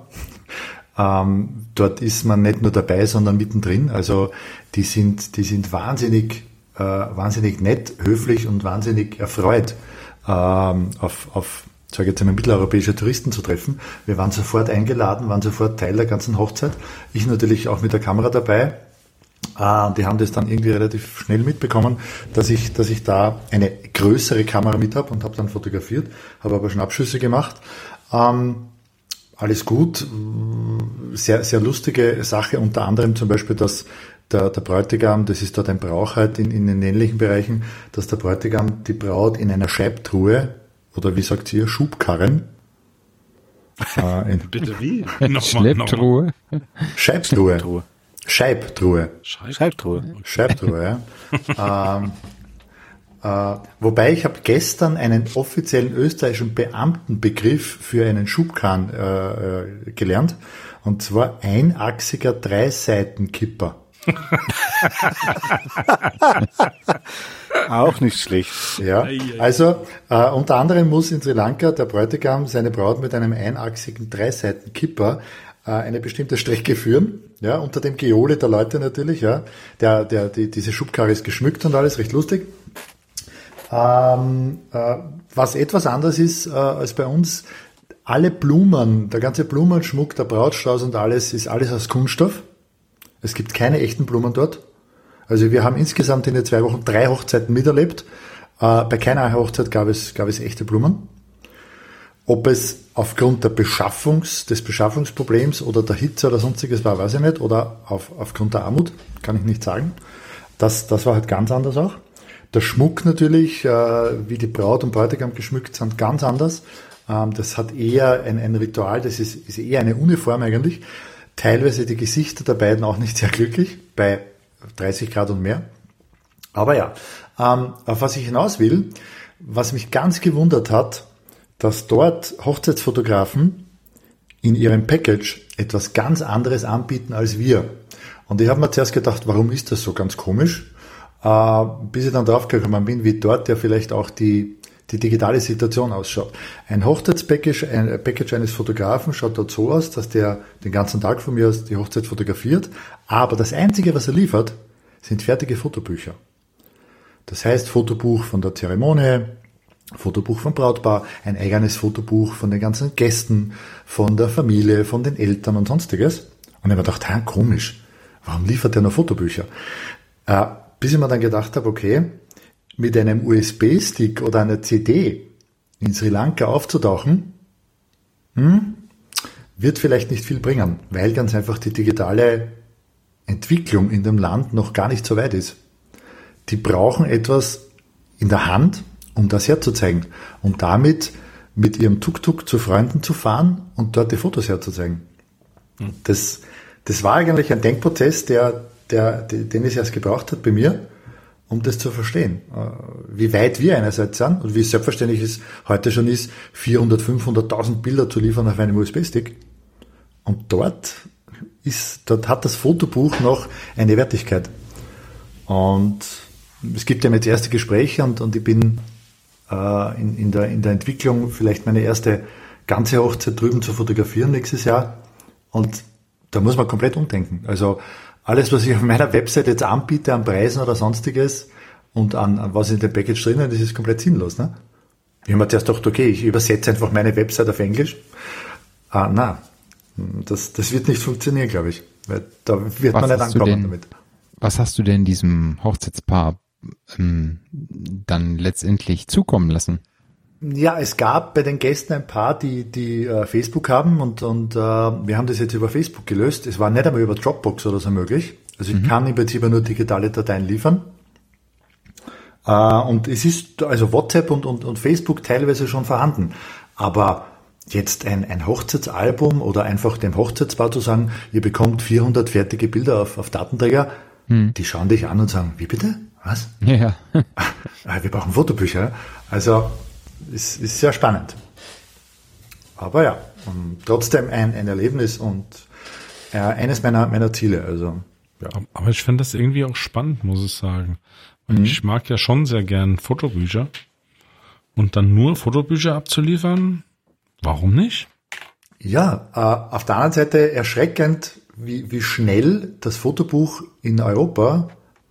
Ähm, dort ist man nicht nur dabei, sondern mittendrin. Also die sind, die sind wahnsinnig, äh, wahnsinnig nett, höflich und wahnsinnig erfreut, ähm, auf, auf, sage ich jetzt einmal, mitteleuropäische Touristen zu treffen. Wir waren sofort eingeladen, waren sofort Teil der ganzen Hochzeit. Ich natürlich auch mit der Kamera dabei. Ah, die haben das dann irgendwie relativ schnell mitbekommen, dass ich, dass ich da eine größere Kamera mit habe und habe dann fotografiert, habe aber Schnappschüsse gemacht. Ähm, alles gut, sehr, sehr lustige Sache, unter anderem zum Beispiel, dass der, der Bräutigam, das ist dort ein Brauch halt in, in den ländlichen Bereichen, dass der Bräutigam die Braut in einer Scheibtruhe, oder wie sagt ihr, Schubkarren, äh, in Bitte wie? Schlepptruhe. Scheibtruhe. Scheibtruhe. Scheibtruhe. Scheibtruhe, ja. ähm, äh, wobei ich habe gestern einen offiziellen österreichischen Beamtenbegriff für einen Schubkarren äh, gelernt, und zwar einachsiger Dreiseitenkipper. Auch nicht schlecht. Ja, also äh, unter anderem muss in Sri Lanka der Bräutigam seine Braut mit einem einachsigen Dreiseitenkipper äh, eine bestimmte Strecke führen, ja, unter dem Geole der Leute natürlich, ja. Der, der, die, diese Schubkarre ist geschmückt und alles, recht lustig. Ähm, äh, was etwas anders ist äh, als bei uns, alle Blumen, der ganze Blumenschmuck, der Brautstrauß und alles, ist alles aus Kunststoff. Es gibt keine echten Blumen dort. Also wir haben insgesamt in den zwei Wochen drei Hochzeiten miterlebt. Äh, bei keiner Hochzeit gab es, gab es echte Blumen. Ob es aufgrund der Beschaffungs, des Beschaffungsproblems oder der Hitze oder sonstiges war, weiß ich nicht. Oder auf, aufgrund der Armut, kann ich nicht sagen. Das, das war halt ganz anders auch. Der Schmuck natürlich, äh, wie die Braut und Bräutigam geschmückt sind, ganz anders. Ähm, das hat eher ein, ein Ritual, das ist, ist eher eine Uniform eigentlich. Teilweise die Gesichter der beiden auch nicht sehr glücklich, bei dreißig Grad und mehr. Aber ja, ähm, auf was ich hinaus will, was mich ganz gewundert hat, dass dort Hochzeitsfotografen in ihrem Package etwas ganz anderes anbieten als wir. Und ich habe mir zuerst gedacht, warum ist das so, ganz komisch, äh, bis ich dann draufgekommen bin, wie dort ja vielleicht auch die die digitale Situation ausschaut. Ein Hochzeitspackage, ein Package eines Fotografen schaut dort so aus, dass der den ganzen Tag von mir aus die Hochzeit fotografiert, aber das Einzige, was er liefert, sind fertige Fotobücher. Das heißt, Fotobuch von der Zeremonie, Fotobuch vom Brautpaar, ein eigenes Fotobuch von den ganzen Gästen, von der Familie, von den Eltern und sonstiges. Und ich habe mir gedacht, ha, komisch, warum liefert der noch Fotobücher? Äh, bis ich mir dann gedacht habe, okay, mit einem U S B-Stick oder einer C D in Sri Lanka aufzutauchen, hm, wird vielleicht nicht viel bringen, weil ganz einfach die digitale Entwicklung in dem Land noch gar nicht so weit ist. Die brauchen etwas in der Hand, um das herzuzeigen und damit mit ihrem Tuk-Tuk zu Freunden zu fahren und dort die Fotos herzuzeigen. Hm. Das, das war eigentlich ein Denkprozess, der, der, den es erst gebraucht hat bei mir, um das zu verstehen. Wie weit wir einerseits sind und wie selbstverständlich es heute schon ist, vierhundert, fünfhunderttausend Bilder zu liefern auf einem U S B-Stick. Und dort ist, dort hat das Fotobuch noch eine Wertigkeit. Und es gibt ja jetzt erste Gespräche und, und ich bin äh, in, in, der, in der Entwicklung, vielleicht meine erste ganze Hochzeit drüben zu fotografieren nächstes Jahr. Und da muss man komplett umdenken. Also alles, was ich auf meiner Website jetzt anbiete, an Preisen oder sonstiges und an, an was in dem Package drinnen ist, ist komplett sinnlos. Ne? Ich habe mir zuerst gedacht, okay, ich übersetze einfach meine Website auf Englisch. Ah, na, das, das wird nicht funktionieren, glaube ich. Weil da wird was man nicht ankommen denn, damit. Was hast du denn diesem Hochzeitspaar ähm, dann letztendlich zukommen lassen? Ja, es gab bei den Gästen ein paar, die, die äh, Facebook haben und, und äh, wir haben das jetzt über Facebook gelöst. Es war nicht einmal über Dropbox oder so möglich. Also ich mhm. kann im Prinzip nur digitale Dateien liefern. Äh, und es ist also WhatsApp und, und, und Facebook teilweise schon vorhanden. Aber jetzt ein, ein Hochzeitsalbum oder einfach dem Hochzeitspaar zu sagen, ihr bekommt vierhundert fertige Bilder auf, auf Datenträger, mhm. die schauen dich an und sagen, wie bitte? Was? Ja. Wir brauchen Fotobücher. Also Ist, ist sehr spannend. Aber ja, trotzdem ein, ein Erlebnis und äh, eines meiner, meiner Ziele. Also, ja. Aber ich finde das irgendwie auch spannend, muss ich sagen. Mhm. Ich mag ja schon sehr gern Fotobücher. Und dann nur Fotobücher abzuliefern, warum nicht? Ja, äh, auf der anderen Seite erschreckend, wie, wie schnell das Fotobuch in Europa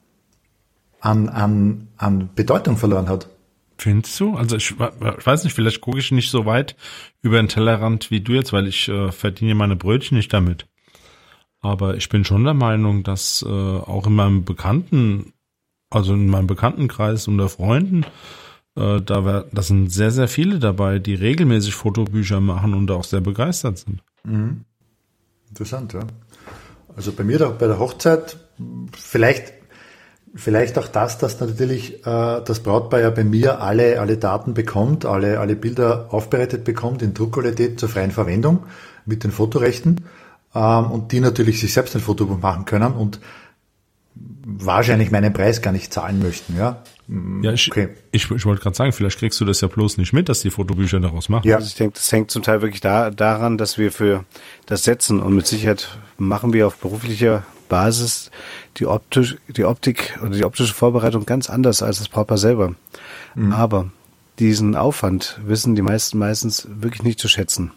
an, an, an Bedeutung verloren hat. Findest du? Also ich, ich weiß nicht, vielleicht gucke ich nicht so weit über den Tellerrand wie du jetzt, weil ich äh, verdiene meine Brötchen nicht damit. Aber ich bin schon der Meinung, dass äh, auch in meinem Bekannten, also in meinem Bekanntenkreis unter Freunden, äh, da wär, das sind sehr, sehr viele dabei, die regelmäßig Fotobücher machen und auch sehr begeistert sind. Mhm. Interessant, ja. Also bei mir da, bei der Hochzeit vielleicht Vielleicht auch das, dass natürlich äh, das Brautpaar ja bei mir alle alle Daten bekommt, alle alle Bilder aufbereitet bekommt in Druckqualität zur freien Verwendung mit den Fotorechten ähm, und die natürlich sich selbst ein Fotobuch machen können und wahrscheinlich meinen Preis gar nicht zahlen möchten. Ja, ja ich, okay. ich, ich wollte gerade sagen, vielleicht kriegst du das ja bloß nicht mit, dass die Fotobücher daraus machen. Ja, also ich denke, das hängt zum Teil wirklich da, daran, dass wir für das setzen und mit Sicherheit machen wir auf beruflicher Basis die optisch, die Optik oder die optische Vorbereitung ganz anders als das Brautpaar selber. Mhm. Aber diesen Aufwand wissen die meisten meistens wirklich nicht zu schätzen.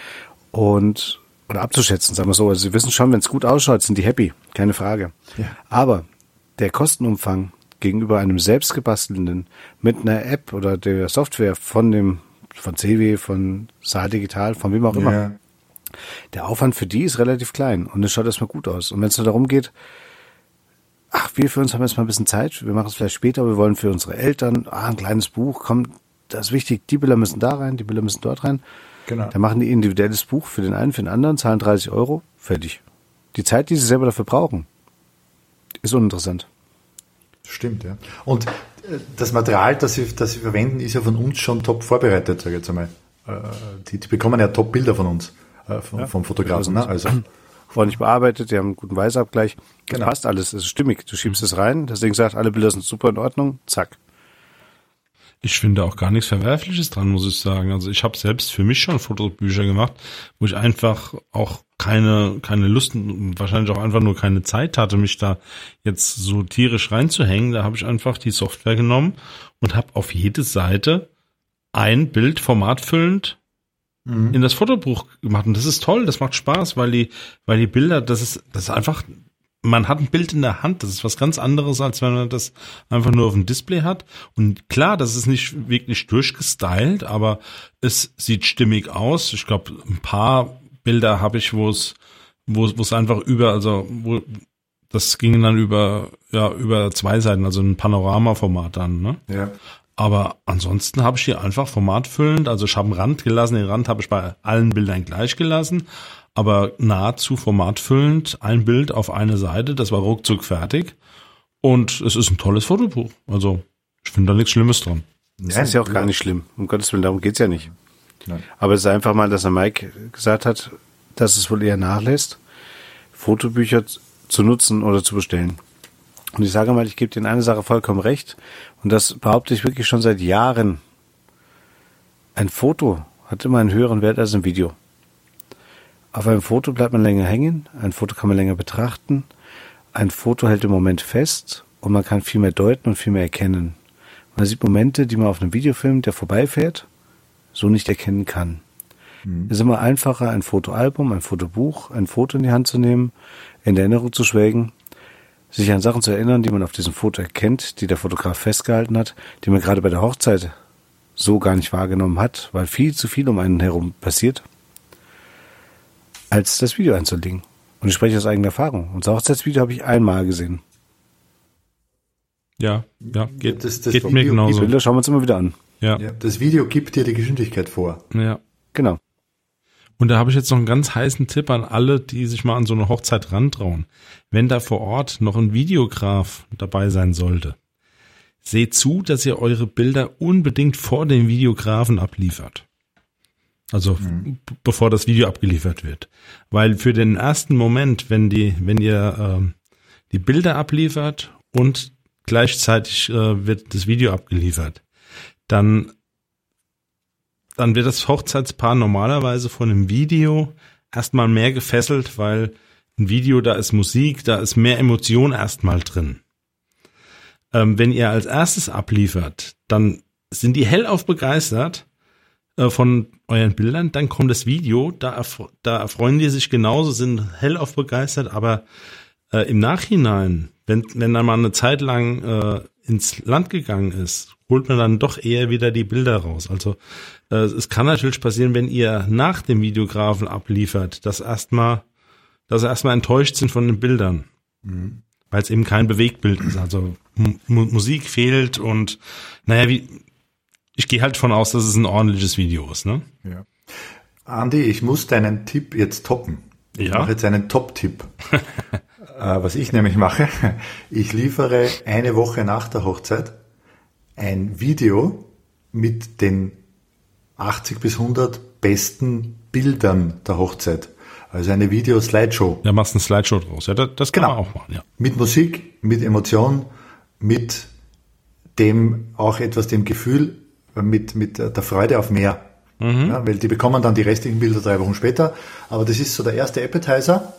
Und, oder abzuschätzen, sagen wir so. Also sie wissen schon, wenn es gut ausschaut, sind die happy. Keine Frage. Ja. Aber der Kostenumfang gegenüber einem selbstgebastelnden mit einer App oder der Software von dem, von C W, von Saal Digital, von wem auch immer, ja. Der Aufwand für die ist relativ klein und es schaut erstmal gut aus. Und wenn es nur darum geht, ach, wir für uns haben jetzt mal ein bisschen Zeit, wir machen es vielleicht später, wir wollen für unsere Eltern, ah, ein kleines Buch, komm, das ist wichtig, die Bilder müssen da rein, die Bilder müssen dort rein. Genau. Dann machen die ein individuelles Buch für den einen, für den anderen, zahlen dreißig Euro, fertig. Die Zeit, die sie selber dafür brauchen, ist uninteressant. Stimmt, ja. Und das Material, das sie, das sie verwenden, ist ja von uns schon top vorbereitet, sage ich jetzt einmal. Die, die bekommen ja top Bilder von uns. Vom, ja, vom Fotografen, ne? Also ordentlich bearbeitet, die haben einen guten Weißabgleich. Das genau. Passt alles, es ist stimmig. Du schiebst es rein, das Ding sagt, alle Bilder sind super in Ordnung, zack. Ich finde auch gar nichts Verwerfliches dran, muss ich sagen. Also ich habe selbst für mich schon Fotobücher gemacht, wo ich einfach auch keine keine Lust, wahrscheinlich auch einfach nur keine Zeit hatte, mich da jetzt so tierisch reinzuhängen. Da habe ich einfach die Software genommen und habe auf jede Seite ein Bild formatfüllend in das Fotobuch gemacht. Und das ist toll, das macht Spaß, weil die, weil die Bilder, das ist, das ist einfach, man hat ein Bild in der Hand, das ist was ganz anderes, als wenn man das einfach nur auf dem Display hat. Und klar, das ist nicht wirklich durchgestylt, aber es sieht stimmig aus. Ich glaube, ein paar Bilder habe ich, wo es, wo es, wo es einfach über, also, wo, das ging dann über, ja, über zwei Seiten, also ein Panoramaformat dann, ne? Ja. Aber ansonsten habe ich hier einfach formatfüllend, also ich habe einen Rand gelassen, den Rand habe ich bei allen Bildern gleich gelassen, aber nahezu formatfüllend, ein Bild auf eine Seite, das war ruckzuck fertig und es ist ein tolles Fotobuch. Also ich finde da nichts Schlimmes dran. Das ist ja auch gar nicht schlimm, um Gottes Willen, darum geht's ja nicht. Nein. Aber es ist einfach mal, dass der Mike gesagt hat, dass es wohl eher nachlässt, Fotobücher zu nutzen oder zu bestellen. Und ich sage mal, ich gebe dir in einer Sache vollkommen recht. Und das behaupte ich wirklich schon seit Jahren. Ein Foto hat immer einen höheren Wert als ein Video. Auf einem Foto bleibt man länger hängen. Ein Foto kann man länger betrachten. Ein Foto hält im Moment fest. Und man kann viel mehr deuten und viel mehr erkennen. Man sieht Momente, die man auf einem Videofilm, der vorbeifährt, so nicht erkennen kann. Mhm. Es ist immer einfacher, ein Fotoalbum, ein Fotobuch, ein Foto in die Hand zu nehmen, in der Erinnerung zu schwelgen, sich an Sachen zu erinnern, die man auf diesem Foto erkennt, die der Fotograf festgehalten hat, die man gerade bei der Hochzeit so gar nicht wahrgenommen hat, weil viel zu viel um einen herum passiert, als das Video einzulegen. Und ich spreche aus eigener Erfahrung. Unser Hochzeitsvideo habe ich einmal gesehen. Ja, ja, geht, das, das geht Video, mir genauso. Die Bilder schauen wir uns immer wieder an. Ja. Ja, das Video gibt dir die Geschwindigkeit vor. Ja. Genau. Und da habe ich jetzt noch einen ganz heißen Tipp an alle, die sich mal an so eine Hochzeit rantrauen. Wenn da vor Ort noch ein Videograf dabei sein sollte, seht zu, dass ihr eure Bilder unbedingt vor dem Videografen abliefert. Also mhm. b- bevor das Video abgeliefert wird. Weil für den ersten Moment, wenn die, wenn ihr ähm, die Bilder abliefert und gleichzeitig äh, wird das Video abgeliefert, dann dann wird das Hochzeitspaar normalerweise von einem Video erstmal mehr gefesselt, weil ein Video, da ist Musik, da ist mehr Emotion erstmal drin. Ähm, wenn ihr als erstes abliefert, dann sind die hellauf begeistert äh, von euren Bildern, dann kommt das Video, da, erf- da erfreuen die sich genauso, sind hellauf begeistert, aber äh, im Nachhinein, wenn, wenn dann mal eine Zeit lang äh, ins Land gegangen ist, holt man dann doch eher wieder die Bilder raus. Also äh, es kann natürlich passieren, wenn ihr nach dem Videografen abliefert, dass erstmal, dass sie erstmal enttäuscht sind von den Bildern, mhm. weil es eben kein Bewegtbild ist. Also M- Musik fehlt und naja, wie ich gehe halt von aus, dass es ein ordentliches Video ist, ne? Ja. Andi, ich muss deinen Tipp jetzt toppen. Ich ja? mache jetzt einen Top-Tipp. äh, was ich nämlich mache, ich liefere eine Woche nach der Hochzeit ein Video mit den achtzig bis hundert besten Bildern der Hochzeit. Also eine Video-Slideshow. Ja, machst eine Slideshow draus. Ja, das, das kann genau. man auch machen, ja. Mit Musik, mit Emotion, mit dem auch etwas dem Gefühl, mit, mit der Freude auf mehr. Mhm. Ja, weil die bekommen dann die restlichen Bilder drei Wochen später. Aber das ist so der erste Appetizer.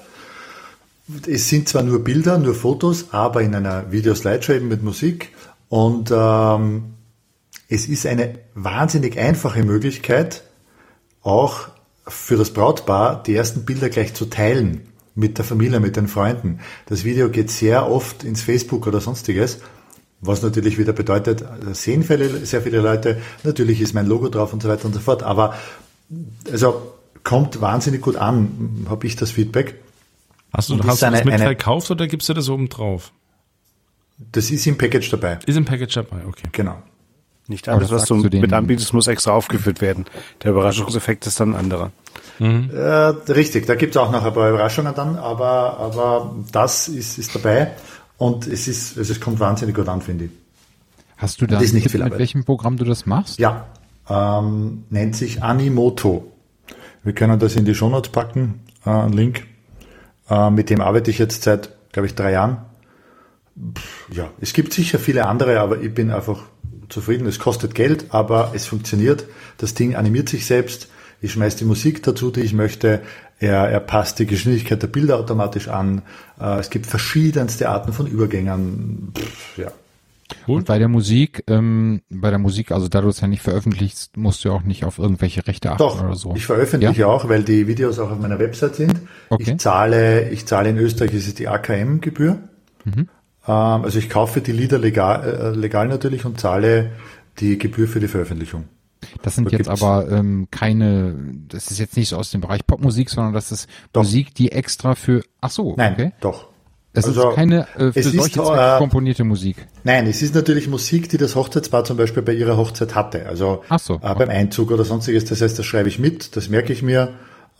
Es sind zwar nur Bilder, nur Fotos, aber in einer Video-Slideshow eben mit Musik. Und ähm, es ist eine wahnsinnig einfache Möglichkeit, auch für das Brautpaar die ersten Bilder gleich zu teilen mit der Familie, mit den Freunden. Das Video geht sehr oft ins Facebook oder sonstiges, was natürlich wieder bedeutet, sehen viele, sehr viele Leute, natürlich ist mein Logo drauf und so weiter und so fort, aber also kommt wahnsinnig gut an, habe ich das Feedback. Hast du, hast du das mit verkauft oder gibst du das oben drauf? Das ist im Package dabei. Ist im Package dabei, okay. Genau. Nicht alles, was du mit anbietest, muss extra aufgeführt werden. Der Überraschungseffekt ist dann ein anderer. Mhm. Äh, richtig, da gibt es auch noch ein paar Überraschungen dann, aber, aber das ist, ist dabei und es ist, es kommt wahnsinnig gut an, finde ich. Hast du da nicht Tipp, viel mit Arbeit. welchem Programm du das machst? Ja, ähm, nennt sich Animoto. Wir können das in die Shownotes packen, äh, einen Link. Äh, mit dem arbeite ich jetzt seit, glaube ich, drei Jahren. Pff, ja, es gibt sicher viele andere, aber ich bin einfach zufrieden. Es kostet Geld, aber es funktioniert. Das Ding animiert sich selbst. Ich schmeiße die Musik dazu, die ich möchte. Er, er passt die Geschwindigkeit der Bilder automatisch an. Äh, es gibt verschiedenste Arten von Übergängen. Pff, ja. Und bei der Musik, ähm, bei der Musik, also da du es ja nicht veröffentlichst, musst du auch nicht auf irgendwelche Rechte achten Doch, oder so. Ich veröffentliche ja? auch, weil die Videos auch auf meiner Website sind. Okay. Ich zahle, ich zahle in Österreich, ist es die A K M-Gebühr. Mhm. Ähm, also ich kaufe die Lieder legal, äh, legal natürlich und zahle die Gebühr für die Veröffentlichung. Das sind da jetzt aber ähm, keine, das ist jetzt nicht so aus dem Bereich Popmusik, sondern das ist doch Musik, die extra für, ach so, Nein, okay. doch. Es also, ist keine äh, für solche Zwecke komponierte Musik. Nein, es ist natürlich Musik, die das Hochzeitspaar zum Beispiel bei ihrer Hochzeit hatte. Also Ach so, äh, beim okay. Einzug oder sonstiges. Das heißt, das schreibe ich mit, das merke ich mir.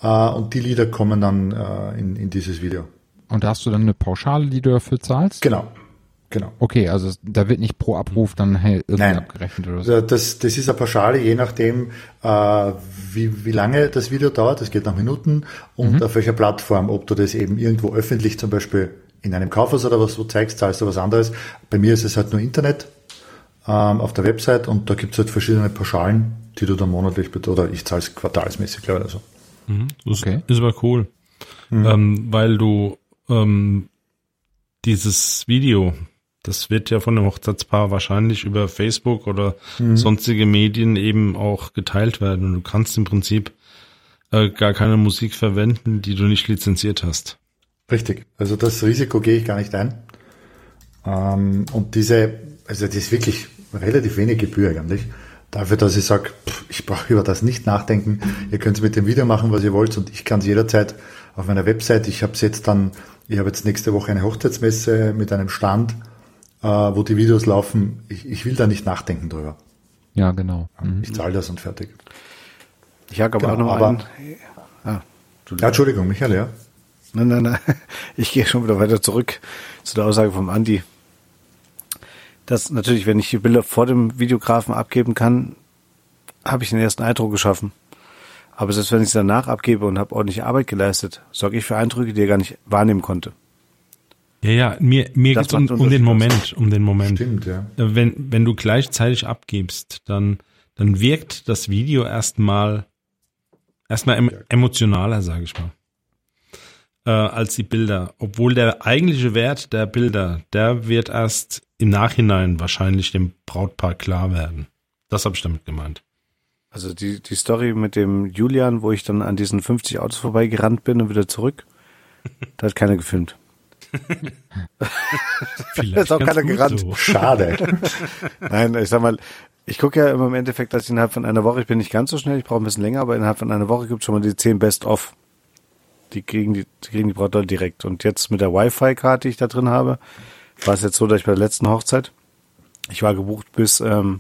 äh, und die Lieder kommen dann äh, in, in dieses Video. Und da hast du dann eine Pauschale, die du dafür zahlst? Genau, genau. Okay, also da wird nicht pro Abruf dann hey, irgendwie Nein. abgerechnet oder so? Das, das ist eine Pauschale, je nachdem, äh, wie, wie lange das Video dauert, das geht nach Minuten, und mhm. auf welcher Plattform, ob du das eben irgendwo öffentlich zum Beispiel in einem Kaufhaus oder was du zeigst, zahlst du was anderes. Bei mir ist es halt nur Internet ähm, auf der Website, und da gibt es halt verschiedene Pauschalen, die du dann monatlich, oder ich zahle es quartalsmäßig, glaube ich, oder so. Mhm. Das okay. ist aber cool, mhm. ähm, weil du ähm, dieses Video, das wird ja von dem Hochzeitspaar wahrscheinlich über Facebook oder mhm. sonstige Medien eben auch geteilt werden, und du kannst im Prinzip äh, gar keine Musik verwenden, die du nicht lizenziert hast. Richtig, also das Risiko gehe ich gar nicht ein. Ähm, und diese, also das ist wirklich relativ wenig Gebühr eigentlich, dafür, dass ich sage, ich brauche über das nicht nachdenken, ihr könnt mit dem Video machen, was ihr wollt, und ich kann es jederzeit auf meiner Website, ich habe es jetzt dann, ich habe jetzt nächste Woche eine Hochzeitsmesse mit einem Stand, äh, wo die Videos laufen, ich, ich will da nicht nachdenken drüber. Ja, genau. Mhm. Ich zahle das und fertig. Ich habe aber genau, auch noch aber, einen. Ah, Entschuldigung. Ja, Entschuldigung, Michael, ja. Nein, nein, nein. Ich gehe schon wieder weiter zurück zu der Aussage vom Andi. Dass natürlich, wenn ich die Bilder vor dem Videografen abgeben kann, habe ich den ersten Eindruck geschaffen. Aber selbst wenn ich es danach abgebe und habe ordentliche Arbeit geleistet, sorge ich für Eindrücke, die er gar nicht wahrnehmen konnte. Ja, ja, mir, mir geht es um, um den Moment, um den Moment. Stimmt, ja. Wenn, wenn du gleichzeitig abgibst, dann, dann wirkt das Video erstmal, erstmal em, emotionaler, sage ich mal, äh, als die Bilder. Obwohl der eigentliche Wert der Bilder, der wird erst im Nachhinein wahrscheinlich dem Brautpaar klar werden. Das habe ich damit gemeint. Also die, die Story mit dem Julian, wo ich dann an diesen fünfzig Autos vorbeigerannt bin und wieder zurück, da hat keiner gefilmt. Vielleicht da ist auch keiner gerannt. So. Schade. Nein, ich sag mal, ich gucke ja immer im Endeffekt, dass ich innerhalb von einer Woche, ich bin nicht ganz so schnell, ich brauche ein bisschen länger, aber innerhalb von einer Woche gibt es schon mal die zehn Best-of. Die kriegen die, die kriegen die Brautleute direkt. Und jetzt mit der Wi-Fi-Karte, die ich da drin habe, war es jetzt so, dass ich bei der letzten Hochzeit, ich war gebucht bis ähm,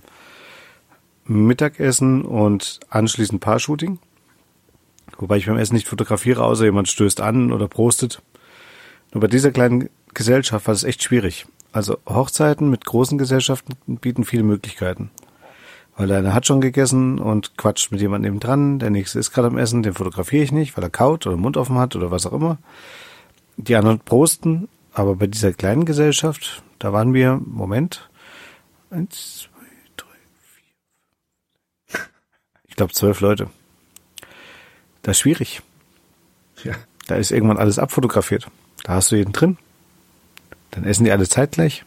Mittagessen und anschließend Paar-Shooting. Wobei ich beim Essen nicht fotografiere, außer jemand stößt an oder prostet. Nur bei dieser kleinen Gesellschaft war es echt schwierig. Also Hochzeiten mit großen Gesellschaften bieten viele Möglichkeiten. Weil der eine hat schon gegessen und quatscht mit jemandem nebendran, der nächste ist gerade am Essen, den fotografiere ich nicht, weil er kaut oder den Mund offen hat oder was auch immer. Die anderen prosten, aber bei dieser kleinen Gesellschaft, da waren wir, Moment, eins, zwei, drei, vier, ich glaube zwölf Leute. Das ist schwierig. Ja. Da ist irgendwann alles abfotografiert. Da hast du jeden drin. Dann essen die alle zeitgleich.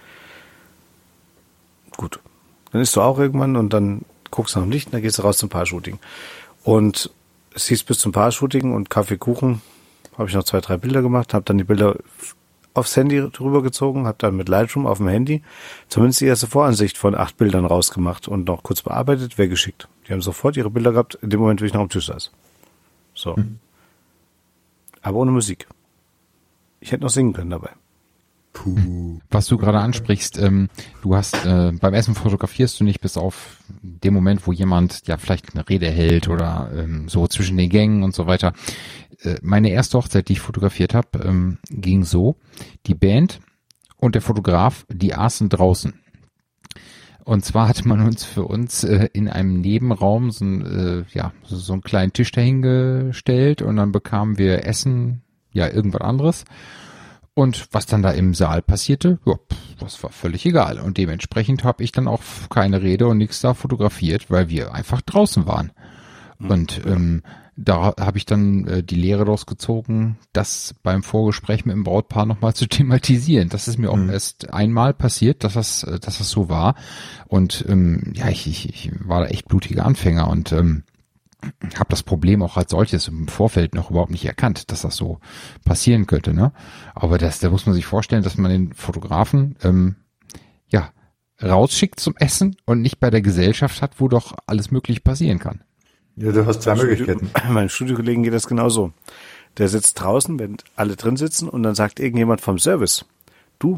Gut. Dann isst du auch irgendwann und dann guckst du nach dem Licht und dann gehst du raus zum Paar-Shooting. Und es hieß bis zum Paar-Shooting und Kaffee, Kuchen, habe ich noch zwei, drei Bilder gemacht, habe dann die Bilder aufs Handy drüber gezogen, habe dann mit Lightroom auf dem Handy zumindest die erste Voransicht von acht Bildern rausgemacht und noch kurz bearbeitet, weggeschickt. Die haben sofort ihre Bilder gehabt, in dem Moment, wo ich noch am Tisch saß. So. Mhm. Aber ohne Musik. Ich hätte noch singen können dabei. Puh. Was du gerade ansprichst, ähm, du hast äh, beim Essen fotografierst du nicht bis auf den Moment, wo jemand ja vielleicht eine Rede hält oder ähm, so zwischen den Gängen und so weiter. Äh, meine erste Hochzeit, die ich fotografiert habe, ähm, ging so: Die Band und der Fotograf, die aßen draußen. Und zwar hatte man uns für uns äh, in einem Nebenraum so, ein, äh, ja, so, so einen kleinen Tisch dahingestellt und dann bekamen wir Essen, ja, irgendwas anderes. Und was dann da im Saal passierte, ja, das war völlig egal. Und dementsprechend habe ich dann auch keine Rede und nichts da fotografiert, weil wir einfach draußen waren. Mhm. Und ähm, da habe ich dann äh, die Lehre daraus gezogen, das beim Vorgespräch mit dem Brautpaar nochmal zu thematisieren. Das ist mir auch mhm. erst einmal passiert, dass das, dass das so war. Und ähm, ja, ich, ich, ich war da echt blutiger Anfänger und ähm, habe das Problem auch als solches im Vorfeld noch überhaupt nicht erkannt, dass das so passieren könnte, ne? Aber das, da muss man sich vorstellen, dass man den Fotografen ähm, ja rausschickt zum Essen und nicht bei der Gesellschaft hat, wo doch alles Mögliche passieren kann. Ja, du hast zwei Möglichkeiten. Meinen Studiokollegen geht das genauso. Der sitzt draußen, wenn alle drin sitzen und dann sagt irgendjemand vom Service: Du,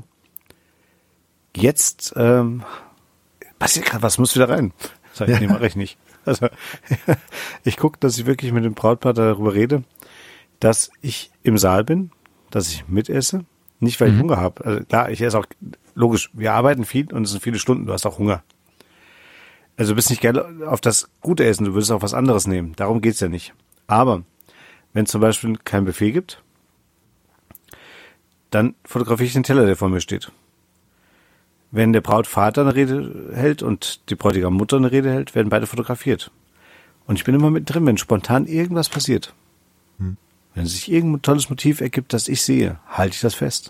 jetzt ähm, passiert gerade was, muss wieder rein. Sag ich, nee, mach ich nicht. Also ich gucke, dass ich wirklich mit dem Brautpaar darüber rede, dass ich im Saal bin, dass ich mitesse. Nicht, weil ich mhm. Hunger habe. Also klar, ich esse auch, logisch, wir arbeiten viel und es sind viele Stunden, du hast auch Hunger. Also du bist nicht gerne auf das gute Essen, du würdest auch was anderes nehmen. Darum geht's ja nicht. Aber wenn es zum Beispiel kein Buffet gibt, dann fotografiere ich den Teller, der vor mir steht. Wenn der Brautvater eine Rede hält und die Bräutigammutter eine Rede hält, werden beide fotografiert. Und ich bin immer mit drin, wenn spontan irgendwas passiert. Hm. Wenn sich irgendein tolles Motiv ergibt, das ich sehe, halte ich das fest.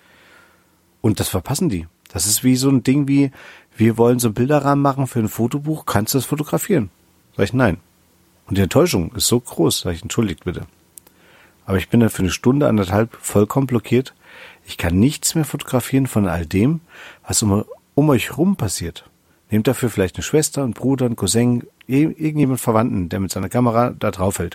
Und das verpassen die. Das ist wie so ein Ding wie, wir wollen so einen Bilderrahmen machen für ein Fotobuch, kannst du das fotografieren? Sag ich, nein. Und die Enttäuschung ist so groß, sag ich, entschuldigt bitte. Aber ich bin dann für eine Stunde, anderthalb vollkommen blockiert. Ich kann nichts mehr fotografieren von all dem, was um, um euch rum passiert. Nehmt dafür vielleicht eine Schwester, einen Bruder, einen Cousin, irgendjemand Verwandten, der mit seiner Kamera da drauf hält.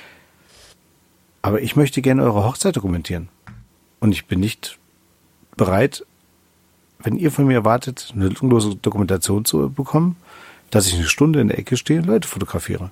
Aber ich möchte gerne eure Hochzeit dokumentieren. Und ich bin nicht bereit, wenn ihr von mir erwartet, eine lückenlose Dokumentation zu bekommen, dass ich eine Stunde in der Ecke stehe und Leute fotografiere.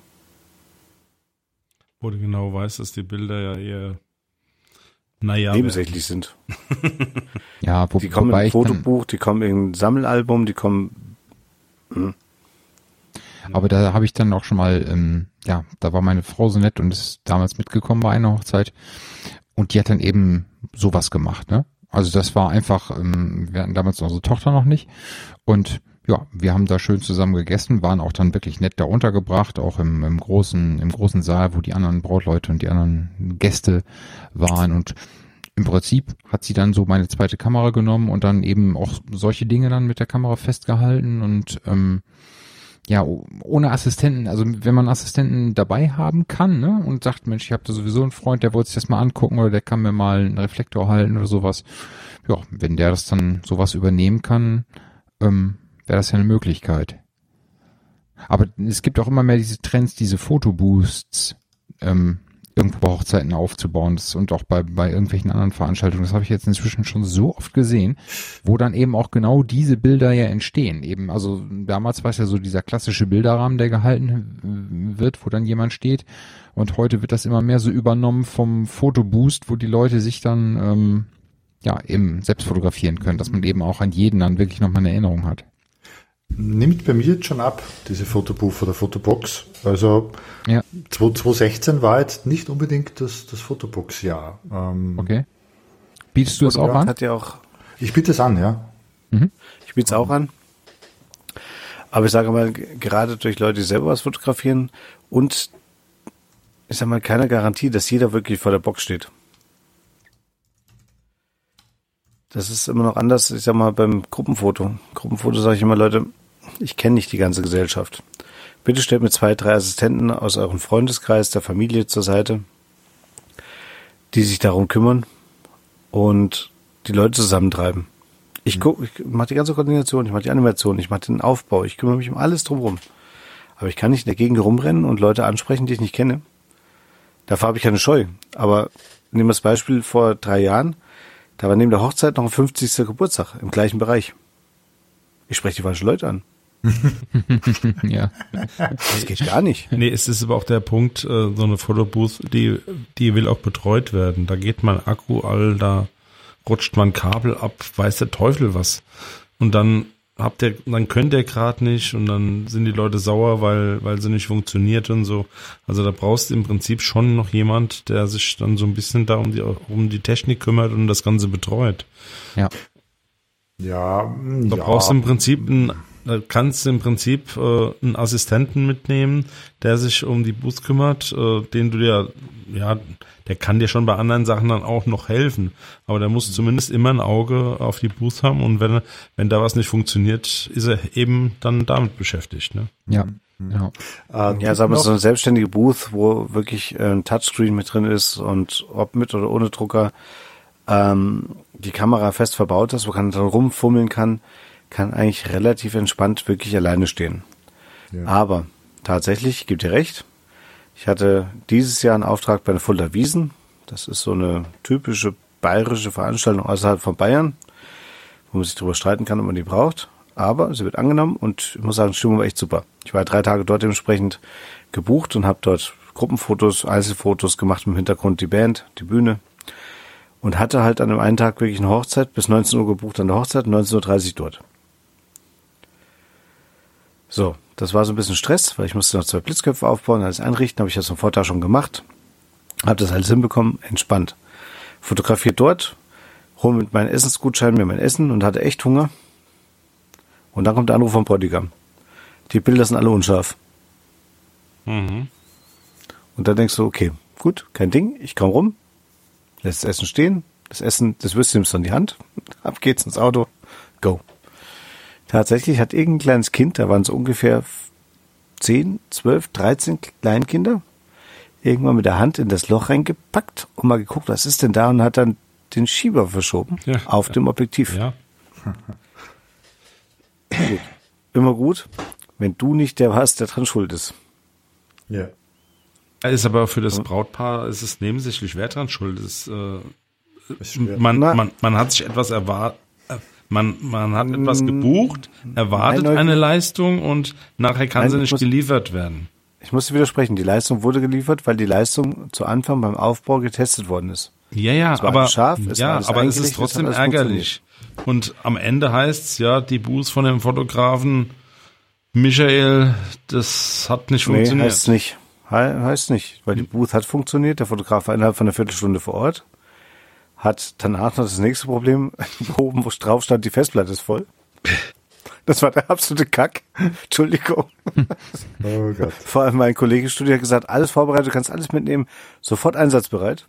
Wo du genau weißt, dass die Bilder ja eher naja nebensächlich sind. Ja, wo, die kommen in ein Fotobuch, die kommen in ein Sammelalbum, die kommen. Mh. Aber da habe ich dann auch schon mal, ähm, ja, da war meine Frau so nett und ist damals mitgekommen bei einer Hochzeit und die hat dann eben sowas gemacht, ne? Also das war einfach, ähm, wir hatten damals unsere Tochter noch nicht und ja, wir haben da schön zusammen gegessen, waren auch dann wirklich nett da untergebracht, auch im, im großen, im großen Saal, wo die anderen Brautleute und die anderen Gäste waren und im Prinzip hat sie dann so meine zweite Kamera genommen und dann eben auch solche Dinge dann mit der Kamera festgehalten und ähm, ja, ohne Assistenten, also wenn man Assistenten dabei haben kann, ne, und sagt, Mensch, ich habe da sowieso einen Freund, der wollte sich das mal angucken oder der kann mir mal einen Reflektor halten oder sowas. Ja, wenn der das dann sowas übernehmen kann, ähm, wäre das ja eine Möglichkeit. Aber es gibt auch immer mehr diese Trends, diese Fotoboosts, ähm, irgendwo bei Hochzeiten aufzubauen das, und auch bei, bei irgendwelchen anderen Veranstaltungen. Das habe ich jetzt inzwischen schon so oft gesehen, wo dann eben auch genau diese Bilder ja entstehen. Eben, also damals war es ja so dieser klassische Bilderrahmen, der gehalten wird, wo dann jemand steht. Und heute wird das immer mehr so übernommen vom Fotoboost, wo die Leute sich dann ähm, ja eben selbst fotografieren können, dass man eben auch an jeden dann wirklich nochmal eine Erinnerung hat. Nimmt bei mir jetzt schon ab, diese Fotobooth oder Fotobox. Also ja. zwanzig sechzehn war jetzt nicht unbedingt das, das Fotobox-Jahr. Ähm, okay. Bietest du es auch an? Hat ja auch ich biete es an, ja. Mhm. Ich biete es auch an. Aber ich sage mal, gerade durch Leute, die selber was fotografieren und ich sage mal, keine Garantie, dass jeder wirklich vor der Box steht. Das ist immer noch anders, ich sag mal, beim Gruppenfoto. Gruppenfoto sage ich immer, Leute, ich kenne nicht die ganze Gesellschaft. Bitte stellt mir zwei, drei Assistenten aus eurem Freundeskreis, der Familie zur Seite, die sich darum kümmern und die Leute zusammentreiben. Ich gucke, ich mache die ganze Koordination, ich mache die Animation, ich mache den Aufbau, ich kümmere mich um alles drumherum. Aber ich kann nicht in der Gegend rumrennen und Leute ansprechen, die ich nicht kenne. Dafür habe ich keine Scheu. Aber nehmen wir das Beispiel vor drei Jahren, da war neben der Hochzeit noch ein fünfzigster Geburtstag im gleichen Bereich. Ich spreche die falschen Leute an. Ja. Das geht gar nicht. Nee, es ist aber auch der Punkt, so eine Fotobooth, die, die will auch betreut werden. Da geht mal Akku all, da rutscht man Kabel ab, weiß der Teufel was. Und dann habt ihr, dann könnt ihr gerade nicht und dann sind die Leute sauer, weil, weil sie nicht funktioniert und so. Also da brauchst du im Prinzip schon noch jemand, der sich dann so ein bisschen da um die, um die Technik kümmert und das Ganze betreut. Ja. Ja, da ja. brauchst du im Prinzip einen, da kannst du im Prinzip äh, einen Assistenten mitnehmen, der sich um die Booth kümmert, äh, den du dir, ja, der kann dir schon bei anderen Sachen dann auch noch helfen, aber der muss zumindest immer ein Auge auf die Booth haben und wenn wenn da was nicht funktioniert, ist er eben dann damit beschäftigt, ne? Ja. Ja, äh, ja, sagen wir so eine selbstständige Booth, wo wirklich äh, ein Touchscreen mit drin ist und ob mit oder ohne Drucker ähm, die Kamera fest verbaut ist, wo man dann rumfummeln kann, kann eigentlich relativ entspannt wirklich alleine stehen. Ja. Aber tatsächlich, ich gebe dir recht, ich hatte dieses Jahr einen Auftrag bei den Fulda Wiesn. Das ist so eine typische bayerische Veranstaltung außerhalb von Bayern, wo man sich darüber streiten kann, ob man die braucht. Aber sie wird angenommen und ich muss sagen, die Stimmung war echt super. Ich war drei Tage dort dementsprechend gebucht und habe dort Gruppenfotos, Einzelfotos gemacht, im Hintergrund die Band, die Bühne. Und hatte halt an dem einen Tag wirklich eine Hochzeit, bis neunzehn Uhr gebucht an der Hochzeit, neunzehn Uhr dreißig dort. So, das war so ein bisschen Stress, weil ich musste noch zwei Blitzköpfe aufbauen, alles einrichten, habe ich das am Vortag schon gemacht. Habe das alles hinbekommen, entspannt. Fotografiert dort, hole mit meinem Essensgutschein mir mein Essen und hatte echt Hunger. Und dann kommt der Anruf vom Bräutigam. Die Bilder sind alle unscharf. Mhm. Und dann denkst du, okay, gut, kein Ding, ich komme rum, lässt das Essen stehen, das Essen, das Würstchen nimmst du in die Hand, ab geht's ins Auto, go. Tatsächlich hat irgendein kleines Kind, da waren es ungefähr zehn, zwölf, dreizehn Kleinkinder, irgendwann mit der Hand in das Loch reingepackt und mal geguckt, was ist denn da, und hat dann den Schieber verschoben ja, auf ja. dem Objektiv. Ja. Gut. Immer gut, wenn du nicht der warst, der dran schuld ist. Ja. Ist aber für das Brautpaar ist es nebensächlich, wer dran schuld ist. Äh, Ist schwer. man, man, man hat sich etwas erwartet, man, man hat etwas gebucht, erwartet Nein, eine Leistung und nachher kann Nein, sie ich nicht muss- geliefert werden. Ich muss dir widersprechen, die Leistung wurde geliefert, weil die Leistung zu Anfang beim Aufbau getestet worden ist. Ja, ja, war aber, alles scharf, es war ja, alles aber es ist eingerichtet, trotzdem es hat alles ärgerlich. Und am Ende heißt's, ja, die Buß von dem Fotografen Michael, das hat nicht Nee, funktioniert. heißt nicht. He heißt nicht, weil die Booth hat funktioniert, der Fotograf war innerhalb von einer Viertelstunde vor Ort, hat danach noch das nächste Problem behoben, wo drauf stand, die Festplatte ist voll. Das war der absolute Kack. Entschuldigung. Oh Gott. Vor allem mein Kollege Studio hat gesagt, alles vorbereitet, du kannst alles mitnehmen, sofort einsatzbereit.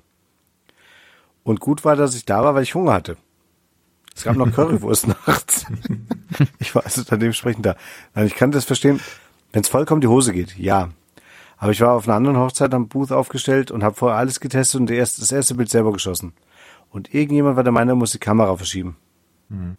Und gut war, dass ich da war, weil ich Hunger hatte. Es gab noch Currywurst nachts. Ich war also dann dementsprechend da. Nein, ich kann das verstehen, wenn es vollkommen die Hose geht, ja. Aber ich war auf einer anderen Hochzeit am Booth aufgestellt und habe vorher alles getestet und erste, das erste Bild selber geschossen. Und irgendjemand war der Meinung, er muss die Kamera verschieben. Mhm.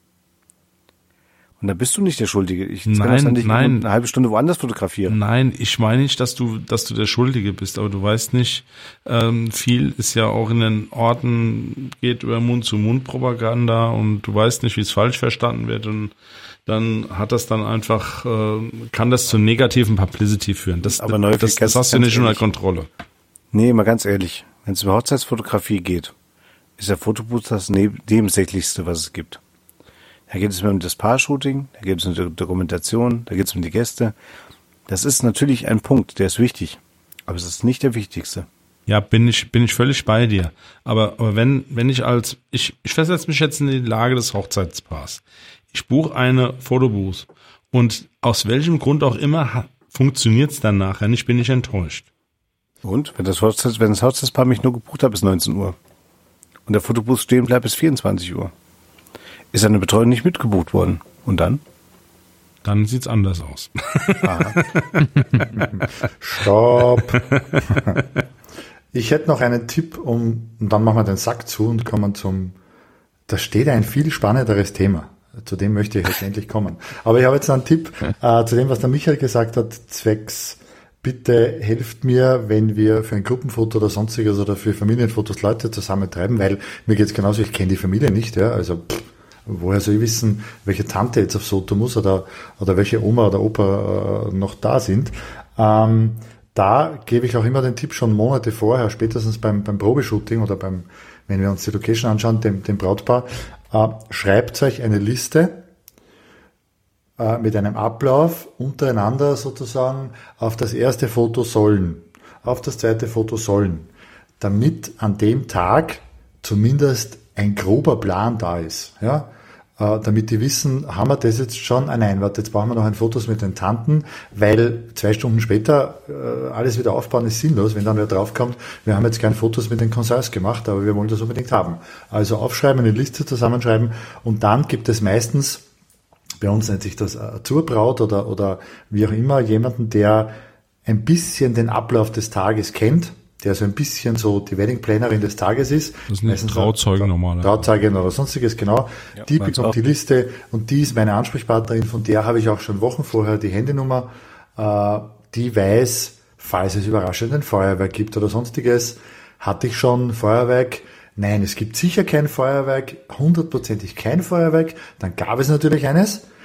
Und da bist du nicht der Schuldige. Ich Nein, kann das dann nicht nein. eine halbe Stunde woanders fotografieren. Nein, ich meine nicht, dass du, dass du der Schuldige bist, aber du weißt nicht, ähm, viel ist ja auch in den Orten, geht über Mund-zu-Mund-Propaganda und du weißt nicht, wie es falsch verstanden wird und dann hat das dann einfach, äh, kann das zu negativen Publicity führen. Das, Aber Neufeld, das, das ganz- hast du ganz nicht unter ehrlich. Kontrolle. Nee, mal ganz ehrlich. Wenn es über Hochzeitsfotografie geht, ist der Fotobooth das neb- nebensächlichste, was es gibt. Da geht es mir um das Paar-Shooting, da geht es um die Dokumentation, da geht es um die Gäste. Das ist natürlich ein Punkt, der ist wichtig. Aber es ist nicht der wichtigste. Ja, bin ich, bin ich völlig bei dir. Aber, aber wenn, wenn ich als, ich, ich versetze mich jetzt in die Lage des Hochzeitspaars. Ich buche eine Fotobooth und aus welchem Grund auch immer funktioniert es dann nachher nicht, bin ich enttäuscht. Und wenn das, Hochzeits, wenn das Hochzeitspaar mich nur gebucht hat bis neunzehn Uhr und der Fotobooth stehen bleibt bis vierundzwanzig Uhr, ist eine Betreuung nicht mitgebucht worden. Und dann? Dann sieht's anders aus. Stopp. Ich hätte noch einen Tipp, um, und dann machen wir den Sack zu und kommen zum, da steht ein viel spannenderes Thema. Zu dem möchte ich jetzt endlich kommen. Aber ich habe jetzt noch einen Tipp äh, zu dem, was der Michael gesagt hat, zwecks, bitte helft mir, wenn wir für ein Gruppenfoto oder sonstiges oder für Familienfotos Leute zusammentreiben, weil mir geht's genauso, ich kenne die Familie nicht, ja, also pff, woher soll ich wissen, welche Tante jetzt aufs Foto muss oder, oder welche Oma oder Opa äh, noch da sind. Ähm, da gebe ich auch immer den Tipp schon Monate vorher, spätestens beim, beim Probeshooting oder beim, wenn wir uns die Location anschauen, dem, dem Brautpaar, äh, schreibt euch eine Liste äh, mit einem Ablauf untereinander sozusagen auf das erste Foto sollen, auf das zweite Foto sollen, damit an dem Tag zumindest ein grober Plan da ist, ja, äh, damit die wissen, haben wir das jetzt schon? Ah, nein, warte, jetzt brauchen wir noch ein Fotos mit den Tanten, weil zwei Stunden später äh, alles wieder aufbauen ist sinnlos, wenn dann wer draufkommt, wir haben jetzt keine Fotos mit den Cousins gemacht, aber wir wollen das unbedingt haben. Also aufschreiben, eine Liste zusammenschreiben und dann gibt es meistens, bei uns nennt sich das äh, zur Braut oder, oder wie auch immer, jemanden, der ein bisschen den Ablauf des Tages kennt, der so ein bisschen so die Wedding-Plannerin des Tages ist. Das sind die Trauzeugen normalerweise. Trauzeugen oder sonstiges, genau. Ja, die meins bekommt auch. die Liste und die ist meine Ansprechpartnerin, von der habe ich auch schon Wochen vorher die Handynummer. Äh, die weiß, falls es überraschend ein Feuerwerk gibt oder sonstiges, hatte ich schon Feuerwerk. Nein, es gibt sicher kein Feuerwerk, hundertprozentig kein Feuerwerk. Dann gab es natürlich eines.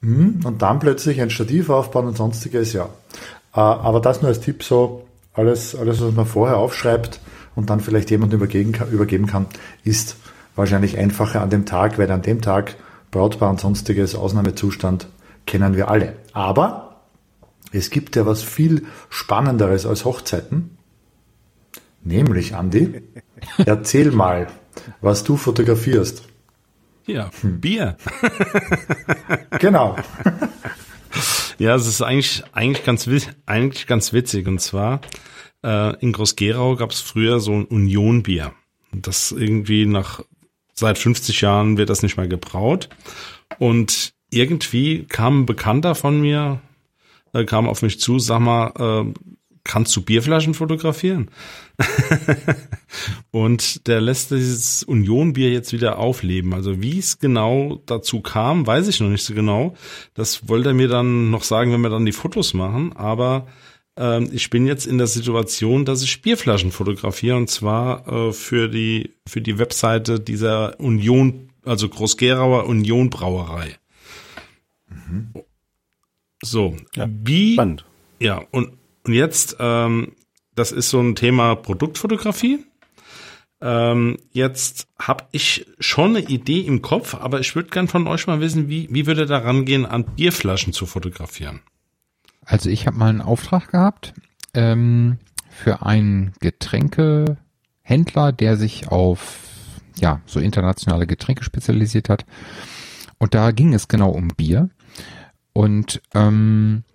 Und dann plötzlich ein Stativ aufbauen und sonstiges, ja. Aber das nur als Tipp so, alles, alles, was man vorher aufschreibt und dann vielleicht jemandem übergeben kann, übergeben kann, ist wahrscheinlich einfacher an dem Tag, weil an dem Tag Brautpaar und sonstiges, Ausnahmezustand, kennen wir alle. Aber es gibt ja was viel Spannenderes als Hochzeiten. Nämlich, Andi, erzähl mal, was du fotografierst. Ja, Bier. Genau. Ja, es ist eigentlich eigentlich ganz eigentlich ganz witzig. Und zwar äh, in Groß-Gerau gab es früher so ein Union-Bier. Das irgendwie nach seit fünfzig Jahren wird das nicht mehr gebraut. Und irgendwie kam ein Bekannter von mir, äh, kam auf mich zu, sag mal, äh, kannst du Bierflaschen fotografieren? Und der lässt dieses Union-Bier jetzt wieder aufleben. Also wie es genau dazu kam, weiß ich noch nicht so genau. Das wollte er mir dann noch sagen, wenn wir dann die Fotos machen. Aber ähm, ich bin jetzt in der Situation, dass ich Bierflaschen fotografiere, und zwar äh, für die für die Webseite dieser Union, also Groß-Gerauer Union Brauerei. Mhm. So, ja, wie spannend. Ja, und Und jetzt, ähm, das ist so ein Thema Produktfotografie. Ähm, jetzt habe ich schon eine Idee im Kopf, aber ich würde gern von euch mal wissen, wie, wie würde da rangehen, an Bierflaschen zu fotografieren? Also ich habe mal einen Auftrag gehabt ähm, für einen Getränkehändler, der sich auf ja so internationale Getränke spezialisiert hat. Und da ging es genau um Bier. Und ähm,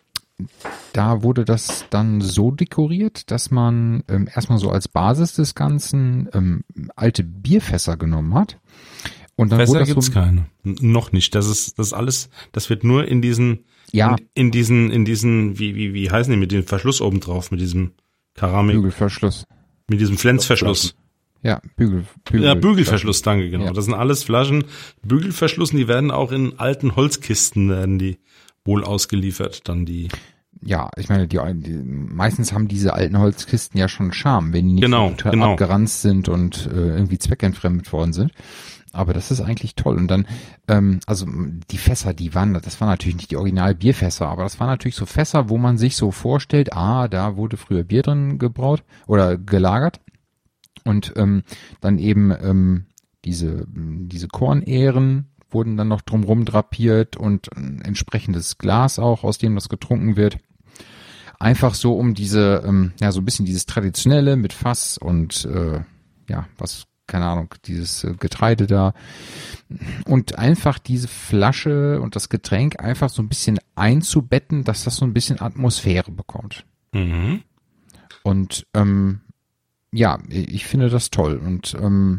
da wurde das dann so dekoriert, dass man ähm, erstmal so als Basis des Ganzen ähm, alte Bierfässer genommen hat. Und dann Fässer wurde das gibt's so, keine. N- Noch nicht. Das ist das alles, das wird nur in diesen, ja, in, in diesen, in diesen, wie, wie, wie heißen die, mit dem Verschluss oben drauf, mit diesem Keramik, Bügelverschluss. mit diesem Flensverschluss. Ja, Bügel, Bügel. Ja, Bügelverschluss, danke, genau. Ja. Das sind alles Flaschen, Bügelverschlussen, die werden auch in alten Holzkisten, werden die wohl ausgeliefert, dann die. Ja, ich meine, die, die meistens haben diese alten Holzkisten ja schon Charme, wenn die nicht Genau, so total genau. abgeranzt sind und äh, irgendwie zweckentfremdet worden sind. Aber das ist eigentlich toll. Und dann, ähm, also die Fässer, die waren, das waren natürlich nicht die Original-Bierfässer, aber das waren natürlich so Fässer, wo man sich so vorstellt, ah, da wurde früher Bier drin gebraut oder gelagert. Und ähm, dann eben ähm, diese diese Kornähren wurden dann noch drumrum drapiert und ein entsprechendes Glas auch, aus dem das getrunken wird. Einfach so, um diese, ähm, ja, so ein bisschen dieses Traditionelle mit Fass und, äh, ja, was, keine Ahnung, dieses äh, Getreide da. Und einfach diese Flasche und das Getränk einfach so ein bisschen einzubetten, dass das so ein bisschen Atmosphäre bekommt. Mhm. Und, ähm, ja, ich finde das toll und, ähm,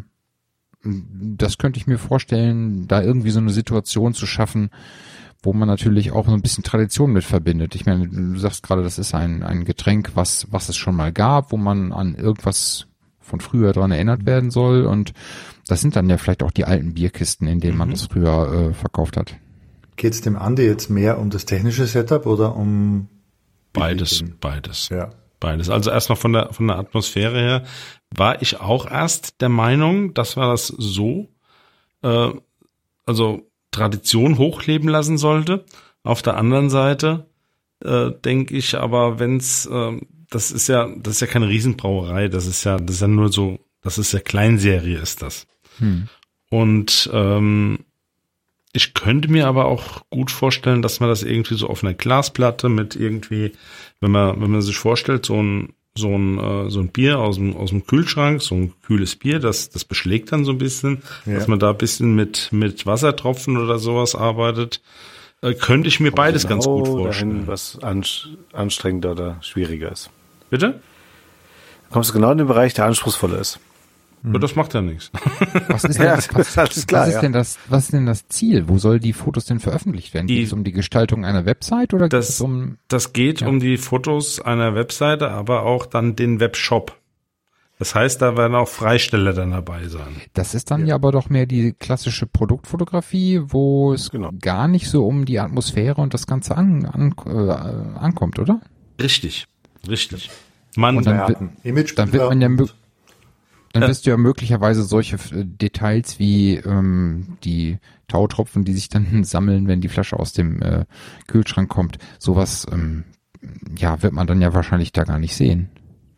das könnte ich mir vorstellen, da irgendwie so eine Situation zu schaffen, wo man natürlich auch so ein bisschen Tradition mit verbindet. Ich meine, du sagst gerade, das ist ein, ein Getränk, was, was es schon mal gab, wo man an irgendwas von früher dran erinnert werden soll. Und das sind dann ja vielleicht auch die alten Bierkisten, in denen man Mhm. das früher äh, verkauft hat. Geht es dem Andi jetzt mehr um das technische Setup oder um Beides, beides. Ja. Beides. Also erstmal von der von der Atmosphäre her war ich auch erst der Meinung, dass wir das so, äh, also Tradition hochleben lassen sollte. Auf der anderen Seite äh, denke ich aber, wenn's, äh, das ist ja, das ist ja keine Riesenbrauerei, das ist ja, das ist ja nur so, das ist ja Kleinserie, ist das. Hm. Und ähm, ich könnte mir aber auch gut vorstellen, dass man das irgendwie so auf einer Glasplatte mit irgendwie, wenn man, wenn man sich vorstellt, so ein, so ein, äh, so ein Bier aus dem, aus dem Kühlschrank, so ein kühles Bier, das, das beschlägt dann so ein bisschen, Ja. dass man da ein bisschen mit, mit Wassertropfen oder sowas arbeitet, äh, könnte ich mir beides genau ganz gut dahin, vorstellen. was ansch- anstrengender oder schwieriger ist. Bitte? Kommst du genau in den Bereich, der anspruchsvoller ist. Ja, das macht ja nichts. Was ist denn, Ja, was, das ist alles klar, was ist ja. denn das, was ist denn das Ziel? Wo soll die Fotos denn veröffentlicht werden? Die- Geht es um die Gestaltung einer Website oder geht Das- es um, Das geht Ja. um die Fotos einer Webseite, aber auch dann den Webshop. Das heißt, da werden auch Freisteller dann dabei sein. das ist dann ja. aber doch mehr die klassische Produktfotografie, wo es Genau. gar nicht so um die Atmosphäre und das Ganze an, an, äh, ankommt, oder? Richtig, richtig. Man, Und dann Ja, wird- Image Dann wird man ja, mö- Dann wirst du ja möglicherweise solche äh, Details wie ähm, die Tautropfen, die sich dann sammeln, wenn die Flasche aus dem äh, Kühlschrank kommt. Sowas, ähm, ja, wird man dann ja wahrscheinlich da gar nicht sehen.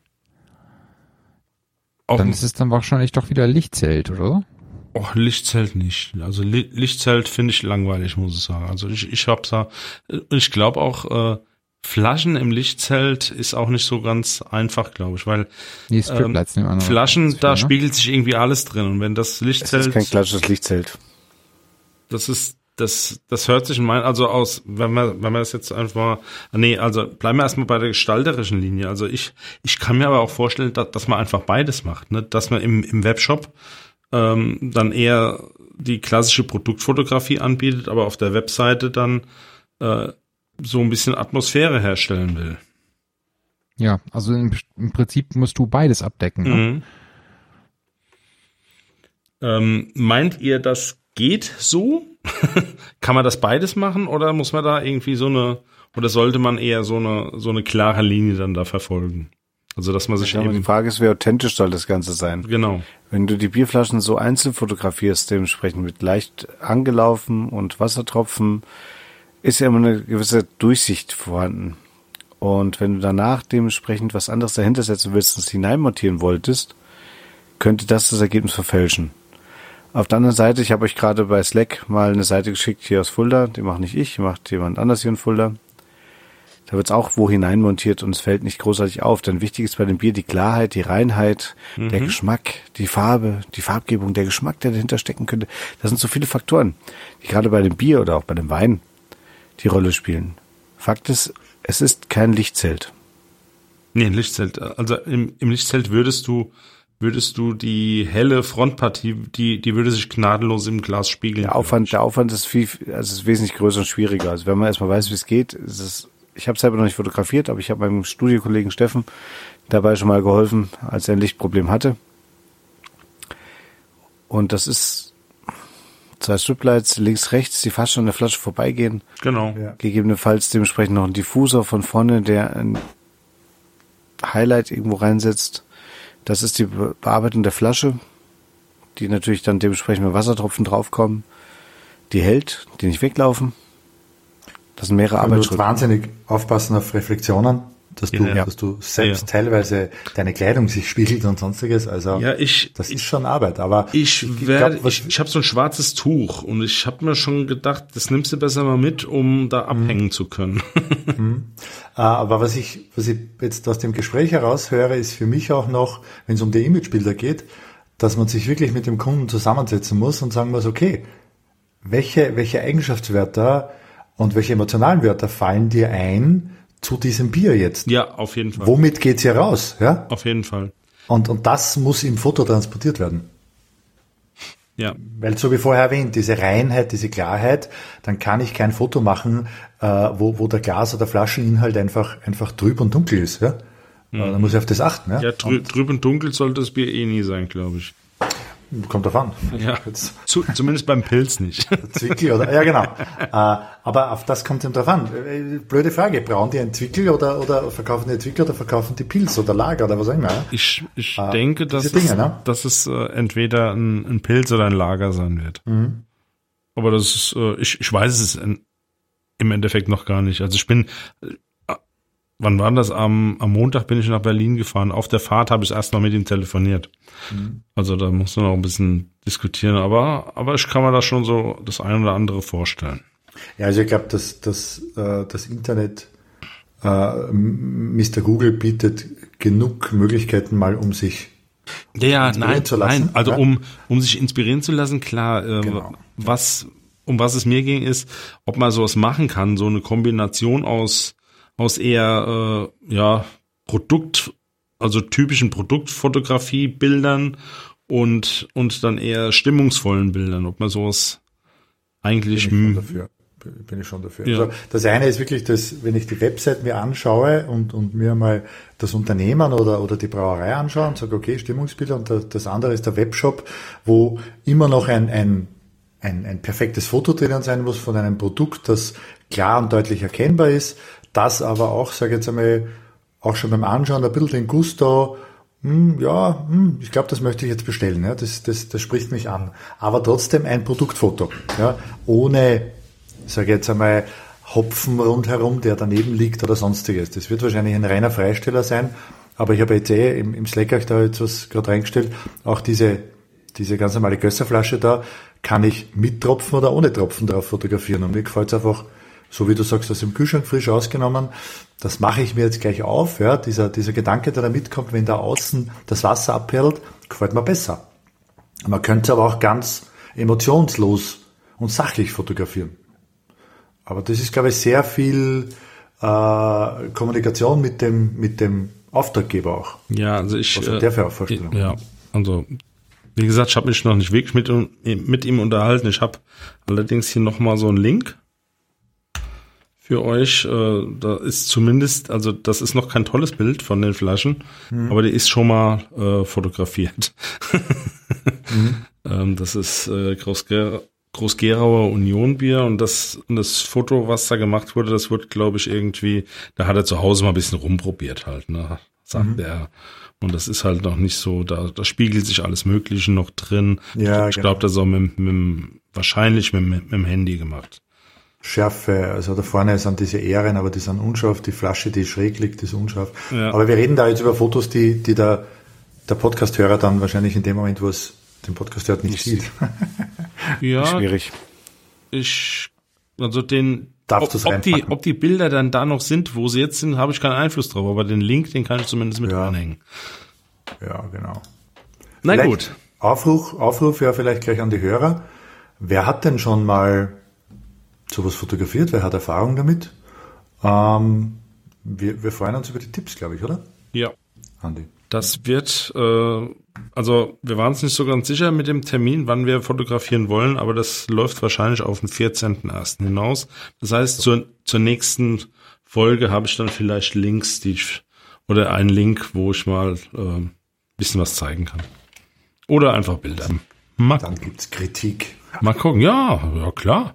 Auch Dann ist es dann wahrscheinlich doch wieder Lichtzelt, oder? Oh, Lichtzelt nicht. Also Li- Lichtzelt finde ich langweilig, muss ich sagen. Also ich, ich hab's da, ich glaube auch, äh, Flaschen im Lichtzelt ist auch nicht so ganz einfach, glaube ich, weil Nee, Striplights ähm, nehmen wir an. Flaschen, Für, da ne? spiegelt sich irgendwie alles drin. Und wenn das Es Lichtzelt, ist kein klassisches Lichtzelt. das ist, das, das hört sich in mein, also aus, wenn man, wenn man das jetzt einfach mal, nee, also bleiben wir erstmal bei der gestalterischen Linie. Also ich, ich kann mir aber auch vorstellen, dass, dass man einfach beides macht, ne, dass man im, im Webshop ähm, dann eher die klassische Produktfotografie anbietet, aber auf der Webseite dann äh, so ein bisschen Atmosphäre herstellen will. Ja, also im, im Prinzip musst du beides abdecken. Ne? Mhm. Ähm, meint ihr, das geht so? Kann man das beides machen oder muss man da irgendwie so eine, oder sollte man eher so eine, so eine klare Linie dann da verfolgen? Also, dass man sich Ja, aber eben, die Frage ist, wie authentisch soll das Ganze sein? genau. Wenn du die Bierflaschen so einzeln fotografierst, dementsprechend mit leicht angelaufen und Wassertropfen, ist ja immer eine gewisse Durchsicht vorhanden. Und wenn du danach dementsprechend was anderes dahinter setzen willst und es hineinmontieren wolltest, könnte das das Ergebnis verfälschen. Auf der anderen Seite, ich habe euch gerade bei Slack mal eine Seite geschickt hier aus Fulda, die mache nicht ich, die macht jemand anders hier in Fulda. Da wird es auch wo hinein montiert und es fällt nicht großartig auf, denn wichtig ist bei dem Bier die Klarheit, die Reinheit, mhm. der Geschmack, die Farbe, die Farbgebung, der Geschmack, der dahinter stecken könnte. Das sind so viele Faktoren, die gerade bei dem Bier oder auch bei dem Wein die Rolle spielen. Fakt ist, es ist kein Lichtzelt. Nee, ein Lichtzelt. Also im, im Lichtzelt würdest du, würdest du die helle Frontpartie, die, die würde sich gnadenlos im Glas spiegeln. Der Aufwand, der Aufwand ist viel, also ist wesentlich größer und schwieriger. Also wenn man erstmal weiß, wie es geht, ist es, ich habe selber noch nicht fotografiert, aber ich habe meinem Studiokollegen Steffen dabei schon mal geholfen, als er ein Lichtproblem hatte. Und das ist zwei Striplights, links, rechts, die fast schon an der Flasche vorbeigehen. Genau. Ja. Gegebenenfalls dementsprechend noch ein Diffusor von vorne, der ein Highlight irgendwo reinsetzt. Das ist die Bearbeitung der Flasche, die natürlich dann dementsprechend mit Wassertropfen draufkommen. Die hält, die nicht weglaufen. Das sind mehrere Du musst Arbeitsschritte. wahnsinnig aufpassen auf Reflexionen, dass du, Ja. dass du selbst Ja. teilweise deine Kleidung sich spiegelt und sonstiges. Also Ja, ich, das ich, ist schon Arbeit. Aber ich werde, glaub, was- ich, ich habe so ein schwarzes Tuch und ich habe mir schon gedacht, das nimmst du besser mal mit, um da abhängen zu können. Äh, aber was ich, was ich jetzt aus dem Gespräch heraushöre, ist für mich auch noch, wenn es um die Imagebilder geht, dass man sich wirklich mit dem Kunden zusammensetzen muss und sagen muss, okay, welche, welche Eigenschaftswörter und welche emotionalen Wörter fallen dir ein zu diesem Bier jetzt? Ja, auf jeden Fall. Womit geht's hier raus? Ja? Auf jeden Fall. Und, und das muss im Foto transportiert werden. Ja. Weil so wie vorher erwähnt, diese Reinheit, diese Klarheit, dann kann ich kein Foto machen, äh, wo, wo der Glas- oder Flascheninhalt einfach, einfach trüb und dunkel ist. Ja? Mhm. Äh, da muss ich auf das achten. Ja, Ja, trü trüb und dunkel sollte das Bier eh nie sein, glaube ich. kommt drauf an. Ja. Jetzt Zu, zumindest beim Pilz nicht. Zwickel oder, ja genau. äh, aber auf das kommt es drauf an. Äh, Blöde Frage, brauen die einen Zwickel oder, oder verkaufen die Zwickel oder verkaufen die Pilz oder Lager oder was auch immer? Ja? Ich, ich Ah, denke, dass diese Dinge, es, ne? dass es äh, entweder ein, ein Pilz oder ein Lager sein wird. Mhm. Aber das ist, äh, ich, ich weiß es in, im Endeffekt noch gar nicht. Also ich bin, äh, wann war das? Am, am Montag bin ich nach Berlin gefahren. Auf der Fahrt habe ich erst noch mit ihm telefoniert. Mhm. Also da muss man noch ein bisschen diskutieren. Aber, aber ich kann mir da schon so das eine oder andere vorstellen. Ja, also ich glaube, dass, dass äh, das Internet, äh, Mister Google bietet genug Möglichkeiten mal, um sich Ja, ja, inspirieren nein, zu lassen, nein. Also ja? um, um sich inspirieren zu lassen, klar, äh, Genau. was, um was es mir ging, ist, ob man sowas machen kann, so eine Kombination aus, aus eher, äh, ja, Produkt, also typischen Produktfotografie-Bildern und, und dann eher stimmungsvollen Bildern, ob man sowas eigentlich, bin ich schon hm, dafür. Bin ich schon dafür. Ja. Also das eine ist wirklich, dass, wenn ich die Website mir anschaue und, und mir mal das Unternehmen oder, oder die Brauerei anschaue und sage, okay, Stimmungsbilder, und das, das andere ist der Webshop, wo immer noch ein, ein, ein, ein perfektes Foto drinnen sein muss von einem Produkt, das klar und deutlich erkennbar ist, das aber auch, sage ich jetzt einmal, auch schon beim Anschauen ein bisschen den Gusto hm, ja, hm, ich glaube, das möchte ich jetzt bestellen. Ja, das, das, das spricht mich an. Aber trotzdem ein Produktfoto, ja, ohne, sage ich jetzt einmal, Hopfen rundherum, der daneben liegt oder sonstiges. Das wird wahrscheinlich ein reiner Freisteller sein. Aber ich habe jetzt eh im, im Slack euch da jetzt was gerade reingestellt. Auch diese, diese ganz normale Gösserflasche da kann ich mit Tropfen oder ohne Tropfen drauf fotografieren. Und mir gefällt es einfach, so wie du sagst, aus dem Kühlschrank frisch ausgenommen. Das mache ich mir jetzt gleich auf. Ja, dieser, dieser Gedanke, der da mitkommt, wenn da außen das Wasser abperlt, gefällt mir besser. Man könnte aber auch ganz emotionslos und sachlich fotografieren. Aber das ist, glaube ich, sehr viel äh, Kommunikation mit dem, mit dem Auftraggeber auch. Ja, also ich. Was hat der für Aufvorstellung? Ja, also wie gesagt, ich habe mich noch nicht wirklich mit, mit ihm unterhalten. Ich habe allerdings hier nochmal so einen Link für euch. Äh, da ist zumindest, also das ist noch kein tolles Bild von den Flaschen, mhm. aber die ist schon mal äh, fotografiert. mhm. ähm, das ist äh, Groß-Gerauer Groß-Gerauer Union-Bier und das, das Foto, was da gemacht wurde, das wird, glaube ich, irgendwie, da hat er zu Hause mal ein bisschen rumprobiert halt, ne, sagt mhm. er. Und das ist halt noch nicht so, da, da spiegelt sich alles Mögliche noch drin. Ja, ich genau. glaube, das ist auch mit, mit, wahrscheinlich mit, mit, mit dem Handy gemacht. Schärfe, also da vorne sind diese Ähren, aber die sind unscharf, die Flasche, die schräg liegt, ist unscharf. Ja. Aber wir reden da jetzt über Fotos, die, die der, der Podcast-Hörer dann wahrscheinlich in dem Moment, wo es den Podcast hört, nicht sieht. Ja, schwierig. Ich, also den, Darfst ob, ob die, ob die Bilder dann da noch sind, wo sie jetzt sind, habe ich keinen Einfluss drauf, aber den Link, den kann ich zumindest mit ja. anhängen. Ja, genau. Na vielleicht gut. Aufruf, Aufruf ja vielleicht gleich an die Hörer. Wer hat denn schon mal sowas fotografiert? Wer hat Erfahrung damit? Ähm, wir, wir freuen uns über die Tipps, glaube ich, oder? Ja. Andi. Das wird, äh, also wir waren uns nicht so ganz sicher mit dem Termin, wann wir fotografieren wollen, aber das läuft wahrscheinlich auf den vierzehnten ersten hinaus. Das heißt, zur, zur nächsten Folge habe ich dann vielleicht Links, die ich, oder einen Link, wo ich mal äh, ein bisschen was zeigen kann. Oder einfach Bilder. Mal Dann gibt's Kritik. Mal gucken, ja, ja klar.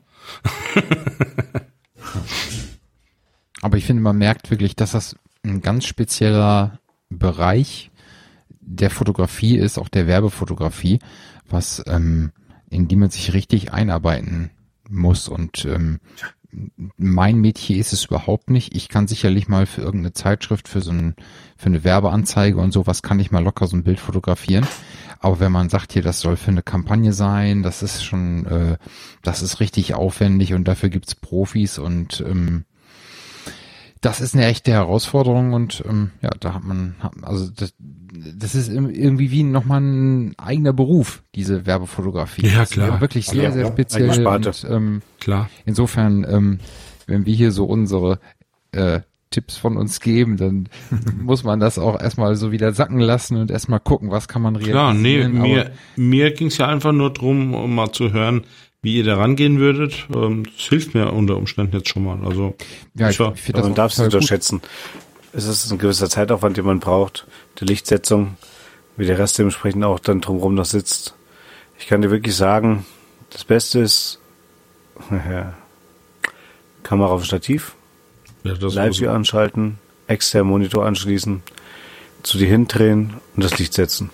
Aber ich finde, man merkt wirklich, dass das ein ganz spezieller Bereich der Fotografie ist, auch der Werbefotografie, was ähm, in die man sich richtig einarbeiten muss. Und ähm, mein Metier ist es überhaupt nicht. Ich kann sicherlich mal für irgendeine Zeitschrift, für so ein, für eine Werbeanzeige und sowas kann ich mal locker so ein Bild fotografieren. Aber wenn man sagt hier, das soll für eine Kampagne sein, das ist schon, äh, das ist richtig aufwendig und dafür gibt's Profis und ähm, das ist eine echte Herausforderung und ähm, ja, da hat man, also das, das ist irgendwie wie nochmal ein eigener Beruf, diese Werbefotografie. Ja, klar. Ja, wirklich sehr, ja, sehr ja, speziell. Und, ähm, Klar. Insofern, ähm, wenn wir hier so unsere äh, Tipps von uns geben, dann muss man das auch erstmal so wieder sacken lassen und erstmal gucken, was kann man realisieren. Klar, nee, Aber mir, mir ging es ja einfach nur drum, um mal zu hören, wie ihr da rangehen würdet. Ähm, das hilft mir unter Umständen jetzt schon mal. Also ja, ich ich, war, ich finde das Man auch darf es nicht total gut. unterschätzen. Es ist ein gewisser Zeitaufwand, den man braucht. Die Lichtsetzung, wie der Rest dementsprechend auch dann drumherum noch sitzt. Ich kann dir wirklich sagen, das Beste ist ja, Kamera auf Stativ, ja, das Live-View anschalten, externen Monitor anschließen, zu dir hindrehen und das Licht setzen.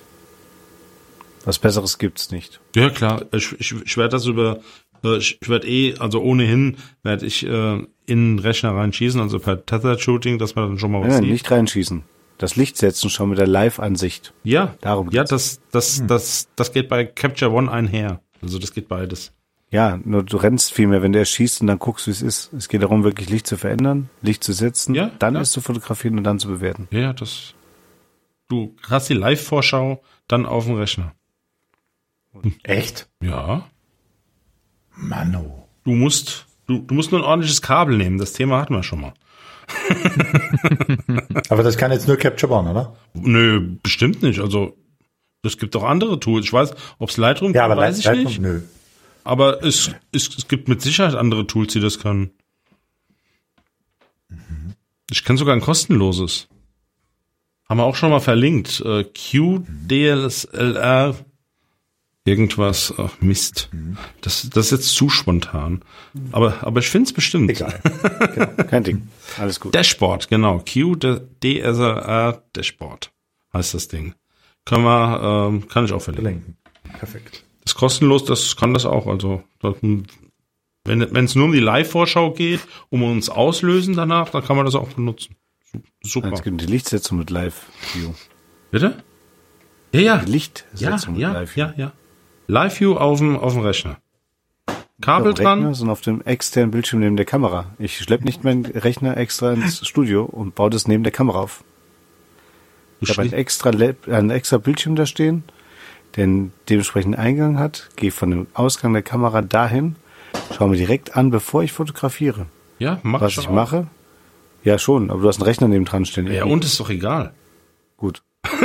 Was Besseres gibt's nicht. Ja, klar. Ich, ich, ich werde das über, äh, ich, ich werde eh, also ohnehin werde ich äh, in den Rechner reinschießen, also per Tether-Shooting, dass man dann schon mal was Nein, sieht. nicht reinschießen. Das Licht setzen schon mit der Live-Ansicht. Ja, Darum ja, geht's. das, das, das, das geht bei Capture One einher. Also das geht beides. Ja, nur du rennst viel mehr, wenn der schießt und dann guckst, wie es ist. Es geht darum, wirklich Licht zu verändern, Licht zu setzen, Ja, dann ja. es zu fotografieren und dann zu bewerten. Ja, das. Du hast die Live-Vorschau dann auf dem Rechner. Echt? Ja. Mano. Du musst, du, du musst nur ein ordentliches Kabel nehmen. Das Thema hatten wir schon mal. Aber das kann jetzt nur Capture One, oder? Nö, bestimmt nicht. Also, es gibt auch andere Tools. Ich weiß, ob es Lightroom Ja, kann, aber weiß ich Lightroom, nicht. nö. Aber es, es, es gibt mit Sicherheit andere Tools, die das können. Mhm. Ich kenne sogar ein kostenloses. Haben wir auch schon mal verlinkt. Äh, Q D L S L R irgendwas. Ach, Mist. Mhm. Das, das ist jetzt zu spontan. Aber, aber ich finde es bestimmt. Egal. Kein Ding. Alles gut. Dashboard, genau. Q D S L R Dashboard heißt das Ding. Kann man, ähm, kann ich auch verlinken. Verlinken. Perfekt. Das ist kostenlos, das kann das auch. Also das, wenn wenn es nur um die Live-Vorschau geht, um uns auslösen danach, dann kann man das auch benutzen. Super. Es gibt die Lichtsetzung mit Live-View. Bitte? Ja, ja. Die Lichtsetzung Ja, mit ja, Live-View. ja, ja. Live-View auf dem, auf dem Rechner. Kabel Auf dem Rechner, dran. sondern auf dem externen Bildschirm neben der Kamera. Ich schleppe nicht meinen Rechner extra ins Studio und baue das neben der Kamera auf. Du Ich habe einen schli- extra, Lab, einen extra Bildschirm da stehen, der einen dementsprechenden Eingang hat, gehe von dem Ausgang der Kamera dahin, schaue mir direkt an, bevor ich fotografiere. Ja, mach Was schon ich auch. mache? Ja, schon, aber du hast einen Rechner neben dran stehen. Ja, und ist doch egal. Gut.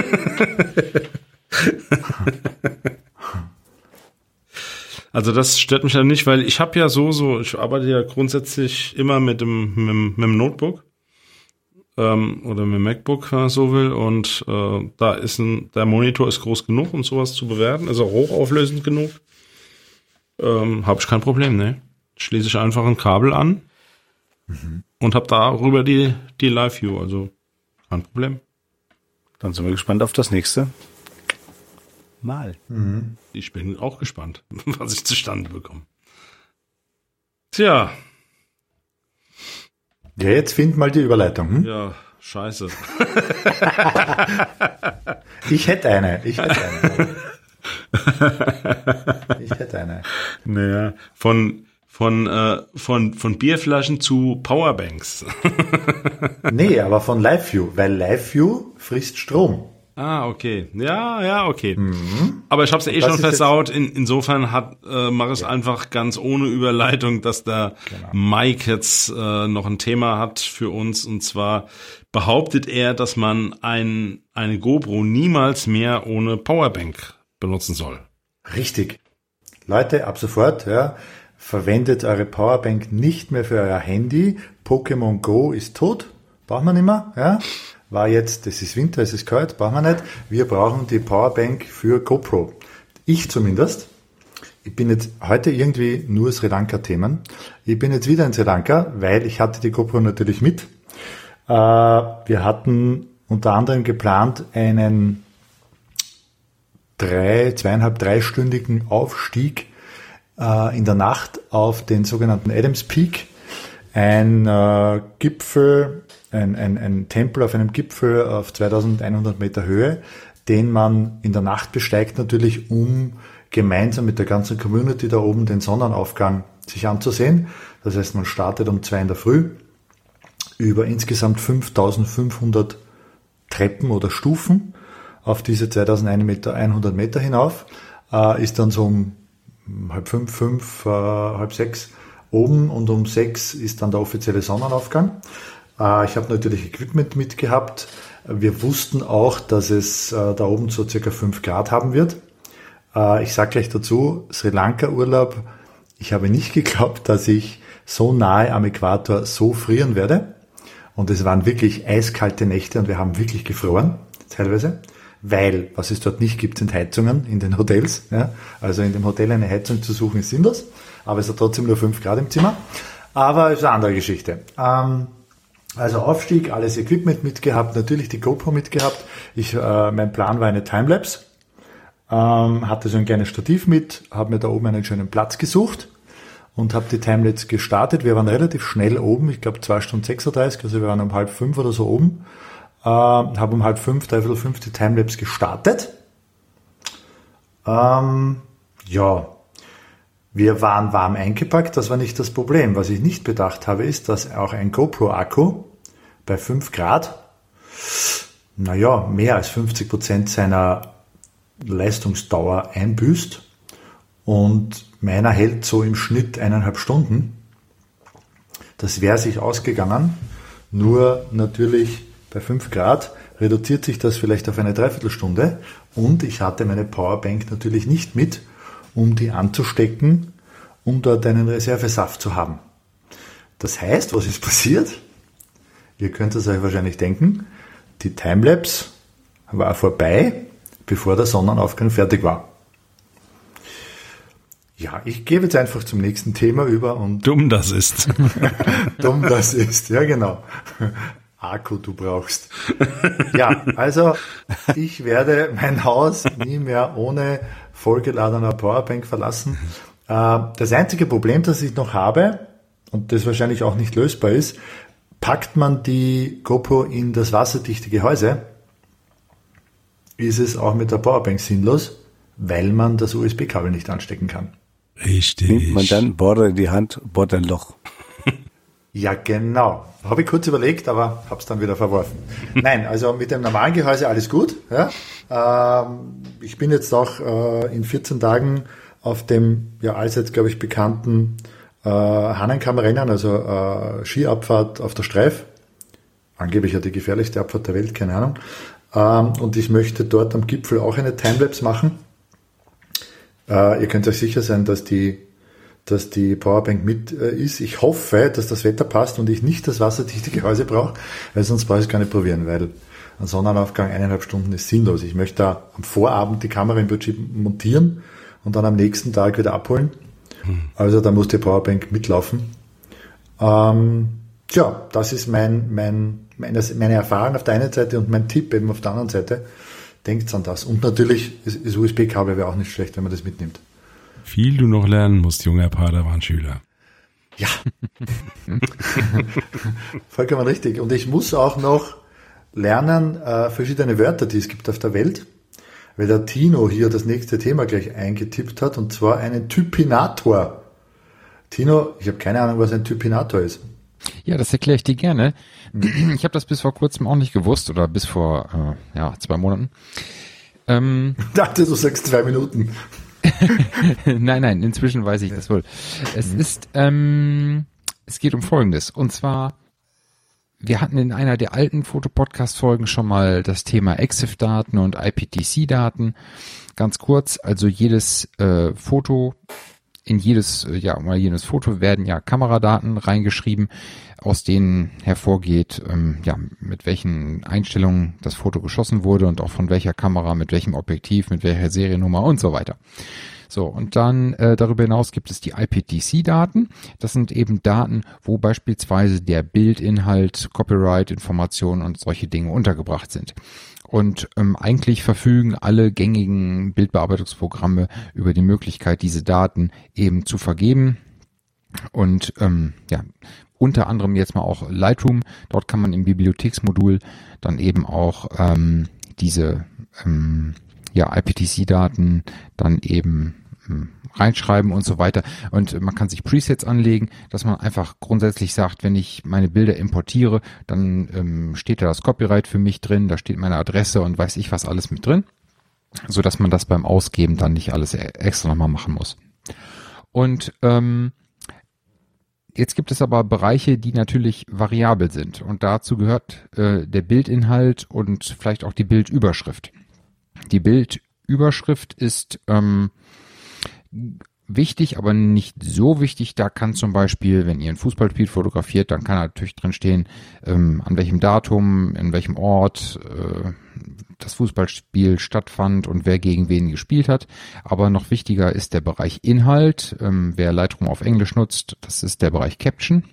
Also das stört mich ja nicht, weil ich habe ja so, so, ich arbeite ja grundsätzlich immer mit dem, mit, dem- mit dem Notebook ähm, oder mit dem MacBook, wenn man so will. Und äh, da ist ein, der Monitor ist groß genug, um sowas zu bewerten, ist auch hochauflösend genug. Ähm, habe ich kein Problem, ne? Schließe ich einfach ein Kabel an Mhm. und habe darüber die, die Live-View, also kein Problem. Dann sind wir gespannt auf das nächste Mal. Ich bin auch gespannt, was ich zustande bekomme. Tja, Ja, jetzt find mal die Überleitung. Hm? ja, scheiße. Ich hätte eine. Ich hätte eine. Ich hätte eine. Naja, von, von, äh, von, von Bierflaschen zu Powerbanks. Nee, aber von LiveView, weil LiveView frisst Strom. Ah, okay. Ja, ja, okay. Aber ich habe es ja eh das schon ist jetzt- versaut. In, insofern hat äh, mache ich es einfach ganz ohne Überleitung, dass der Mike jetzt äh, noch ein Thema hat für uns. Und zwar behauptet er, dass man ein, eine GoPro niemals mehr ohne Powerbank benutzen soll. Richtig. Leute, ab sofort, ja, verwendet eure Powerbank nicht mehr für euer Handy. Pokémon Go ist tot. Braucht man nicht mehr, ja. War jetzt, es ist Winter, es ist kalt, brauchen wir nicht. Wir brauchen die Powerbank für GoPro. Ich zumindest. Ich bin jetzt heute irgendwie nur Sri Lanka-Themen. Ich bin jetzt wieder in Sri Lanka, weil ich hatte die GoPro natürlich mit. Äh, wir hatten unter anderem geplant, einen drei, zweieinhalb, dreistündigen Aufstieg äh, in der Nacht auf den sogenannten Adams Peak. Ein äh, Gipfel, ein, ein, ein Tempel auf einem Gipfel auf zweitausendeinhundert Meter Höhe, den man in der Nacht besteigt natürlich, um gemeinsam mit der ganzen Community da oben den Sonnenaufgang sich anzusehen. Das heißt, man startet um zwei in der Früh über insgesamt fünftausendfünfhundert Treppen oder Stufen auf diese zweitausendeinhundert Meter hinauf, äh, ist dann so um halb fünf, fünf, äh, halb sechs oben und um sechs ist dann der offizielle Sonnenaufgang. Äh, ich habe natürlich Equipment mitgehabt. Wir wussten auch, dass es äh, da oben so circa fünf Grad haben wird. Äh, ich sage gleich dazu, Sri Lanka Urlaub, ich habe nicht geglaubt, dass ich so nahe am Äquator so frieren werde. Und es waren wirklich eiskalte Nächte und wir haben wirklich gefroren, teilweise. Weil, was es dort nicht gibt, sind Heizungen in den Hotels. Ja? Also in dem Hotel eine Heizung zu suchen ist sinnlos. Aber es hat trotzdem nur fünf Grad im Zimmer. Aber es ist eine andere Geschichte. Ähm, also Aufstieg, alles Equipment mitgehabt, natürlich die GoPro mitgehabt. Ich, äh, mein Plan war eine Timelapse. Ähm, hatte so ein kleines Stativ mit, habe mir da oben einen schönen Platz gesucht und habe die Timelapse gestartet. Wir waren relativ schnell oben, ich glaube zwei Stunden sechsunddreißig, also wir waren um halb fünf oder so oben. Äh, habe um halb fünf, dreiviertel fünf die Timelapse gestartet. Ähm, ja, wir waren warm eingepackt, das war nicht das Problem. Was ich nicht bedacht habe, ist, dass auch ein GoPro-Akku bei fünf Grad, naja, mehr als fünfzig Prozent seiner Leistungsdauer einbüßt und meiner hält so im Schnitt eineinhalb Stunden. Das wäre sich ausgegangen, nur natürlich bei fünf Grad reduziert sich das vielleicht auf eine Dreiviertelstunde und ich hatte meine Powerbank natürlich nicht mit, um die anzustecken, um dort einen Reservesaft zu haben. Das heißt, was ist passiert? Ihr könnt es euch wahrscheinlich denken, die Timelapse war vorbei, bevor der Sonnenaufgang fertig war. Ja, ich gebe jetzt einfach zum nächsten Thema über und Dumm das ist. dumm das ist, ja genau. Akku du brauchst. Ja, also ich werde mein Haus nie mehr ohne vollgeladener Powerbank verlassen. Das einzige Problem, das ich noch habe, und das wahrscheinlich auch nicht lösbar ist, packt man die GoPro in das wasserdichte Gehäuse, ist es auch mit der Powerbank sinnlos, weil man das U S B-Kabel nicht anstecken kann. Richtig. Nimmt man dann Bohrer in die Hand, bohrt ein Loch. Ja, genau. Habe ich kurz überlegt, aber habe es dann wieder verworfen. Nein, also mit dem normalen Gehäuse alles gut. Ja. Ähm, ich bin jetzt auch äh, in vierzehn Tagen auf dem ja allseits, glaube ich, bekannten äh, Hahnenkammrennen, also äh, Skiabfahrt auf der Streif. Angeblich ja die gefährlichste Abfahrt der Welt, keine Ahnung. Ähm, und ich möchte dort am Gipfel auch eine Timelapse machen. Äh, ihr könnt euch sicher sein, dass die dass die Powerbank mit äh, ist. Ich hoffe, dass das Wetter passt und ich nicht das wasserdichte Gehäuse brauche, weil sonst brauche ich es gar nicht probieren, weil ein Sonnenaufgang eineinhalb Stunden ist sinnlos. Ich möchte da am Vorabend die Kamera im Prinzip montieren und dann am nächsten Tag wieder abholen. Hm. Also da muss die Powerbank mitlaufen. Ähm, tja, das ist mein, mein, meine, meine Erfahrung auf der einen Seite und mein Tipp eben auf der anderen Seite. Denkt an das. Und natürlich, das U S B-Kabel wäre auch nicht schlecht, wenn man das mitnimmt. Viel du noch lernen musst, junger Padawan-Schüler. Ja. Vollkommen richtig. Und ich muss auch noch lernen, äh, verschiedene Wörter, die es gibt auf der Welt, weil der Tino hier das nächste Thema gleich eingetippt hat, und zwar einen Typinator. Tino, ich habe keine Ahnung, was ein Typinator ist. Ja, das erkläre ich dir gerne. Ich habe das bis vor kurzem auch nicht gewusst oder bis vor äh, ja zwei Monaten. Ähm, ich dachte, du sagst zwei Minuten. Nein, nein, inzwischen weiß ich das wohl. Es ist, ähm, es geht um Folgendes. Und zwar, wir hatten in einer der alten Fotopodcast-Folgen schon mal das Thema EXIF-Daten und I P T C-Daten. Ganz kurz, also jedes äh, Foto, in jedes, ja, mal jedes Foto werden ja Kameradaten reingeschrieben, aus denen hervorgeht, ähm, ja, mit welchen Einstellungen das Foto geschossen wurde und auch von welcher Kamera, mit welchem Objektiv, mit welcher Seriennummer und so weiter. So, und dann äh, darüber hinaus gibt es die I P T C-Daten. Das sind eben Daten, wo beispielsweise der Bildinhalt, Copyright-Informationen und solche Dinge untergebracht sind. Und ähm, eigentlich verfügen alle gängigen Bildbearbeitungsprogramme über die Möglichkeit, diese Daten eben zu vergeben. Und ähm, ja, unter anderem jetzt mal auch Lightroom. Dort kann man im Bibliotheksmodul dann eben auch ähm, diese ähm, ja, I P T C-Daten dann eben ähm, reinschreiben und so weiter. Und man kann sich Presets anlegen, dass man einfach grundsätzlich sagt, wenn ich meine Bilder importiere, dann ähm, steht da das Copyright für mich drin, da steht meine Adresse und weiß ich was alles mit drin, so dass man das beim Ausgeben dann nicht alles extra nochmal machen muss. Und ähm, jetzt gibt es aber Bereiche, die natürlich variabel sind, und dazu gehört äh, der Bildinhalt und vielleicht auch die Bildüberschrift. Die Bildüberschrift ist ähm, wichtig, aber nicht so wichtig. Da kann zum Beispiel, wenn ihr ein Fußballspiel fotografiert, dann kann natürlich drin stehen, ähm, an welchem Datum, in welchem Ort äh, das Fußballspiel stattfand und wer gegen wen gespielt hat. Aber noch wichtiger ist der Bereich Inhalt. Ähm, wer Lightroom auf Englisch nutzt, das ist der Bereich Caption.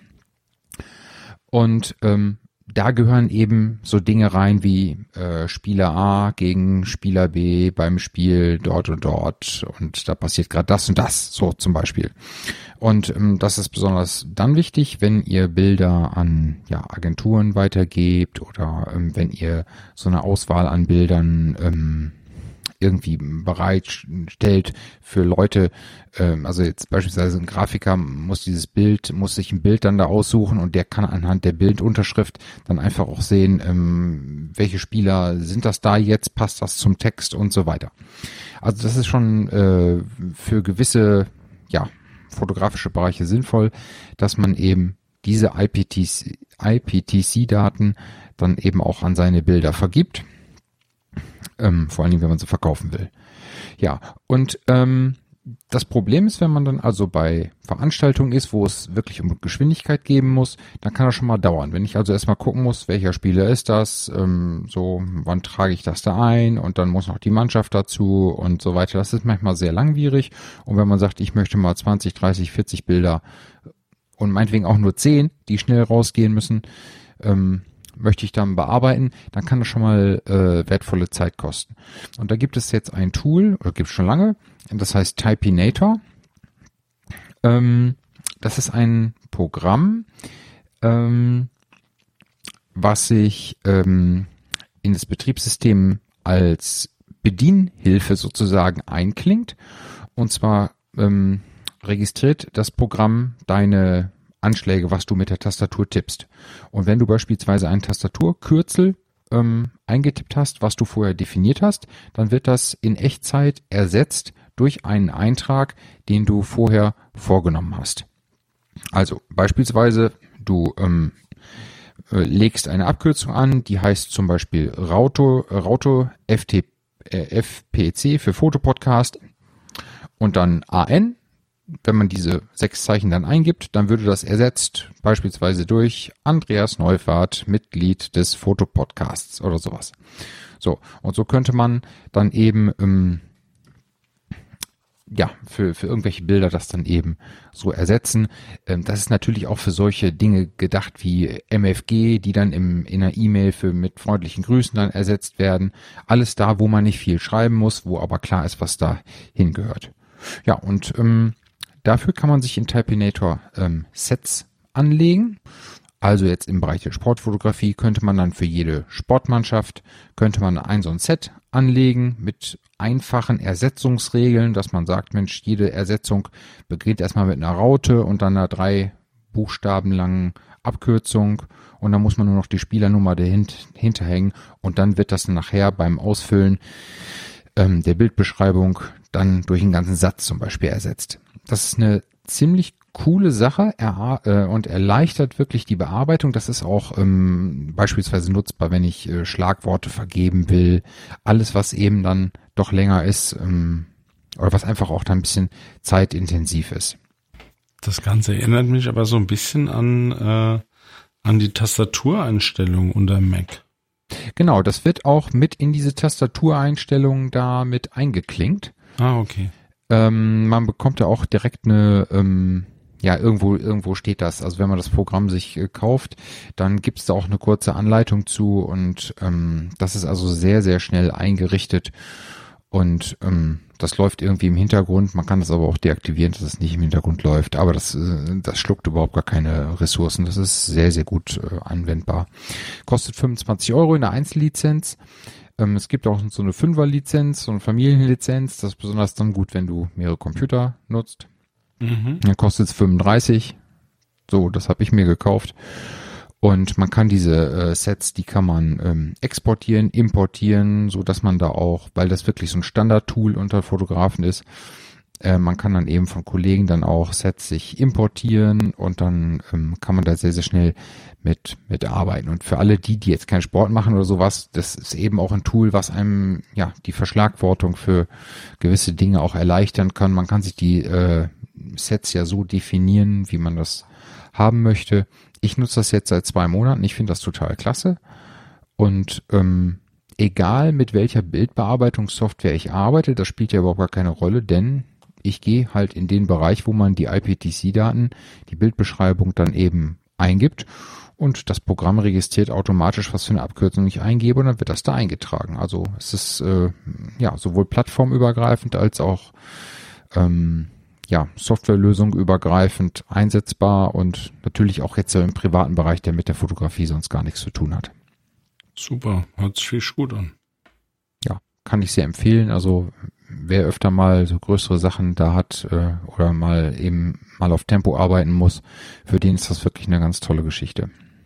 Und ähm, da gehören eben so Dinge rein wie äh, Spieler A gegen Spieler B beim Spiel dort und dort, und da passiert gerade das und das, so zum Beispiel. Und ähm, das ist besonders dann wichtig, wenn ihr Bilder an ja, Agenturen weitergebt oder ähm, wenn ihr so eine Auswahl an Bildern ähm, irgendwie bereitstellt für Leute, ähm, also jetzt beispielsweise ein Grafiker muss dieses Bild, muss sich ein Bild dann da aussuchen, und der kann anhand der Bildunterschrift dann einfach auch sehen, ähm, welche Spieler sind das da jetzt, passt das zum Text und so weiter. Also das ist schon äh, für gewisse, ja, fotografische Bereiche sinnvoll, dass man eben diese I P T C-Daten dann eben auch an seine Bilder vergibt. Ähm, vor allen Dingen, wenn man sie verkaufen will. Ja, und ähm, das Problem ist, wenn man dann also bei Veranstaltungen ist, wo es wirklich um Geschwindigkeit geben muss, dann kann das schon mal dauern. Wenn ich also erstmal gucken muss, welcher Spieler ist das, ähm, so, wann trage ich das da ein, und dann muss noch die Mannschaft dazu und so weiter. Das ist manchmal sehr langwierig. Und wenn man sagt, ich möchte mal zwanzig, dreißig, vierzig Bilder und meinetwegen auch nur zehn, die schnell rausgehen müssen, ähm, möchte ich dann bearbeiten, dann kann das schon mal äh, wertvolle Zeit kosten. Und da gibt es jetzt ein Tool, oder gibt es schon lange, das heißt Typinator. Ähm, das ist ein Programm, ähm, was sich ähm, in das Betriebssystem als Bedienhilfe sozusagen einklingt. Und zwar ähm, registriert das Programm deine Anschläge, was du mit der Tastatur tippst. Und wenn du beispielsweise ein Tastaturkürzel ähm, eingetippt hast, was du vorher definiert hast, dann wird das in Echtzeit ersetzt durch einen Eintrag, den du vorher vorgenommen hast. Also beispielsweise du ähm, äh, legst eine Abkürzung an, die heißt zum Beispiel Rauto, Rauto F T, äh, F P C für Fotopodcast und dann A N. Wenn man diese sechs Zeichen dann eingibt, dann würde das ersetzt beispielsweise durch Andreas Neufahrt, Mitglied des Fotopodcasts oder sowas. So, und so könnte man dann eben ähm, ja für für irgendwelche Bilder das dann eben so ersetzen. Ähm, das ist natürlich auch für solche Dinge gedacht wie M F G, die dann im in einer E-Mail für mit freundlichen Grüßen dann ersetzt werden. Alles da, wo man nicht viel schreiben muss, wo aber klar ist, was da hingehört. Ja, und ähm, dafür kann man sich in Typinator ähm, Sets anlegen. Also jetzt im Bereich der Sportfotografie könnte man dann für jede Sportmannschaft, könnte man ein so ein Set anlegen mit einfachen Ersetzungsregeln, dass man sagt, Mensch, jede Ersetzung beginnt erstmal mit einer Raute und dann einer drei Buchstaben langen Abkürzung und dann muss man nur noch die Spielernummer dahinter hängen und dann wird das nachher beim Ausfüllen ähm, der Bildbeschreibung dann durch einen ganzen Satz zum Beispiel ersetzt. Das ist eine ziemlich coole Sache er, äh, und erleichtert wirklich die Bearbeitung. Das ist auch ähm, beispielsweise nutzbar, wenn ich äh, Schlagworte vergeben will. Alles, was eben dann doch länger ist ähm, oder was einfach auch dann ein bisschen zeitintensiv ist. Das Ganze erinnert mich aber so ein bisschen an, äh, an die Tastatureinstellung unter Mac. Genau, das wird auch mit in diese Tastatureinstellungen da mit eingeklinkt. Ah, okay. Ähm, man bekommt ja auch direkt eine, ähm, ja, irgendwo irgendwo steht das. Also wenn man das Programm sich äh, kauft, dann gibt es da auch eine kurze Anleitung zu und ähm, das ist also sehr, sehr schnell eingerichtet und ähm, das läuft irgendwie im Hintergrund. Man kann das aber auch deaktivieren, dass es nicht im Hintergrund läuft, aber das, äh, das schluckt überhaupt gar keine Ressourcen. Das ist sehr, sehr gut äh, anwendbar. Kostet fünfundzwanzig Euro in der Einzellizenz. Es gibt auch so eine Fünfer-Lizenz, so eine Familienlizenz. Das ist besonders dann gut, wenn du mehrere Computer nutzt. Mhm. Dann kostet es fünfunddreißig. So, das habe ich mir gekauft. Und man kann diese äh, Sets, die kann man ähm, exportieren, importieren, so dass man da auch, weil das wirklich so ein Standard-Tool unter Fotografen ist, äh, man kann dann eben von Kollegen dann auch Sets sich importieren und dann ähm, kann man da sehr, sehr schnell mit mit arbeiten. Und für alle die, die jetzt keinen Sport machen oder sowas, das ist eben auch ein Tool, was einem ja die Verschlagwortung für gewisse Dinge auch erleichtern kann. Man kann sich die äh, Sets ja so definieren, wie man das haben möchte. Ich nutze das jetzt seit zwei Monaten. Ich finde das total klasse. Und ähm, egal mit welcher Bildbearbeitungssoftware ich arbeite, das spielt ja überhaupt gar keine Rolle, denn ich gehe halt in den Bereich, wo man die I P T C-Daten, die Bildbeschreibung dann eben eingibt und das Programm registriert automatisch, was für eine Abkürzung ich eingebe und dann wird das da eingetragen. Also es ist äh, ja sowohl plattformübergreifend als auch ähm, ja Softwarelösung übergreifend einsetzbar und natürlich auch jetzt im privaten Bereich, der mit der Fotografie sonst gar nichts zu tun hat. Super, hört sich gut an. Ja, kann ich sehr empfehlen. Also wer öfter mal so größere Sachen da hat äh, oder mal eben mal auf Tempo arbeiten muss, für den ist das wirklich eine ganz tolle Geschichte.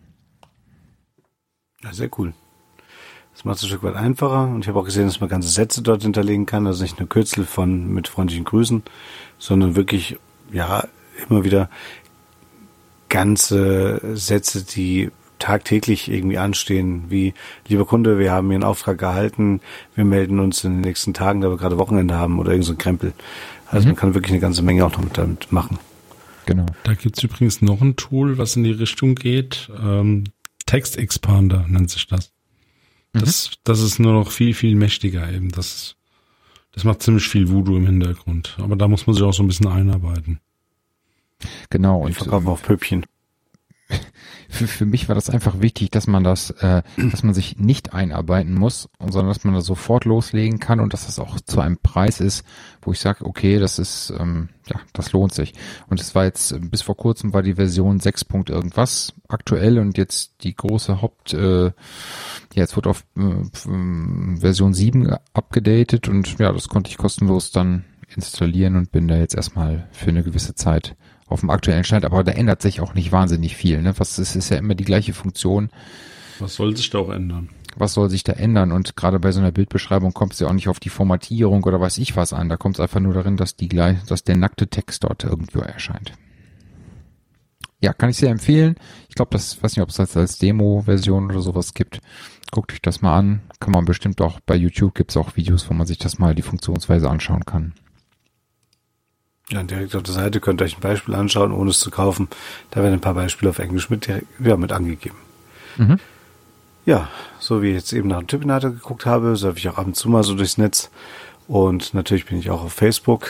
Ja, sehr cool. Das macht es ein Stück weit einfacher und ich habe auch gesehen, dass man ganze Sätze dort hinterlegen kann, also nicht nur Kürzel von mit freundlichen Grüßen, sondern wirklich ja immer wieder ganze Sätze, die tagtäglich irgendwie anstehen, wie, lieber Kunde, wir haben Ihren Auftrag erhalten, wir melden uns in den nächsten Tagen, da wir gerade Wochenende haben oder irgend so ein Krempel. Also mhm. man kann wirklich eine ganze Menge auch noch damit machen. Genau. Da gibt's übrigens noch ein Tool, was in die Richtung geht. Ähm, Text Expander nennt sich das. Das, mhm. das ist nur noch viel, viel mächtiger eben. Das, das macht ziemlich viel Voodoo im Hintergrund. Aber da muss man sich auch so ein bisschen einarbeiten. Genau. Ich verkaufe auch Püppchen. für, für mich war das einfach wichtig, dass man das, äh, dass man sich nicht einarbeiten muss, sondern dass man da sofort loslegen kann und dass das auch zu einem Preis ist, wo ich sage, okay, das ist, ähm, ja, das lohnt sich. Und es war jetzt, bis vor kurzem war die Version sechs Punkt irgendwas aktuell und jetzt die große Haupt, äh, ja, jetzt wird auf äh, Version sieben abgedatet und ja, das konnte ich kostenlos dann installieren und bin da jetzt erstmal für eine gewisse Zeit auf dem aktuellen Stand, aber da ändert sich auch nicht wahnsinnig viel. Ne? Was ist, ist ja immer die gleiche Funktion. Was soll sich da auch ändern? Was soll sich da ändern? Und gerade bei so einer Bildbeschreibung kommt es ja auch nicht auf die Formatierung oder weiß ich was an. Da kommt es einfach nur darin, dass die gleich, dass der nackte Text dort irgendwo erscheint. Ja, kann ich sehr empfehlen. Ich glaube, das, weiß nicht, ob es das als Demo-Version oder sowas gibt. Guckt euch das mal an. Kann man bestimmt auch bei YouTube, gibt es auch Videos, wo man sich das mal die Funktionsweise anschauen kann. Ja, direkt auf der Seite könnt ihr euch ein Beispiel anschauen, ohne es zu kaufen. Da werden ein paar Beispiele auf Englisch mit, ja, mit angegeben. Mhm. Ja, so wie ich jetzt eben nach dem Typinator geguckt habe, surfe ich auch ab und zu mal so durchs Netz. Und natürlich bin ich auch auf Facebook.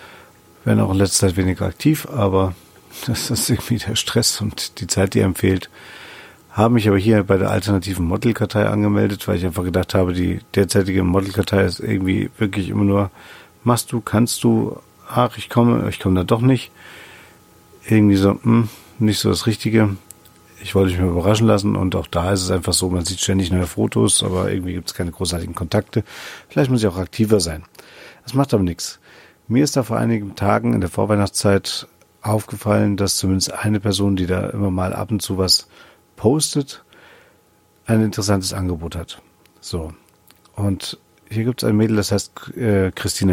Bin auch in letzter Zeit weniger aktiv, aber das ist irgendwie der Stress und die Zeit, die einem fehlt. Habe mich aber hier bei der alternativen Modelkartei angemeldet, weil ich einfach gedacht habe, die derzeitige Modelkartei ist irgendwie wirklich immer nur, machst du, kannst du, ach, ich komme, ich komme da doch nicht. Irgendwie so, mh, nicht so das Richtige. Ich wollte mich mal überraschen lassen und auch da ist es einfach so, man sieht ständig neue Fotos, aber irgendwie gibt es keine großartigen Kontakte. Vielleicht muss ich auch aktiver sein. Das macht aber nichts. Mir ist da vor einigen Tagen in der Vorweihnachtszeit aufgefallen, dass zumindest eine Person, die da immer mal ab und zu was postet, ein interessantes Angebot hat. So. Und hier gibt es ein Mädel, das heißt äh, Christina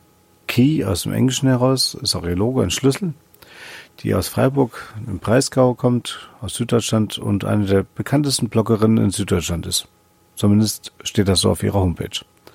Key aus dem Englischen heraus, ist auch ihr Logo, ein Schlüssel, die aus Freiburg im Breisgau kommt, aus Süddeutschland und eine der bekanntesten Bloggerinnen in Süddeutschland ist. Zumindest steht das so auf ihrer Homepage.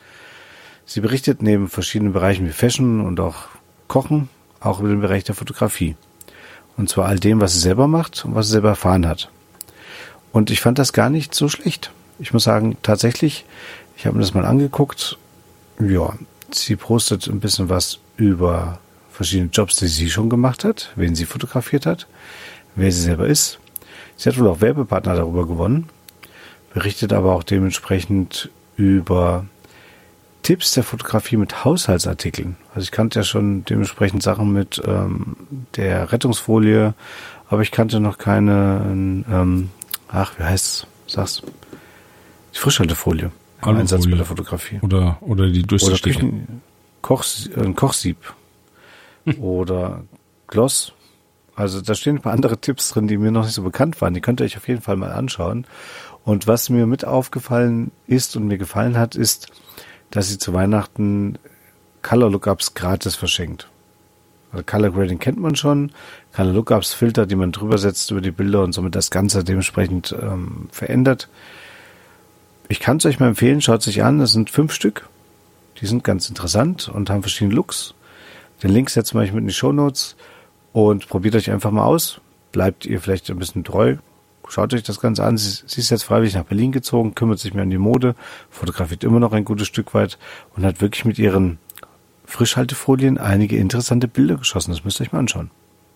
Sie berichtet neben verschiedenen Bereichen wie Fashion und auch Kochen, auch über den Bereich der Fotografie. Und zwar all dem, was sie selber macht und was sie selber erfahren hat. Und ich fand das gar nicht so schlecht. Ich muss sagen, tatsächlich, ich habe mir das mal angeguckt, ja, sie postet ein bisschen was über verschiedene Jobs, die sie schon gemacht hat, wen sie fotografiert hat, wer sie selber ist. Sie hat wohl auch Werbepartner darüber gewonnen, berichtet aber auch dementsprechend über Tipps der Fotografie mit Haushaltsartikeln. Also ich kannte ja schon dementsprechend Sachen mit ähm, der Rettungsfolie, aber ich kannte noch keine, ähm, ach, wie heißt's? Sag's. Die Frischhaltefolie. Im Einsatz bei der Fotografie. Oder, oder die Durchsichtige. Oder Koch, ein Kochsieb. Oder Gloss. Also da stehen ein paar andere Tipps drin, die mir noch nicht so bekannt waren. Die könnt ihr euch auf jeden Fall mal anschauen. Und was mir mit aufgefallen ist und mir gefallen hat, ist, dass sie zu Weihnachten Color Lookups gratis verschenkt. Also Color Grading kennt man schon. Color Lookups, Filter, die man drüber setzt über die Bilder und somit das Ganze dementsprechend ähm, verändert. Ich kann es euch mal empfehlen, schaut es euch an. Das sind fünf Stück. Die sind ganz interessant und haben verschiedene Looks. Den Link setzen wir euch mit in die Shownotes und probiert euch einfach mal aus. Bleibt ihr vielleicht ein bisschen treu. Schaut euch das Ganze an. Sie, sie ist jetzt freiwillig nach Berlin gezogen, kümmert sich mehr um die Mode, fotografiert immer noch ein gutes Stück weit und hat wirklich mit ihren Frischhaltefolien einige interessante Bilder geschossen. Das müsst ihr euch mal anschauen.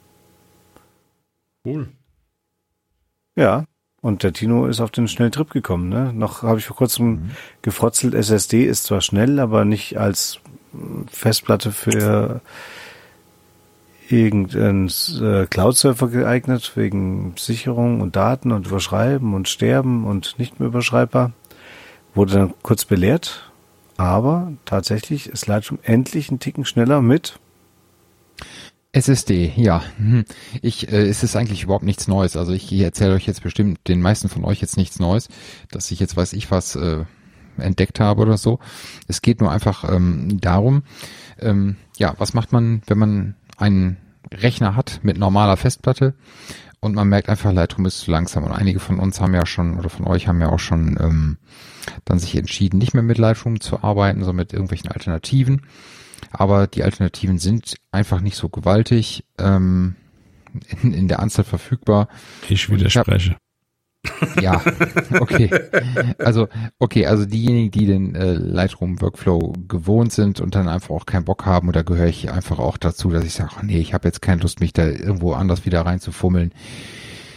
Cool. Ja, und der Tino ist auf den schnellen Trip gekommen. Ne? Noch habe ich vor kurzem mhm. gefrotzelt, S S D ist zwar schnell, aber nicht als Festplatte für irgendeinen äh, Cloud-Surfer geeignet, wegen Sicherung und Daten und Überschreiben und Sterben und nicht mehr überschreibbar. Wurde dann kurz belehrt, aber tatsächlich ist Lightroom endlich einen Ticken schneller mit S S D, ja. Ich, äh, es ist eigentlich überhaupt nichts Neues. Also ich erzähle euch jetzt bestimmt, den meisten von euch jetzt nichts Neues, dass ich jetzt weiß ich was äh, entdeckt habe oder so. Es geht nur einfach ähm, darum, ähm, ja, was macht man, wenn man einen Rechner hat mit normaler Festplatte und man merkt einfach, Lightroom ist zu langsam. Und einige von uns haben ja schon, oder von euch haben ja auch schon ähm, dann sich entschieden, nicht mehr mit Lightroom zu arbeiten, sondern mit irgendwelchen Alternativen. Aber die Alternativen sind einfach nicht so gewaltig ähm, in, in der Anzahl verfügbar. Ich widerspreche. Ja, okay. Also, okay, also diejenigen, die den äh, Lightroom-Workflow gewohnt sind und dann einfach auch keinen Bock haben, oder gehöre ich einfach auch dazu, dass ich sage, nee, ich habe jetzt keine Lust, mich da irgendwo anders wieder reinzufummeln.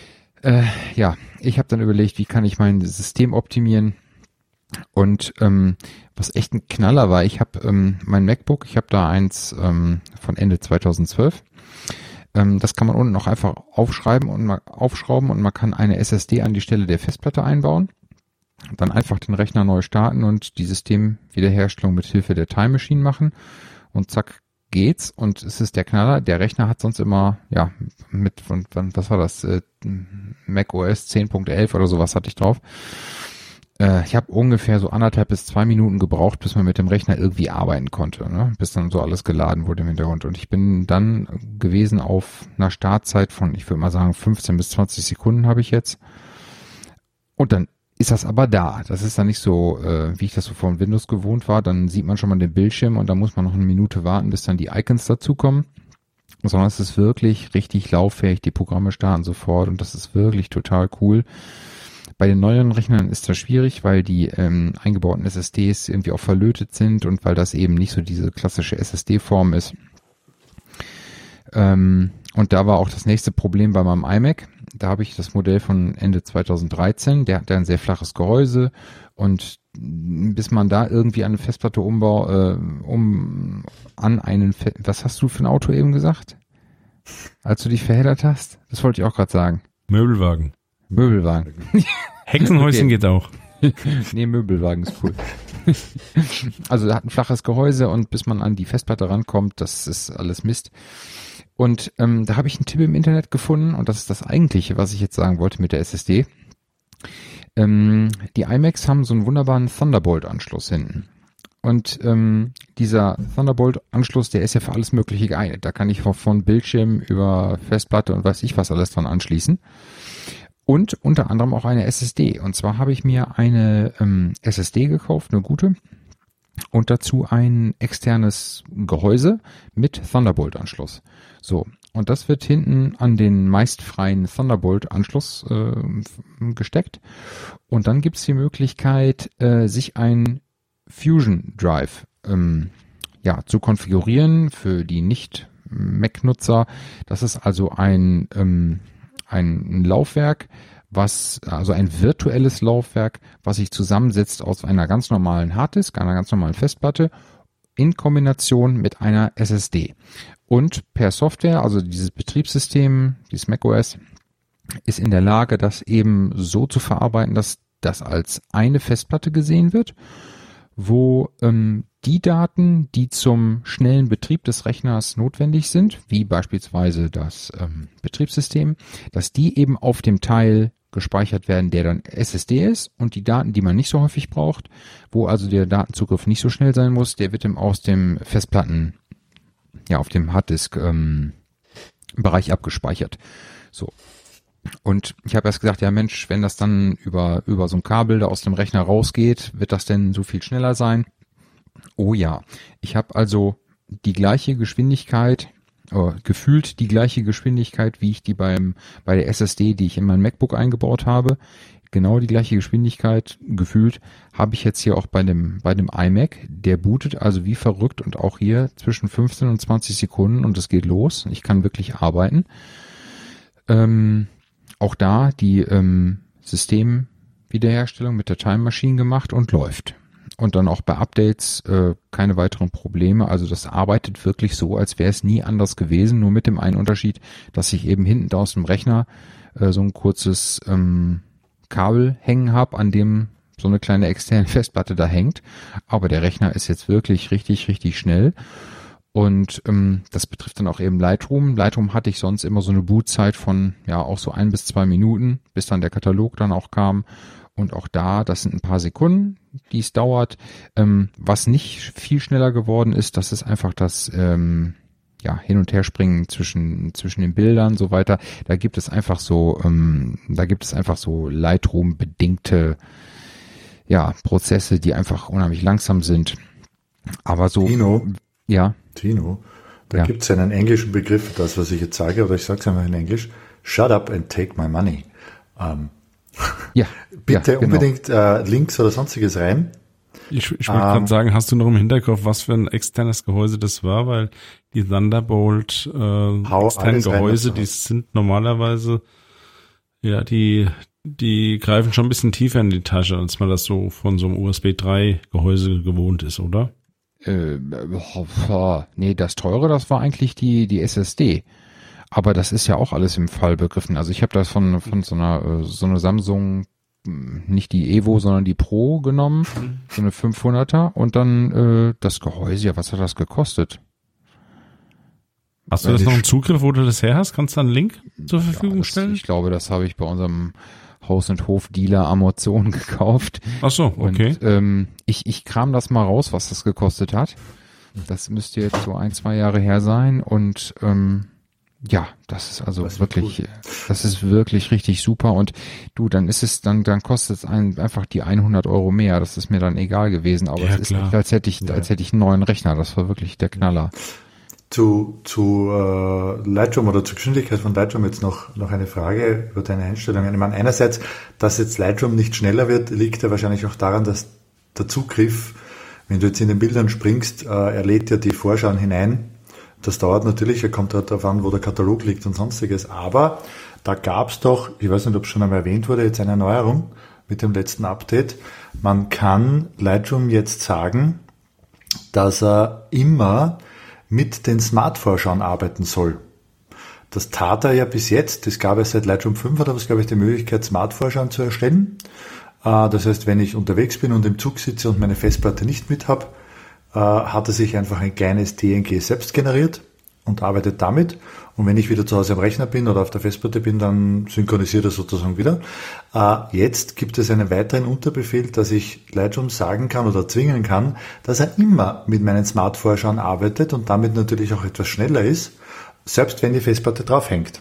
Äh, ja, ich habe dann überlegt, wie kann ich mein System optimieren. Und ähm, was echt ein Knaller war, ich habe ähm, mein MacBook, ich habe da eins ähm, von Ende zweitausendzwölf. Ähm, das kann man unten auch einfach aufschreiben und mal aufschrauben und man kann eine S S D an die Stelle der Festplatte einbauen. Dann einfach den Rechner neu starten und die Systemwiederherstellung mit Hilfe der Time Machine machen. Und zack, geht's. Und es ist der Knaller. Der Rechner hat sonst immer, ja, mit, von, was war das? Äh, Mac O S zehn Punkt elf oder sowas hatte ich drauf. Äh, ich habe ungefähr so anderthalb bis zwei Minuten gebraucht, bis man mit dem Rechner irgendwie arbeiten konnte, ne? Bis dann so alles geladen wurde im Hintergrund. Und ich bin dann gewesen auf einer Startzeit von, ich würde mal sagen, fünfzehn bis zwanzig Sekunden habe ich jetzt. Und dann ist das aber da. Das ist dann nicht so, äh, wie ich das so von Windows gewohnt war. Dann sieht man schon mal den Bildschirm und dann muss man noch eine Minute warten, bis dann die Icons dazukommen. Sondern es ist wirklich richtig lauffähig. Die Programme starten sofort und das ist wirklich total cool. Bei den neueren Rechnern ist das schwierig, weil die ähm, eingebauten S S Ds irgendwie auch verlötet sind und weil das eben nicht so diese klassische S S D-Form ist. Ähm, und da war auch das nächste Problem bei meinem iMac. Da habe ich das Modell von Ende zweitausenddreizehn, der hat ein sehr flaches Gehäuse und bis man da irgendwie eine Festplatte umbaut, äh, um an einen, Fe- was hast du für ein Auto eben gesagt? Als du dich verheddert hast? Das wollte ich auch gerade sagen. Möbelwagen. Möbelwagen. Hexenhäuschen Okay. geht auch. Nee, Möbelwagen ist cool. Also er hat ein flaches Gehäuse und bis man an die Festplatte rankommt, das ist alles Mist. Und ähm, da habe ich einen Tipp im Internet gefunden und das ist das Eigentliche, was ich jetzt sagen wollte mit der S S D. Ähm, die iMacs haben so einen wunderbaren Thunderbolt-Anschluss hinten. Und ähm, dieser Thunderbolt-Anschluss, der ist ja für alles Mögliche geeignet. Da kann ich von Bildschirm über Festplatte und weiß ich was alles dran anschließen. Und unter anderem auch eine S S D. Und zwar habe ich mir eine ähm, S S D gekauft, eine gute. Und dazu ein externes Gehäuse mit Thunderbolt-Anschluss. So, und das wird hinten an den meist freien Thunderbolt-Anschluss äh, gesteckt. Und dann gibt es die Möglichkeit, äh, sich ein Fusion Drive ähm, ja, zu konfigurieren für die Nicht-Mac-Nutzer. Das ist also ein, ähm, ein Laufwerk, was, also ein virtuelles Laufwerk, was sich zusammensetzt aus einer ganz normalen Harddisk, einer ganz normalen Festplatte in Kombination mit einer S S D. Und per Software, also dieses Betriebssystem, dieses macOS, ist in der Lage, das eben so zu verarbeiten, dass das als eine Festplatte gesehen wird, wo ähm, die Daten, die zum schnellen Betrieb des Rechners notwendig sind, wie beispielsweise das ähm, Betriebssystem, dass die eben auf dem Teil gespeichert werden, der dann S S D ist, und die Daten, die man nicht so häufig braucht, wo also der Datenzugriff nicht so schnell sein muss, der wird eben aus dem Festplatten, ja, auf dem Harddisk ähm, Bereich abgespeichert. So. Und ich habe erst gesagt, ja Mensch, wenn das dann über über so ein Kabel da aus dem Rechner rausgeht, wird das denn so viel schneller sein? Oh ja, ich habe also die gleiche Geschwindigkeit, oh, gefühlt die gleiche Geschwindigkeit, wie ich die beim bei der S S D, die ich in mein MacBook eingebaut habe. Genau die gleiche Geschwindigkeit, gefühlt, habe ich jetzt hier auch bei dem bei dem iMac. Der bootet also wie verrückt und auch hier zwischen fünfzehn und zwanzig Sekunden und es geht los. Ich kann wirklich arbeiten. Ähm, auch da die ähm, Systemwiederherstellung mit der Time Machine gemacht und läuft. Und dann auch bei Updates äh, keine weiteren Probleme. Also das arbeitet wirklich so, als wäre es nie anders gewesen, nur mit dem einen Unterschied, dass ich eben hinten aus dem Rechner äh, so ein kurzes ähm, Kabel hängen habe, an dem so eine kleine externe Festplatte da hängt. Aber der Rechner ist jetzt wirklich richtig, richtig schnell. Und ähm, das betrifft dann auch eben Lightroom. Lightroom hatte ich sonst immer so eine Bootzeit von ja auch so ein bis zwei Minuten, bis dann der Katalog dann auch kam. Und auch da, das sind ein paar Sekunden, die es dauert. Ähm, was nicht viel schneller geworden ist, das ist einfach das ähm, ja Hin- und Herspringen zwischen zwischen den Bildern so weiter. Da gibt es einfach so, ähm, da gibt es einfach so Lightroom-bedingte ja Prozesse, die einfach unheimlich langsam sind. Aber so, Tino, ja. Tino, da Ja. gibt es einen englischen Begriff für das, was ich jetzt sage, oder ich sage es einfach in Englisch. Shut up and take my money. Ähm, Ja, bitte ja, genau. unbedingt äh, Links oder sonstiges rein. Ich, ich wollte Ähm, gerade sagen, hast du noch im Hinterkopf, was für ein externes Gehäuse das war? Weil die Thunderbolt äh, Hau externen alles rein, Gehäuse, was du die hast. sind normalerweise Ja, die, die greifen schon ein bisschen tiefer in die Tasche, als man das so von so einem U S B drei Gehäuse gewohnt ist, oder? Äh, nee, das teure, das war eigentlich die, die S S D. Aber das ist ja auch alles im Fall begriffen. Also ich habe das von, von so einer, so einer Samsung, nicht die Evo, sondern die Pro genommen, so eine fünfhunderter und dann äh, das Gehäuse, ja, was hat das gekostet? Hast du das noch im Zugriff, wo du das her hast? Kannst du einen Link zur Verfügung ja, das, stellen? Ich glaube, das habe ich bei unserem Haus- und Hof-Dealer Amazon gekauft. Ach so, okay. Und ähm, ich, ich kram das mal raus, was das gekostet hat. Das müsste jetzt so ein, zwei Jahre her sein und ähm, ja, das ist also das wirklich, cool. Das ist wirklich richtig super und du, dann ist es, dann, dann kostet es ein, einfach die hundert Euro mehr, das ist mir dann egal gewesen, aber ja, es ist nicht, als hätte ich, ja. als hätte ich einen neuen Rechner, das war wirklich der Knaller. Zu, zu äh, Lightroom oder zur Geschwindigkeit von Lightroom jetzt noch, noch eine Frage über deine Einstellungen. Ich meine, einerseits, dass jetzt Lightroom nicht schneller wird, liegt ja wahrscheinlich auch daran, dass der Zugriff, wenn du jetzt in den Bildern springst, äh, er lädt ja die Vorschauen hinein. Das dauert natürlich, er kommt halt darauf an, wo der Katalog liegt und sonstiges. Aber da gab's doch, ich weiß nicht, ob es schon einmal erwähnt wurde, jetzt eine Erneuerung mit dem letzten Update. Man kann Lightroom jetzt sagen, dass er immer mit den Smart-Vorschauen arbeiten soll. Das tat er ja bis jetzt. Es gab ja seit Lightroom fünf oder was, glaube ich, die Möglichkeit, Smart-Vorschauen zu erstellen. Das heißt, wenn ich unterwegs bin und im Zug sitze und meine Festplatte nicht mit habe, hat er sich einfach ein kleines D N G selbst generiert und arbeitet damit. Und wenn ich wieder zu Hause am Rechner bin oder auf der Festplatte bin, dann synchronisiert er sozusagen wieder. Jetzt gibt es einen weiteren Unterbefehl, dass ich Lightroom sagen kann oder zwingen kann, dass er immer mit meinen Smart-Vorschauen arbeitet und damit natürlich auch etwas schneller ist, selbst wenn die Festplatte drauf hängt.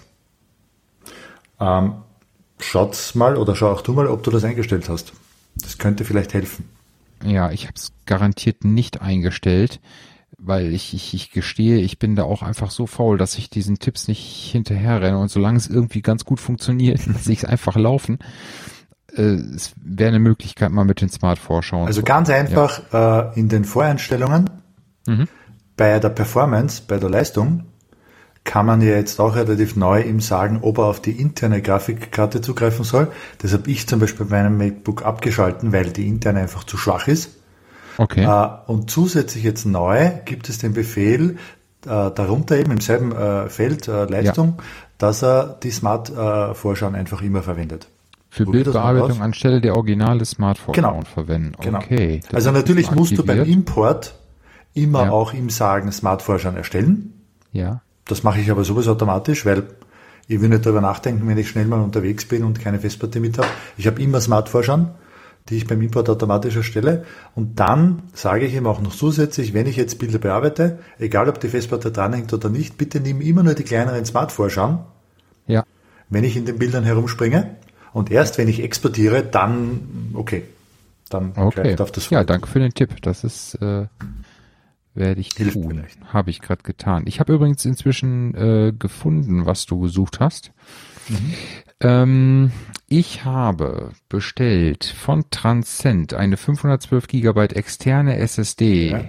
Ähm, schaut's mal oder schau auch du mal, ob du das eingestellt hast. Das könnte vielleicht helfen. Ja, ich habe es garantiert nicht eingestellt, weil ich, ich, ich gestehe, ich bin da auch einfach so faul, dass ich diesen Tipps nicht hinterher renne und solange es irgendwie ganz gut funktioniert, lasse ich es einfach laufen. Äh, es wäre eine Möglichkeit, mal mit den Smart-Vorschauen. Also ganz einfach ja. äh, in den Voreinstellungen, mhm. bei der Performance, bei der Leistung, kann man ja jetzt auch relativ neu ihm sagen, ob er auf die interne Grafikkarte zugreifen soll. Das habe ich zum Beispiel bei meinem MacBook abgeschalten, weil die interne einfach zu schwach ist. Okay. Äh, und zusätzlich jetzt neu gibt es den Befehl, äh, darunter eben im selben äh, Feld äh, Leistung, ja. dass er die Smart-Vorschauen äh, einfach immer verwendet. Für Probier Bildbearbeitung anstelle der originale Smart-Vorschauen genau. verwenden. Genau. Okay. Also natürlich musst du beim Import immer ja. auch ihm sagen, Smart-Vorschauen erstellen. Ja. Das mache ich aber sowieso automatisch, weil ich will nicht darüber nachdenken, wenn ich schnell mal unterwegs bin und keine Festplatte mit habe. Ich habe immer Smart-Vorschauen, die ich beim Import automatisch erstelle. Und dann sage ich ihm auch noch zusätzlich, wenn ich jetzt Bilder bearbeite, egal ob die Festplatte dranhängt oder nicht, bitte nimm immer nur die kleineren Smart-Vorschauen, ja. wenn ich in den Bildern herumspringe. Und erst wenn ich exportiere, dann, okay, dann okay. auf das Ja, danke für den Tipp. Das ist... Äh werde ich Hilft tun. vielleicht. Habe ich gerade getan. Ich habe übrigens inzwischen äh, gefunden, was du gesucht hast. Mhm. Ähm, ich habe bestellt von Transcend eine fünfhundertzwölf Gigabyte externe S S D. Ja.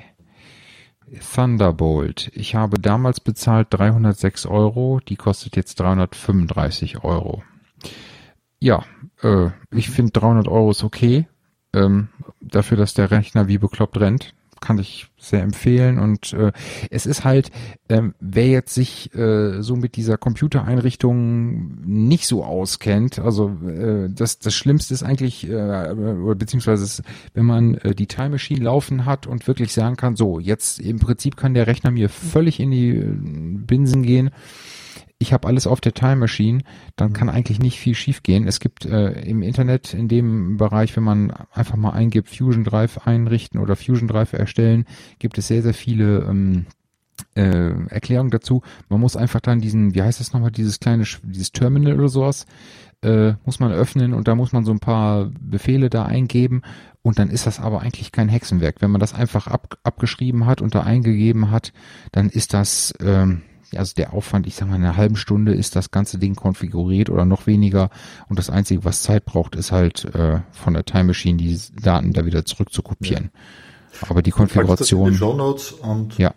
Thunderbolt. Ich habe damals bezahlt dreihundertsechs Euro. Die kostet jetzt dreihundertfünfunddreißig Euro. Ja, äh, ich finde dreihundert Euro ist okay. Ähm, dafür, dass der Rechner wie bekloppt rennt. Kann ich sehr empfehlen und äh, es ist halt, ähm, wer jetzt sich äh, so mit dieser Computereinrichtung nicht so auskennt, also äh, das das Schlimmste ist eigentlich, äh, oder beziehungsweise ist, wenn man äh, die Time Machine laufen hat und wirklich sagen kann, so jetzt im Prinzip kann der Rechner mir völlig in die äh, Binsen gehen. Ich habe alles auf der Time Machine, dann kann eigentlich nicht viel schief gehen. Es gibt äh, im Internet in dem Bereich, wenn man einfach mal eingibt, Fusion Drive einrichten oder Fusion Drive erstellen, gibt es sehr, sehr viele ähm, äh, Erklärungen dazu. Man muss einfach dann diesen, wie heißt das nochmal, dieses kleine, dieses Terminal oder sowas, äh, muss man öffnen und da muss man so ein paar Befehle da eingeben und dann ist das aber eigentlich kein Hexenwerk. Wenn man das einfach ab, abgeschrieben hat und da eingegeben hat, dann ist das... Ähm, also der Aufwand, ich sage mal, in einer halben Stunde ist das ganze Ding konfiguriert oder noch weniger und das Einzige, was Zeit braucht, ist halt äh, von der Time Machine die Daten da wieder zurück zu kopieren. Ja. Aber die Konfiguration... Das in die Shownotes und ja.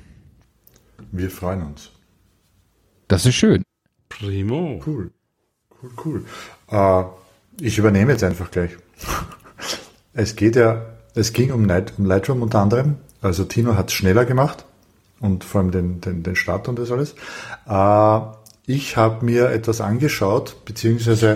wir freuen uns. Das ist schön. Primo. Cool. Cool, cool. Äh, ich übernehme jetzt einfach gleich. Es geht ja, es ging um, Light, um Lightroom unter anderem. Also Tino hat es schneller gemacht und vor allem den, den, den Start und das alles. Äh, ich habe mir etwas angeschaut, beziehungsweise,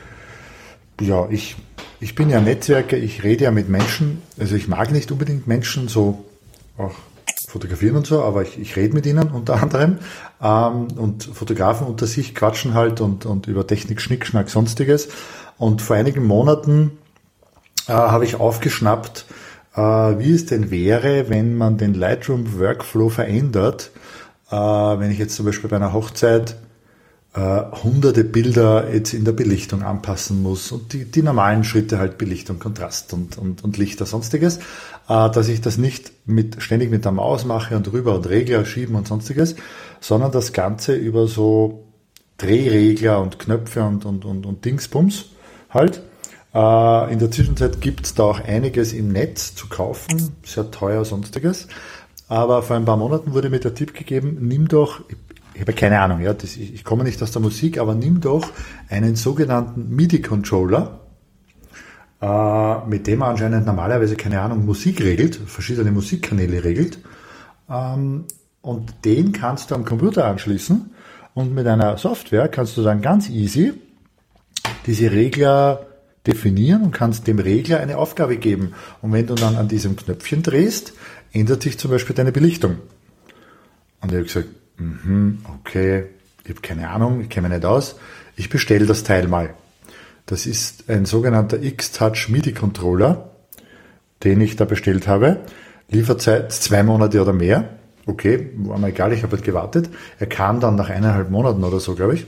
ja, ich, ich bin ja Netzwerker, ich rede ja mit Menschen. Also ich mag nicht unbedingt Menschen, so auch fotografieren und so, aber ich, ich rede mit ihnen unter anderem. Ähm, und Fotografen unter sich quatschen halt und, und über Technik, Schnickschnack, sonstiges. Und vor einigen Monaten äh, habe ich aufgeschnappt, äh, wie es denn wäre, wenn man den Lightroom Workflow verändert. Äh, wenn ich jetzt zum Beispiel bei einer Hochzeit äh, hunderte Bilder jetzt in der Belichtung anpassen muss und die, die normalen Schritte halt Belichtung, Kontrast und, und, und Lichter, sonstiges, äh, dass ich das nicht mit, ständig mit der Maus mache und rüber und Regler schieben und sonstiges, sondern das Ganze über so Drehregler und Knöpfe und, und, und, und Dingsbums halt. Äh, in der Zwischenzeit gibt es da auch einiges im Netz zu kaufen, sehr teuer, sonstiges. Aber vor ein paar Monaten wurde mir der Tipp gegeben, nimm doch, ich habe keine Ahnung, ja, das, ich, ich komme nicht aus der Musik, aber nimm doch einen sogenannten MIDI-Controller, äh, mit dem man anscheinend normalerweise, keine Ahnung, Musik regelt, verschiedene Musikkanäle regelt, ähm, und den kannst du am Computer anschließen und mit einer Software kannst du dann ganz easy diese Regler definieren und kannst dem Regler eine Aufgabe geben. Und wenn du dann an diesem Knöpfchen drehst, ändert sich zum Beispiel deine Belichtung. Und ich habe gesagt, mhm, okay, ich habe keine Ahnung, ich kenne mich nicht aus, ich bestelle das Teil mal. Das ist ein sogenannter X-Touch MIDI-Controller, den ich da bestellt habe. Lieferzeit zwei Monate oder mehr. Okay, war mir egal, ich habe halt gewartet. Er kam dann nach eineinhalb Monaten oder so, glaube ich.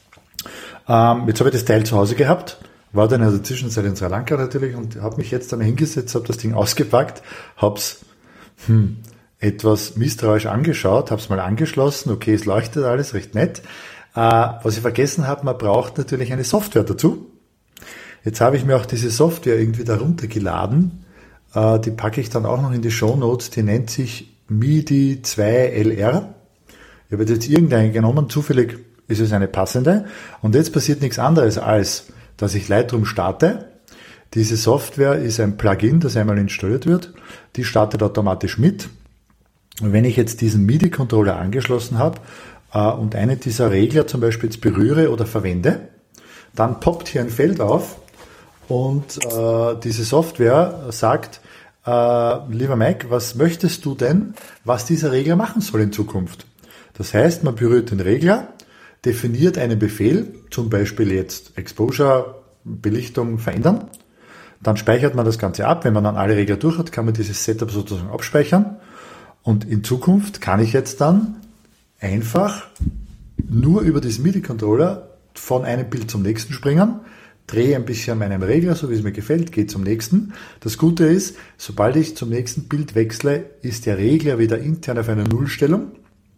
Ähm, jetzt habe ich das Teil zu Hause gehabt, war dann in der Zwischenzeit in Sri Lanka natürlich und habe mich jetzt dann hingesetzt, habe das Ding ausgepackt, habe es hm, etwas misstrauisch angeschaut, habe es mal angeschlossen, okay, es leuchtet alles, recht nett. Äh, was ich vergessen habe, man braucht natürlich eine Software dazu. Jetzt habe ich mir auch diese Software irgendwie da runtergeladen, äh, die packe ich dann auch noch in die Shownotes, die nennt sich MIDI zwei L R. Ich habe jetzt irgendeine genommen, zufällig ist es eine passende. Und jetzt passiert nichts anderes als, dass ich Lightroom starte. Diese Software ist ein Plugin, das einmal installiert wird. Die startet automatisch mit. Und wenn ich jetzt diesen MIDI-Controller angeschlossen habe äh, und einen dieser Regler zum Beispiel jetzt berühre oder verwende, dann poppt hier ein Feld auf und äh, diese Software sagt, Uh, lieber Mike, was möchtest du denn, was dieser Regler machen soll in Zukunft? Das heißt, man berührt den Regler, definiert einen Befehl, zum Beispiel jetzt Exposure, Belichtung verändern, dann speichert man das Ganze ab. Wenn man dann alle Regler durch hat, kann man dieses Setup sozusagen abspeichern und in Zukunft kann ich jetzt dann einfach nur über diesen MIDI-Controller von einem Bild zum nächsten springen, drehe ein bisschen an meinem Regler, so wie es mir gefällt, gehe zum nächsten. Das Gute ist, sobald ich zum nächsten Bild wechsle, ist der Regler wieder intern auf einer Nullstellung.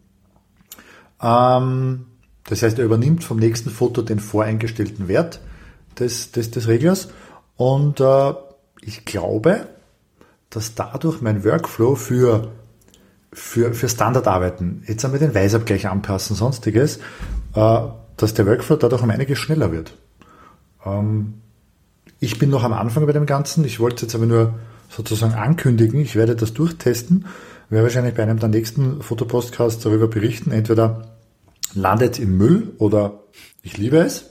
Ähm, das heißt, er übernimmt vom nächsten Foto den voreingestellten Wert des, des, des Reglers. Und äh, ich glaube, dass dadurch mein Workflow für, für, für Standardarbeiten, jetzt einmal den Weißabgleich anpassen, sonstiges, äh, dass der Workflow dadurch um einiges schneller wird. Ich bin noch am Anfang bei dem Ganzen. Ich wollte es jetzt aber nur sozusagen ankündigen. Ich werde das durchtesten. Ich werde wahrscheinlich bei einem der nächsten Fotopodcasts darüber berichten. Entweder landet im Müll oder ich liebe es.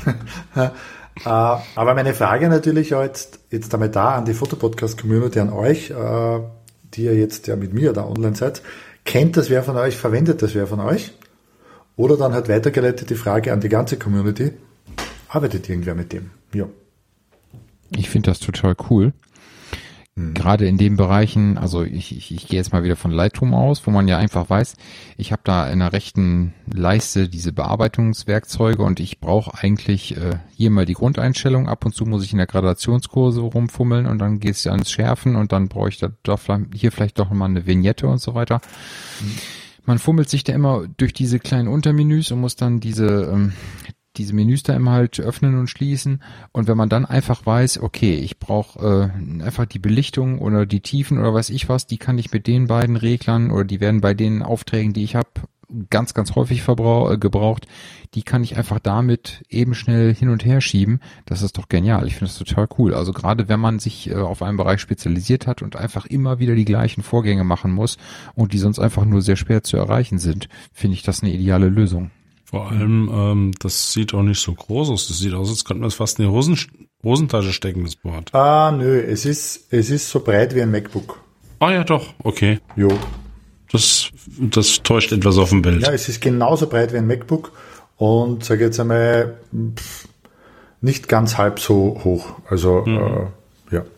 Aber meine Frage natürlich auch jetzt, jetzt damit da an die Fotopodcast-Community, an euch, die ihr jetzt ja mit mir da online seid. Kennt das wer von euch? Verwendet das wer von euch? Oder dann halt weitergeleitet die Frage an die ganze Community. Arbeitet irgendwer mit dem? Ja. Ich finde das total cool. Mhm. Gerade in den Bereichen, also ich, ich, ich gehe jetzt mal wieder von Lightroom aus, wo man ja einfach weiß, ich habe da in der rechten Leiste diese Bearbeitungswerkzeuge und ich brauche eigentlich äh, hier mal die Grundeinstellung. Ab und zu muss ich in der Gradationskurse rumfummeln und dann geht es ja ans Schärfen und dann brauche ich da, da hier vielleicht doch mal eine Vignette und so weiter. Mhm. Man fummelt sich da immer durch diese kleinen Untermenüs und muss dann diese ähm, diese Menüs da immer halt öffnen und schließen. Und wenn man dann einfach weiß, okay, ich brauche äh, einfach die Belichtung oder die Tiefen oder weiß ich was, die kann ich mit den beiden Reglern oder die werden bei den Aufträgen, die ich habe, ganz, ganz häufig verbrauch, äh, gebraucht. Die kann ich einfach damit eben schnell hin und her schieben. Das ist doch genial. Ich finde das total cool. Also gerade wenn man sich äh, auf einen Bereich spezialisiert hat und einfach immer wieder die gleichen Vorgänge machen muss und die sonst einfach nur sehr schwer zu erreichen sind, finde ich das eine ideale Lösung. Vor allem, ähm, das sieht auch nicht so groß aus. Das sieht aus, als könnte man es fast in die Hosen, Hosentasche stecken, das Board. Ah, nö, es ist, es ist so breit wie ein MacBook. Ah ja, doch, okay. Jo. Das, das täuscht etwas auf dem Bild. Ja, es ist genauso breit wie ein MacBook und sage jetzt einmal pff, nicht ganz halb so hoch. Also mhm. äh, ja.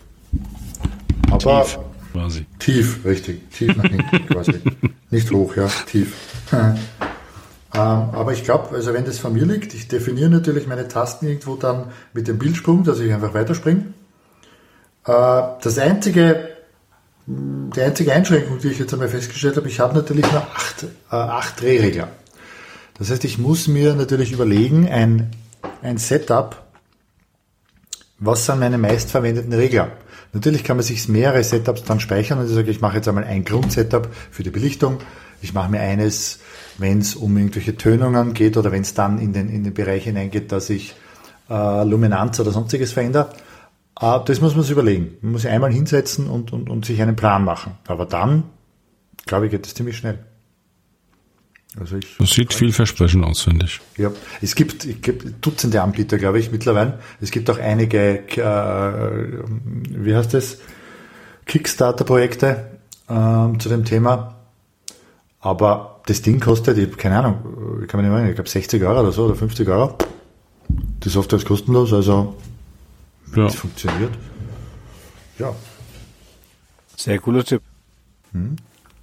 Aber tief, quasi. Tief, richtig. Tief nach hinten quasi. Nicht hoch, ja, tief. ähm, aber ich glaube, also wenn das von mir liegt, ich definiere natürlich meine Tasten irgendwo dann mit dem Bildsprung, dass ich einfach weiterspringe. Äh, das einzige Die einzige Einschränkung, die ich jetzt einmal festgestellt habe, ich habe natürlich nur acht, äh, acht Drehregler. Das heißt, ich muss mir natürlich überlegen, ein, ein Setup, was sind meine meistverwendeten Regler? Natürlich kann man sich mehrere Setups dann speichern und ich sage, ich mache jetzt einmal ein Grundsetup für die Belichtung. Ich mache mir eines, wenn es um irgendwelche Tönungen geht oder wenn es dann in den, in den Bereich hineingeht, dass ich äh, Luminanz oder sonstiges verändere. Das muss man sich überlegen. Man muss sich einmal hinsetzen und, und, und sich einen Plan machen. Aber dann, glaube ich, geht es ziemlich schnell. Also ich, das sieht vielversprechend aus, finde ich. Ja, es gibt, es gibt Dutzende Anbieter, glaube ich, mittlerweile. Es gibt auch einige, äh, wie heißt das, Kickstarter-Projekte äh, zu dem Thema. Aber das Ding kostet, ich, keine Ahnung, ich kann mich nicht erinnern, ich glaube sechzig Euro oder so, oder fünfzig Euro. Die Software ist kostenlos, also ja. Das funktioniert. Ja. Sehr cooler Tipp. Hm?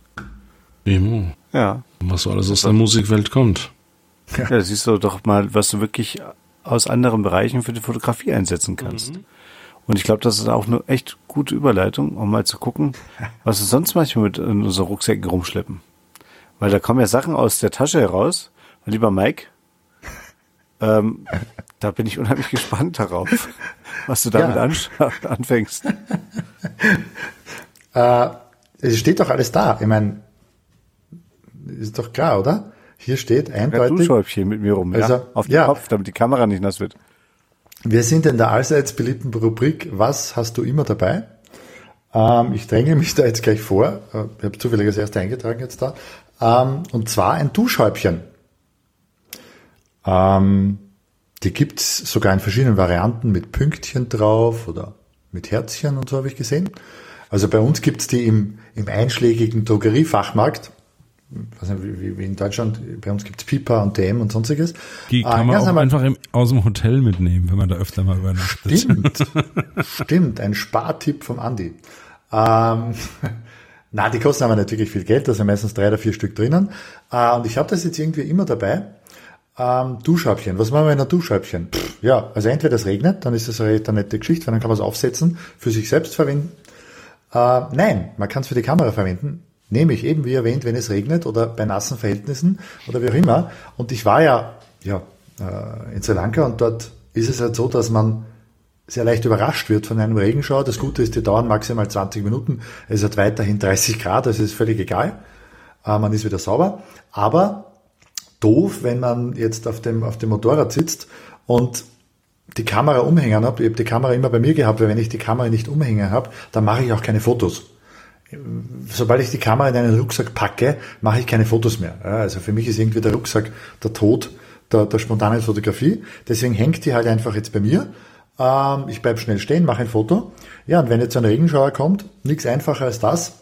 Demo. Ja. Was so alles aus der Musikwelt kommt. Ja, das siehst du doch mal, was du wirklich aus anderen Bereichen für die Fotografie einsetzen kannst. Mhm. Und ich glaube, das ist auch eine echt gute Überleitung, um mal zu gucken, was wir sonst manchmal mit in unseren Rucksäcken rumschleppen. Weil da kommen ja Sachen aus der Tasche heraus. Und lieber Mike, ähm, da bin ich unheimlich gespannt darauf, was du damit ja. anfängst. äh, es steht doch alles da. Ich meine, ist doch klar, oder? Hier steht eindeutig. Ein Duschhäubchen mit mir rum, also, ja, auf den ja. Kopf, damit die Kamera nicht nass wird. Wir sind in der allseits beliebten Rubrik, was hast du immer dabei? Ähm, ich dränge mich da jetzt gleich vor. Ich habe zufällig das erste eingetragen jetzt da. Ähm, und zwar ein Duschhäubchen. Ähm, die gibt's sogar in verschiedenen Varianten mit Pünktchen drauf oder mit Herzchen und so habe ich gesehen. Also bei uns gibt's die im, im einschlägigen Drogeriefachmarkt. Ich weiß nicht, wie, wie in Deutschland, bei uns gibt's Pipa und D M und sonstiges. Die kann äh, man auch einfach im, aus dem Hotel mitnehmen, wenn man da öfter mal übernachtet. Stimmt, stimmt, ein Spartipp vom Andi. Ähm, na, die kosten aber natürlich viel Geld, da sind meistens drei oder vier Stück drinnen. Äh, und ich habe das jetzt irgendwie immer dabei. Ähm, Duschhäubchen, was machen wir in einer Duschhäubchen? Pff, ja, also entweder es regnet, dann ist das eine nette Geschichte, weil dann kann man es aufsetzen, für sich selbst verwenden. Äh, nein, man kann es für die Kamera verwenden. Nämlich eben, wie erwähnt, wenn es regnet oder bei nassen Verhältnissen oder wie auch immer. Und ich war ja, ja äh, in Sri Lanka und dort ist es halt so, dass man sehr leicht überrascht wird von einem Regenschauer. Das Gute ist, die dauern maximal zwanzig Minuten. Es hat weiterhin dreißig Grad, also ist völlig egal. Äh, man ist wieder sauber. Aber doof, wenn man jetzt auf dem, auf dem Motorrad sitzt und die Kamera umhängen hat. Ich habe die Kamera immer bei mir gehabt, weil wenn ich die Kamera nicht umhängen habe, dann mache ich auch keine Fotos. Sobald ich die Kamera in einen Rucksack packe, mache ich keine Fotos mehr. Also für mich ist irgendwie der Rucksack der Tod der, der spontanen Fotografie. Deswegen hängt die halt einfach jetzt bei mir. Ich bleibe schnell stehen, mache ein Foto. Ja, und wenn jetzt ein Regenschauer kommt, nichts einfacher als das,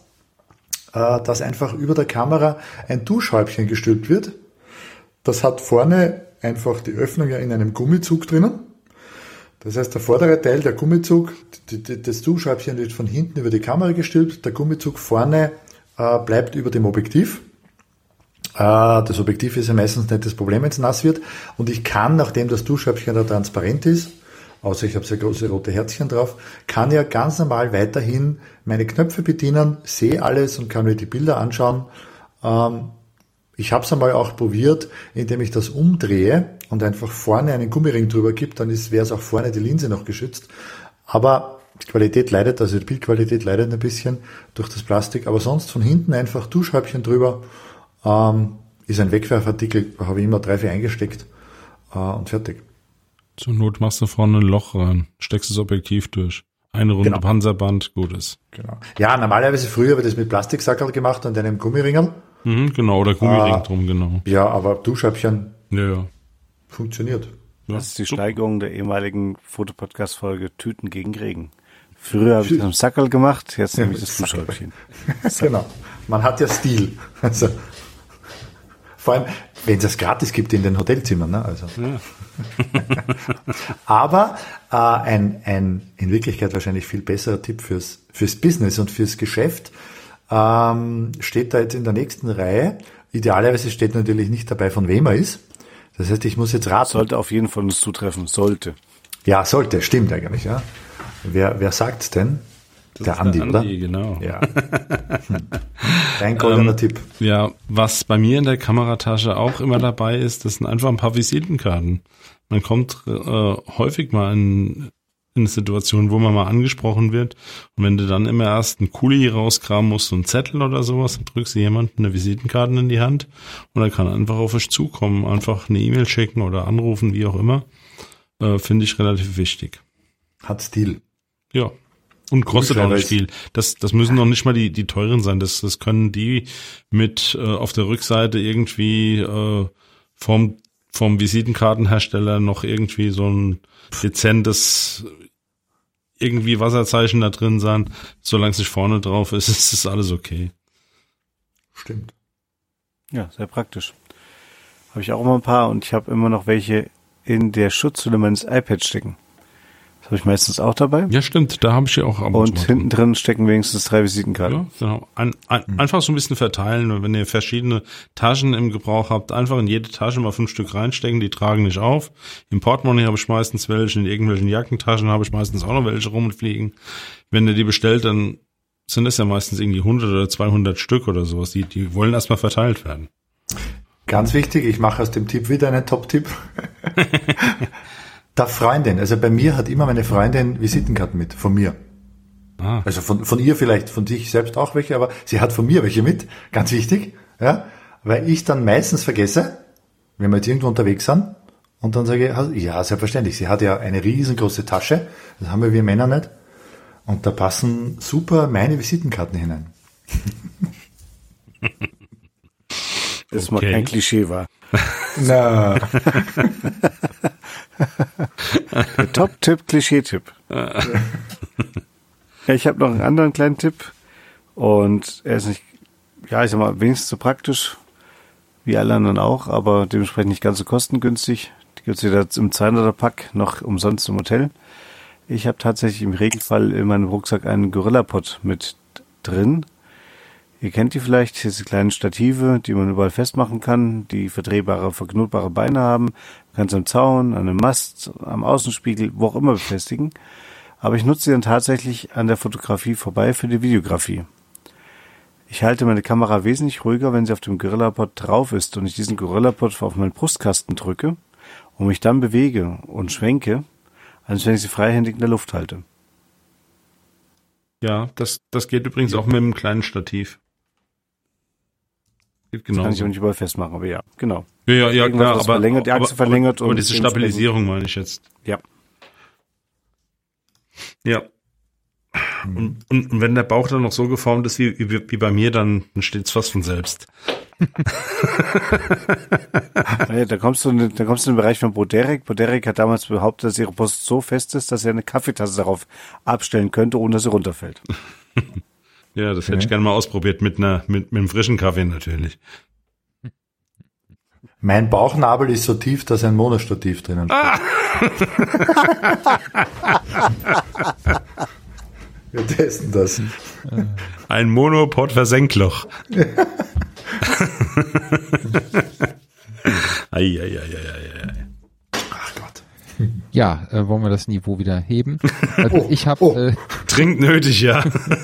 dass einfach über der Kamera ein Duschhäubchen gestülpt wird. Das hat vorne einfach die Öffnung ja in einem Gummizug drinnen. Das heißt, der vordere Teil, der Gummizug, die, die, das Duschhäubchen wird von hinten über die Kamera gestülpt, der Gummizug vorne äh, bleibt über dem Objektiv. Äh, das Objektiv ist ja meistens nicht das Problem, wenn es nass wird. Und ich kann, nachdem das Duschhäubchen da transparent ist, außer ich habe sehr große rote Herzchen drauf, kann ja ganz normal weiterhin meine Knöpfe bedienen, sehe alles und kann mir die Bilder anschauen. Ähm, Ich habe es einmal auch probiert, indem ich das umdrehe und einfach vorne einen Gummiring drüber gibt, dann wäre es auch vorne die Linse noch geschützt. Aber die Qualität leidet, also die Bildqualität leidet ein bisschen durch das Plastik. Aber sonst von hinten einfach Duschhäubchen drüber. Ähm, ist ein Wegwerfartikel, habe ich immer drei, vier eingesteckt äh, und fertig. Zur Not machst du vorne ein Loch rein, steckst das Objektiv durch. Eine Runde Genau. Panzerband, gut ist. Genau. Ja, normalerweise früher habe ich das mit Plastiksackerl gemacht und einem Gummiringel. Mhm, genau, oder Gummiring Ah. drum, genau. Ja, aber Duschscheibchen Ja, ja. funktioniert. Ja. Das ist die Steigerung der ehemaligen Fotopodcast-Folge Tüten gegen Regen. Früher habe ich das am Sackerl gemacht, jetzt nehme ich das Duschscheibchen. Genau. Man hat ja Stil. Also, vor allem, wenn es das gratis gibt in den Hotelzimmern. Ne? Also. Ja. Aber äh, ein, ein in Wirklichkeit wahrscheinlich viel besserer Tipp fürs, fürs Business und fürs Geschäft ähm, steht da jetzt in der nächsten Reihe. Idealerweise steht natürlich nicht dabei, von wem er ist. Das heißt, ich muss jetzt raten. Sollte auf jeden Fall uns zutreffen, sollte. Ja, sollte, stimmt eigentlich. Ja. Wer, wer sagt's denn? Das Der ist Andi, der oder? Andi, genau. Ja. Dein goldener Ähm, Tipp. Ja, was bei mir in der Kameratasche auch immer dabei ist, das sind einfach ein paar Visitenkarten. Man kommt äh, häufig mal in, in eine Situation, wo man mal angesprochen wird. Und wenn du dann immer erst einen Kuli rauskramen musst, so einen Zettel oder sowas, dann drückst du jemandem eine Visitenkarte in die Hand und er kann einfach auf euch zukommen, einfach eine E-Mail schicken oder anrufen, wie auch immer. Äh, finde ich relativ wichtig. Hat Stil. Ja. Und kostet auch nicht Scheinbar viel. Das, das müssen noch nicht mal die, die teuren sein. Das, das können die mit äh, auf der Rückseite irgendwie äh, vom, vom Visitenkartenhersteller noch irgendwie so ein dezentes irgendwie Wasserzeichen da drin sein. Solange es nicht vorne drauf ist, ist das alles okay. Stimmt. Ja, sehr praktisch. Habe ich auch immer ein paar und ich habe immer noch welche in der Schutzhülle meines iPads stecken. Das habe ich meistens auch dabei. Ja, stimmt. Da habe ich ja auch ab Und zu mal hinten drin stecken wenigstens drei Visitenkarten. Ja, genau. Ein, ein, einfach so ein bisschen verteilen. Und wenn ihr verschiedene Taschen im Gebrauch habt, einfach in jede Tasche mal fünf Stück reinstecken. Die tragen nicht auf. Im Portemonnaie habe ich meistens welche. In irgendwelchen Jackentaschen habe ich meistens auch noch welche rumfliegen. Wenn ihr die bestellt, dann sind das ja meistens irgendwie hundert oder zweihundert Stück oder sowas. Die, die wollen erstmal verteilt werden. Ganz wichtig, ich mache aus dem Tipp wieder einen Top-Tipp. Der Freundin, also bei mir hat immer meine Freundin Visitenkarten mit, von mir. Ah. Also von, von ihr vielleicht, von sich selbst auch welche, aber sie hat von mir welche mit, ganz wichtig, ja, weil ich dann meistens vergesse, wenn wir jetzt irgendwo unterwegs sind, und dann sage ich, ja, selbstverständlich, sie hat ja eine riesengroße Tasche, das haben wir Männer nicht, und da passen super meine Visitenkarten hinein. Das ist mal Okay. kein Klischee war. Na, Der Top-Tipp, Klischee-Tipp. Ja, ich habe noch einen anderen kleinen Tipp und er ist nicht, ja, ich sag mal, wenigstens so praktisch wie alle anderen auch, aber dementsprechend nicht ganz so kostengünstig. Die gibt's wieder im zweihunderter-Pack noch umsonst im Hotel. Ich habe tatsächlich im Regelfall in meinem Rucksack einen Gorilla-Pod mit drin. Ihr kennt die vielleicht, diese kleinen Stative, die man überall festmachen kann, die verdrehbare, verknotbare Beine haben. Man kann es am Zaun, an einem Mast, am Außenspiegel, wo auch immer befestigen. Aber ich nutze sie dann tatsächlich an der Fotografie vorbei für die Videografie. Ich halte meine Kamera wesentlich ruhiger, wenn sie auf dem Gorilla-Pod drauf ist und ich diesen Gorilla-Pod auf meinen Brustkasten drücke und mich dann bewege und schwenke, als wenn ich sie freihändig in der Luft halte. Ja, das, das geht übrigens auch mit einem kleinen Stativ. Geht Das genau. kann ich auch nicht überall festmachen, aber ja, genau. Ja, ja, ja, Irgendwas, klar, was aber, verlängert, die Achse aber, verlängert aber, aber und diese dementsprechend- Stabilisierung meine ich jetzt. Ja. Ja. Und, und, und wenn der Bauch dann noch so geformt ist wie, wie, wie bei mir, dann, dann steht's fast von selbst. Ja, da kommst du, in den- da kommst du in den Bereich von Boderek. Boderek hat damals behauptet, dass ihre Post so fest ist, dass er eine Kaffeetasse darauf abstellen könnte, ohne dass sie runterfällt. Ja, das hätte ich gerne mal ausprobiert mit einer, mit, mit einem frischen Kaffee natürlich. mein Bauchnabel ist so tief, dass ein Monostativ drinnen steht. Wir testen das. Ein Monopod-Versenkloch. Eieieiei. Ach Gott. Ja, äh, wollen wir das Niveau wieder heben? Also ich habe, oh. äh, Dringend nötig, ja.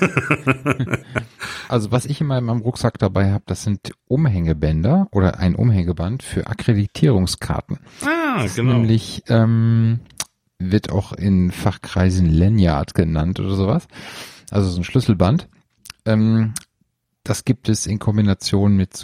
also was ich in meinem, meinem Rucksack dabei habe, das sind Umhängebänder oder ein Umhängeband für Akkreditierungskarten. Ah, genau. Nämlich ähm, wird auch in Fachkreisen Lanyard genannt oder sowas. Also so ein Schlüsselband. Ähm, das gibt es in Kombination mit so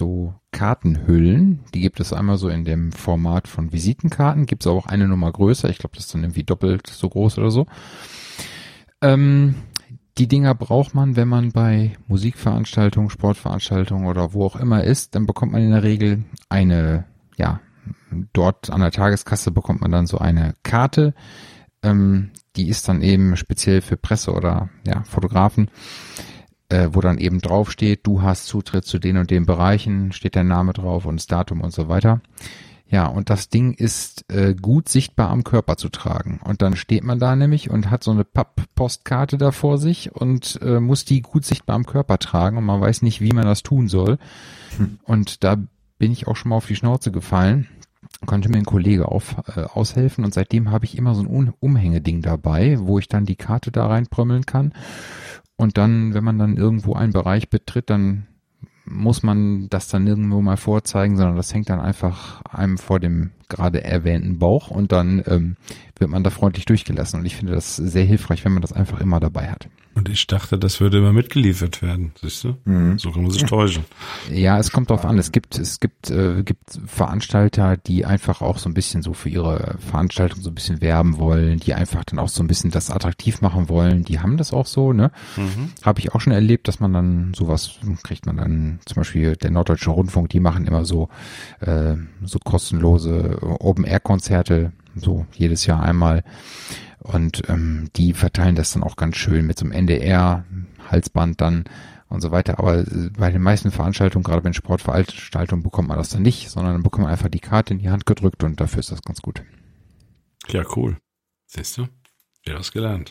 Kartenhüllen. Die gibt es einmal so in dem Format von Visitenkarten. Gibt es auch eine Nummer größer. Ich glaube, das ist dann irgendwie doppelt so groß oder so. Ähm, die Dinger braucht man, wenn man bei Musikveranstaltungen, Sportveranstaltungen oder wo auch immer ist. Dann bekommt man in der Regel eine, ja, dort an der Tageskasse bekommt man dann so eine Karte. Ähm, die ist dann eben speziell für Presse oder ja, Fotografen, äh, wo dann eben drauf steht, du hast Zutritt zu den und den Bereichen, steht der Name drauf und das Datum und so weiter. Ja, und das Ding ist äh, gut sichtbar am Körper zu tragen. Und dann steht man da nämlich und hat so eine Papppostkarte da vor sich und äh, muss die gut sichtbar am Körper tragen und man weiß nicht, wie man das tun soll. Hm. Und da bin ich auch schon mal auf die Schnauze gefallen. Konnte mir ein Kollege auf, äh, aushelfen und seitdem habe ich immer so ein Un- Umhängeding dabei, wo ich dann die Karte da reinprömmeln kann. Und dann, wenn man dann irgendwo einen Bereich betritt, dann muss man das dann nirgendwo mal vorzeigen, sondern das hängt dann einfach einem vor dem gerade erwähnten Bauch und dann ähm, wird man da freundlich durchgelassen. Und ich finde das sehr hilfreich, wenn man das einfach immer dabei hat. Und ich dachte, das würde immer mitgeliefert werden, siehst du? Mhm. So kann man sich täuschen. Ja, es kommt drauf an. Es gibt, es gibt, äh, gibt Veranstalter, die einfach auch so ein bisschen so für ihre Veranstaltung so ein bisschen werben wollen, die einfach dann auch so ein bisschen das attraktiv machen wollen. Die haben das auch so, ne? Mhm. Habe ich auch schon erlebt, dass man dann sowas kriegt man dann, zum Beispiel der Norddeutsche Rundfunk, die machen immer so, äh, so kostenlose Open-Air-Konzerte, so jedes Jahr einmal. Und ähm, die verteilen das dann auch ganz schön mit so einem N D R-Halsband dann und so weiter. Aber äh, bei den meisten Veranstaltungen, gerade bei den Sportveranstaltungen, bekommt man das dann nicht, sondern dann bekommt man einfach die Karte in die Hand gedrückt und dafür ist das ganz gut. Ja, cool. Siehst du? Ja, was gelernt.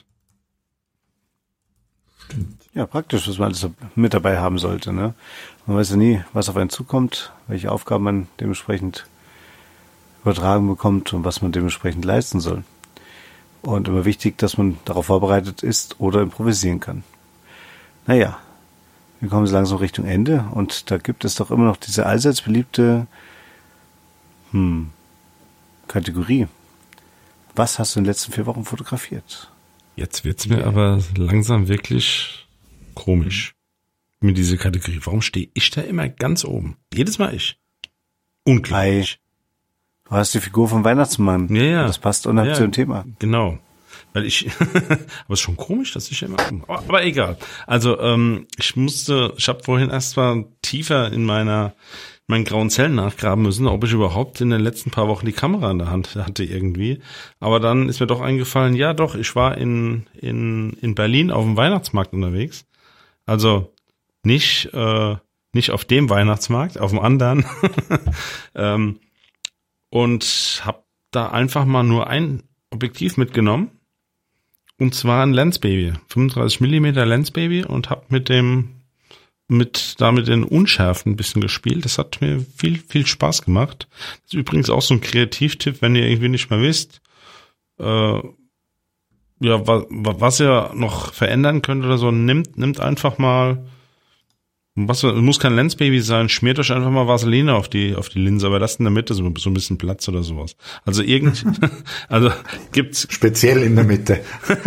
Ja, praktisch, was man alles so mit dabei haben sollte, ne? Man weiß ja nie, was auf einen zukommt, welche Aufgaben man dementsprechend übertragen bekommt und was man dementsprechend leisten soll. Und immer wichtig, dass man darauf vorbereitet ist oder improvisieren kann. Naja, wir kommen so langsam Richtung Ende und da gibt es doch immer noch diese allseits beliebte hm, Kategorie. Was hast du in den letzten vier Wochen fotografiert? Jetzt wird's mir ja. aber langsam wirklich komisch mit dieser Kategorie. Warum stehe ich da immer ganz oben? Jedes Mal ich. Unglaublich. Du hast die Figur vom Weihnachtsmann. Ja, ja. Das passt unheimlich ja, zu dem Thema. Genau. Weil ich, aber es ist schon komisch, dass ich immer, aber, aber egal. Also, ähm, ich musste, ich habe vorhin erst mal tiefer in meiner, meinen grauen Zellen nachgraben müssen, ob ich überhaupt in den letzten paar Wochen die Kamera in der Hand hatte irgendwie. Aber dann ist mir doch eingefallen, ja doch, ich war in, in, in Berlin auf dem Weihnachtsmarkt unterwegs. Also, nicht, äh, nicht auf dem Weihnachtsmarkt, auf dem anderen. ähm, Und habe da einfach mal nur ein Objektiv mitgenommen. Und zwar ein Lensbaby. fünfunddreißig Millimeter Lensbaby und habe mit dem, mit, da mit den Unschärfen ein bisschen gespielt. Das hat mir viel, viel Spaß gemacht. Das ist übrigens auch so ein Kreativtipp, wenn ihr irgendwie nicht mehr wisst, äh, ja, was, was ihr noch verändern könnt oder so, nimmt, nimmt einfach mal, was, muss kein Lensbaby sein, schmiert euch einfach mal Vaseline auf die, auf die Linse, aber lasst in der Mitte so, so ein bisschen Platz oder sowas. Also irgend, also gibt's. Speziell in der Mitte.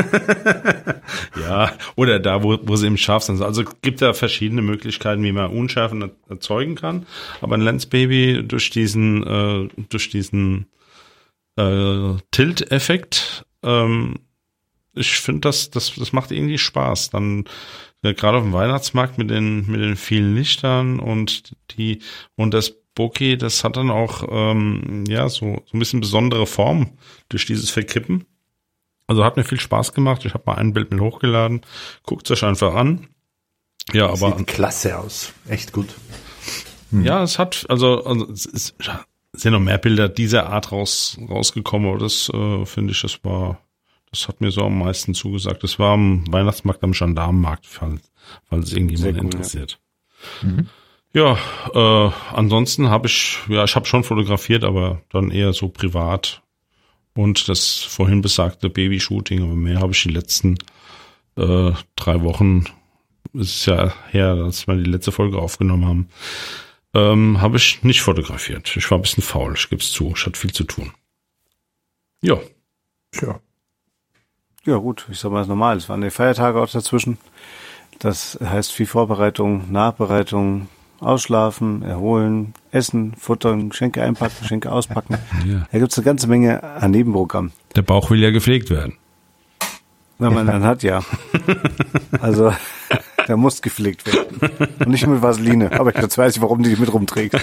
Ja, oder da, wo, wo sie eben scharf sind. Also gibt da verschiedene Möglichkeiten, wie man Unschärfen erzeugen kann. Aber ein Lensbaby durch diesen, äh, durch diesen, äh, Tilt-Effekt, ähm, ich finde, das, das, das macht irgendwie Spaß. Dann, ja, gerade auf dem Weihnachtsmarkt mit den, mit den vielen Lichtern und die, und das Bokeh, das hat dann auch, ähm, ja, so, so ein bisschen besondere Form durch dieses Verkippen. Also hat mir viel Spaß gemacht. Ich habe mal ein Bild mit hochgeladen. Guckt es euch einfach an. Ja, aber. Sieht klasse aus. Echt gut. Hm. Ja, es hat, also, also es ist, es sind noch mehr Bilder dieser Art raus, rausgekommen, aber das, äh, finde ich, das war, das hat mir so am meisten zugesagt. Das war am Weihnachtsmarkt, am Gendarmenmarkt, falls, falls irgendjemand cool, interessiert. Ja, mhm. ja äh, ansonsten habe ich, ja, ich habe schon fotografiert, aber dann eher so privat. Und das vorhin besagte Babyshooting, aber mehr habe ich die letzten äh, drei Wochen, es ist ja her, dass wir die letzte Folge aufgenommen haben, ähm, habe ich nicht fotografiert. Ich war ein bisschen faul, ich gebe es zu. Ich hatte viel zu tun. Ja. Ja. Ja gut, ich sag mal, das ist normal. Es waren die Feiertage auch dazwischen. Das heißt viel Vorbereitung, Nachbereitung, ausschlafen, erholen, essen, futtern, Geschenke einpacken, Geschenke auspacken. Ja. Da gibt es eine ganze Menge an Nebenprogrammen. Der Bauch will ja gepflegt werden. Wenn man dann hat, ja. Also, der muss gepflegt werden. Und nicht mit Vaseline. Aber jetzt weiß ich, warum die mit rumträgt.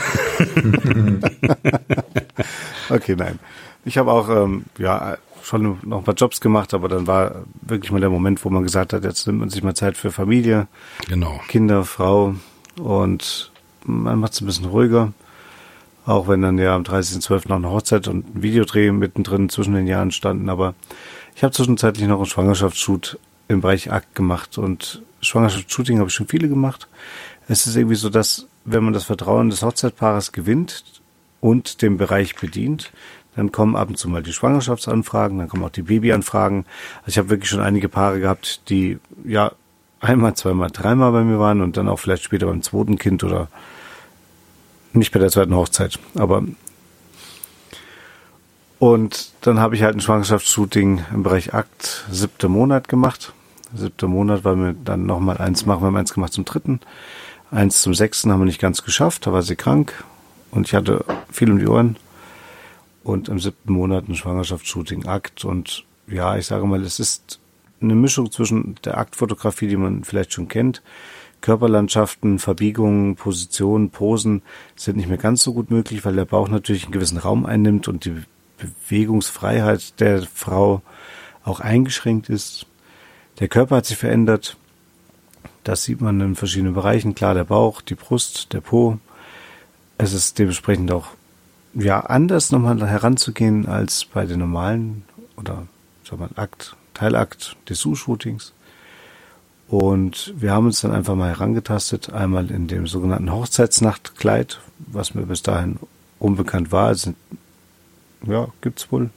Okay, nein. Ich habe auch, ähm, ja, schon noch ein paar Jobs gemacht, aber dann war wirklich mal der Moment, wo man gesagt hat, jetzt nimmt man sich mal Zeit für Familie, Genau. Kinder, Frau und man macht es ein bisschen ruhiger. Auch wenn dann ja am dreißigsten zwölften noch eine Hochzeit und ein Videodreh mittendrin zwischen den Jahren standen, aber ich habe zwischenzeitlich noch einen Schwangerschaftsshoot im Bereich Akt gemacht und Schwangerschaftsshooting habe ich schon viele gemacht. Es ist irgendwie so, dass wenn man das Vertrauen des Hochzeitpaares gewinnt und den Bereich bedient, dann kommen ab und zu mal die Schwangerschaftsanfragen, dann kommen auch die Babyanfragen. Also ich habe wirklich schon einige Paare gehabt, die ja einmal, zweimal, dreimal bei mir waren und dann auch vielleicht später beim zweiten Kind oder nicht bei der zweiten Hochzeit. Aber und dann habe ich halt ein Schwangerschaftsshooting im Bereich Akt, siebter Monat gemacht. Siebter Monat, weil wir dann nochmal eins machen, wir haben eins gemacht zum dritten. Eins zum sechsten haben wir nicht ganz geschafft, da war sie krank und ich hatte viel um die Ohren. Und im siebten Monat ein Schwangerschaftsshooting Akt. Und ja, ich sage mal, es ist eine Mischung zwischen der Aktfotografie, die man vielleicht schon kennt. Körperlandschaften, Verbiegungen, Positionen, Posen sind nicht mehr ganz so gut möglich, weil der Bauch natürlich einen gewissen Raum einnimmt und die Bewegungsfreiheit der Frau auch eingeschränkt ist. Der Körper hat sich verändert. Das sieht man in verschiedenen Bereichen. Klar, der Bauch, die Brust, der Po. Es ist dementsprechend auch ja anders nochmal heranzugehen als bei den normalen oder sagen wir mal Akt, Teilakt, Dessous-Shootings. Und wir haben uns dann einfach mal herangetastet, einmal in dem sogenannten Hochzeitsnachtkleid, was mir bis dahin unbekannt war. Also, ja, gibt's wohl.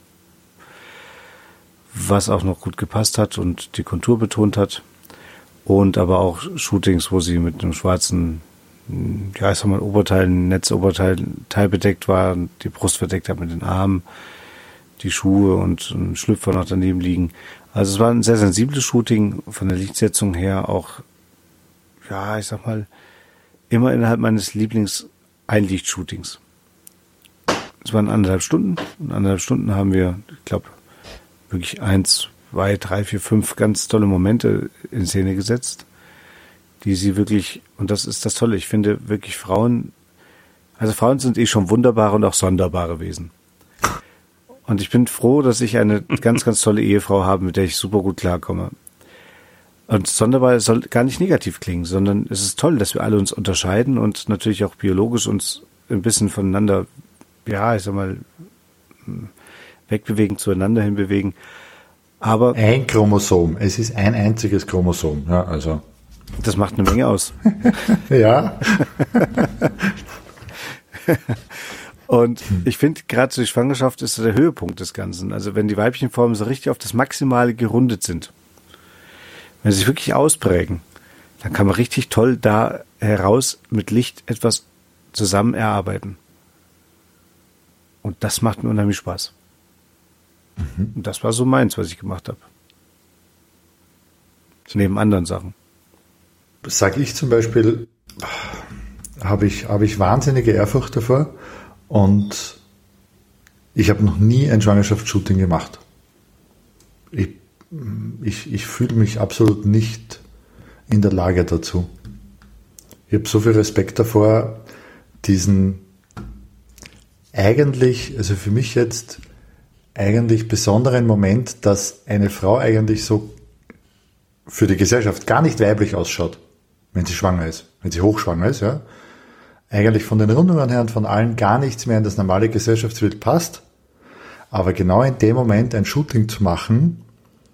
Was auch noch gut gepasst hat und die Kontur betont hat. Und aber auch Shootings, wo sie mit einem schwarzen, ja, ich sag mal, Oberteil, Netzoberteil, Teil bedeckt war, die Brust verdeckt hat mit den Armen, die Schuhe und ein Schlüpfer noch daneben liegen. Also es war ein sehr sensibles Shooting, von der Lichtsetzung her auch, ja, ich sag mal, immer innerhalb meines Lieblings-Einlicht-Shootings. Es waren anderthalb Stunden und anderthalb Stunden haben wir, ich glaube, wirklich eins, zwei, drei, vier, fünf ganz tolle Momente in Szene gesetzt, die sie wirklich, und das ist das Tolle, ich finde wirklich Frauen, also Frauen sind eh schon wunderbare und auch sonderbare Wesen. Und ich bin froh, dass ich eine ganz, ganz tolle Ehefrau habe, mit der ich super gut klarkomme. Und sonderbar soll gar nicht negativ klingen, sondern es ist toll, dass wir alle uns unterscheiden und natürlich auch biologisch uns ein bisschen voneinander, ja, ich sag mal, wegbewegen, zueinander hinbewegen. Aber ein Chromosom. Es ist ein einziges Chromosom. Ja, also. Das macht eine Menge aus. Ja. Und ich finde, gerade die Schwangerschaft ist so der Höhepunkt des Ganzen. Also wenn die Weibchenformen so richtig auf das Maximale gerundet sind, wenn sie sich wirklich ausprägen, dann kann man richtig toll da heraus mit Licht etwas zusammen erarbeiten. Und das macht mir unheimlich Spaß. Mhm. Und das war so meins, was ich gemacht habe. Neben anderen Sachen. Sag ich zum Beispiel, habe ich, habe ich wahnsinnige Ehrfurcht davor. Und ich habe noch nie ein Schwangerschaftsshooting gemacht. Ich, ich, ich fühle mich absolut nicht in der Lage dazu. Ich habe so viel Respekt davor, diesen eigentlich, also für mich jetzt eigentlich besonderen Moment, dass eine Frau eigentlich so für die Gesellschaft gar nicht weiblich ausschaut, wenn sie schwanger ist, wenn sie hochschwanger ist, ja. Eigentlich von den Rundungen her und von allen gar nichts mehr in das normale Gesellschaftsbild passt, aber genau in dem Moment ein Shooting zu machen,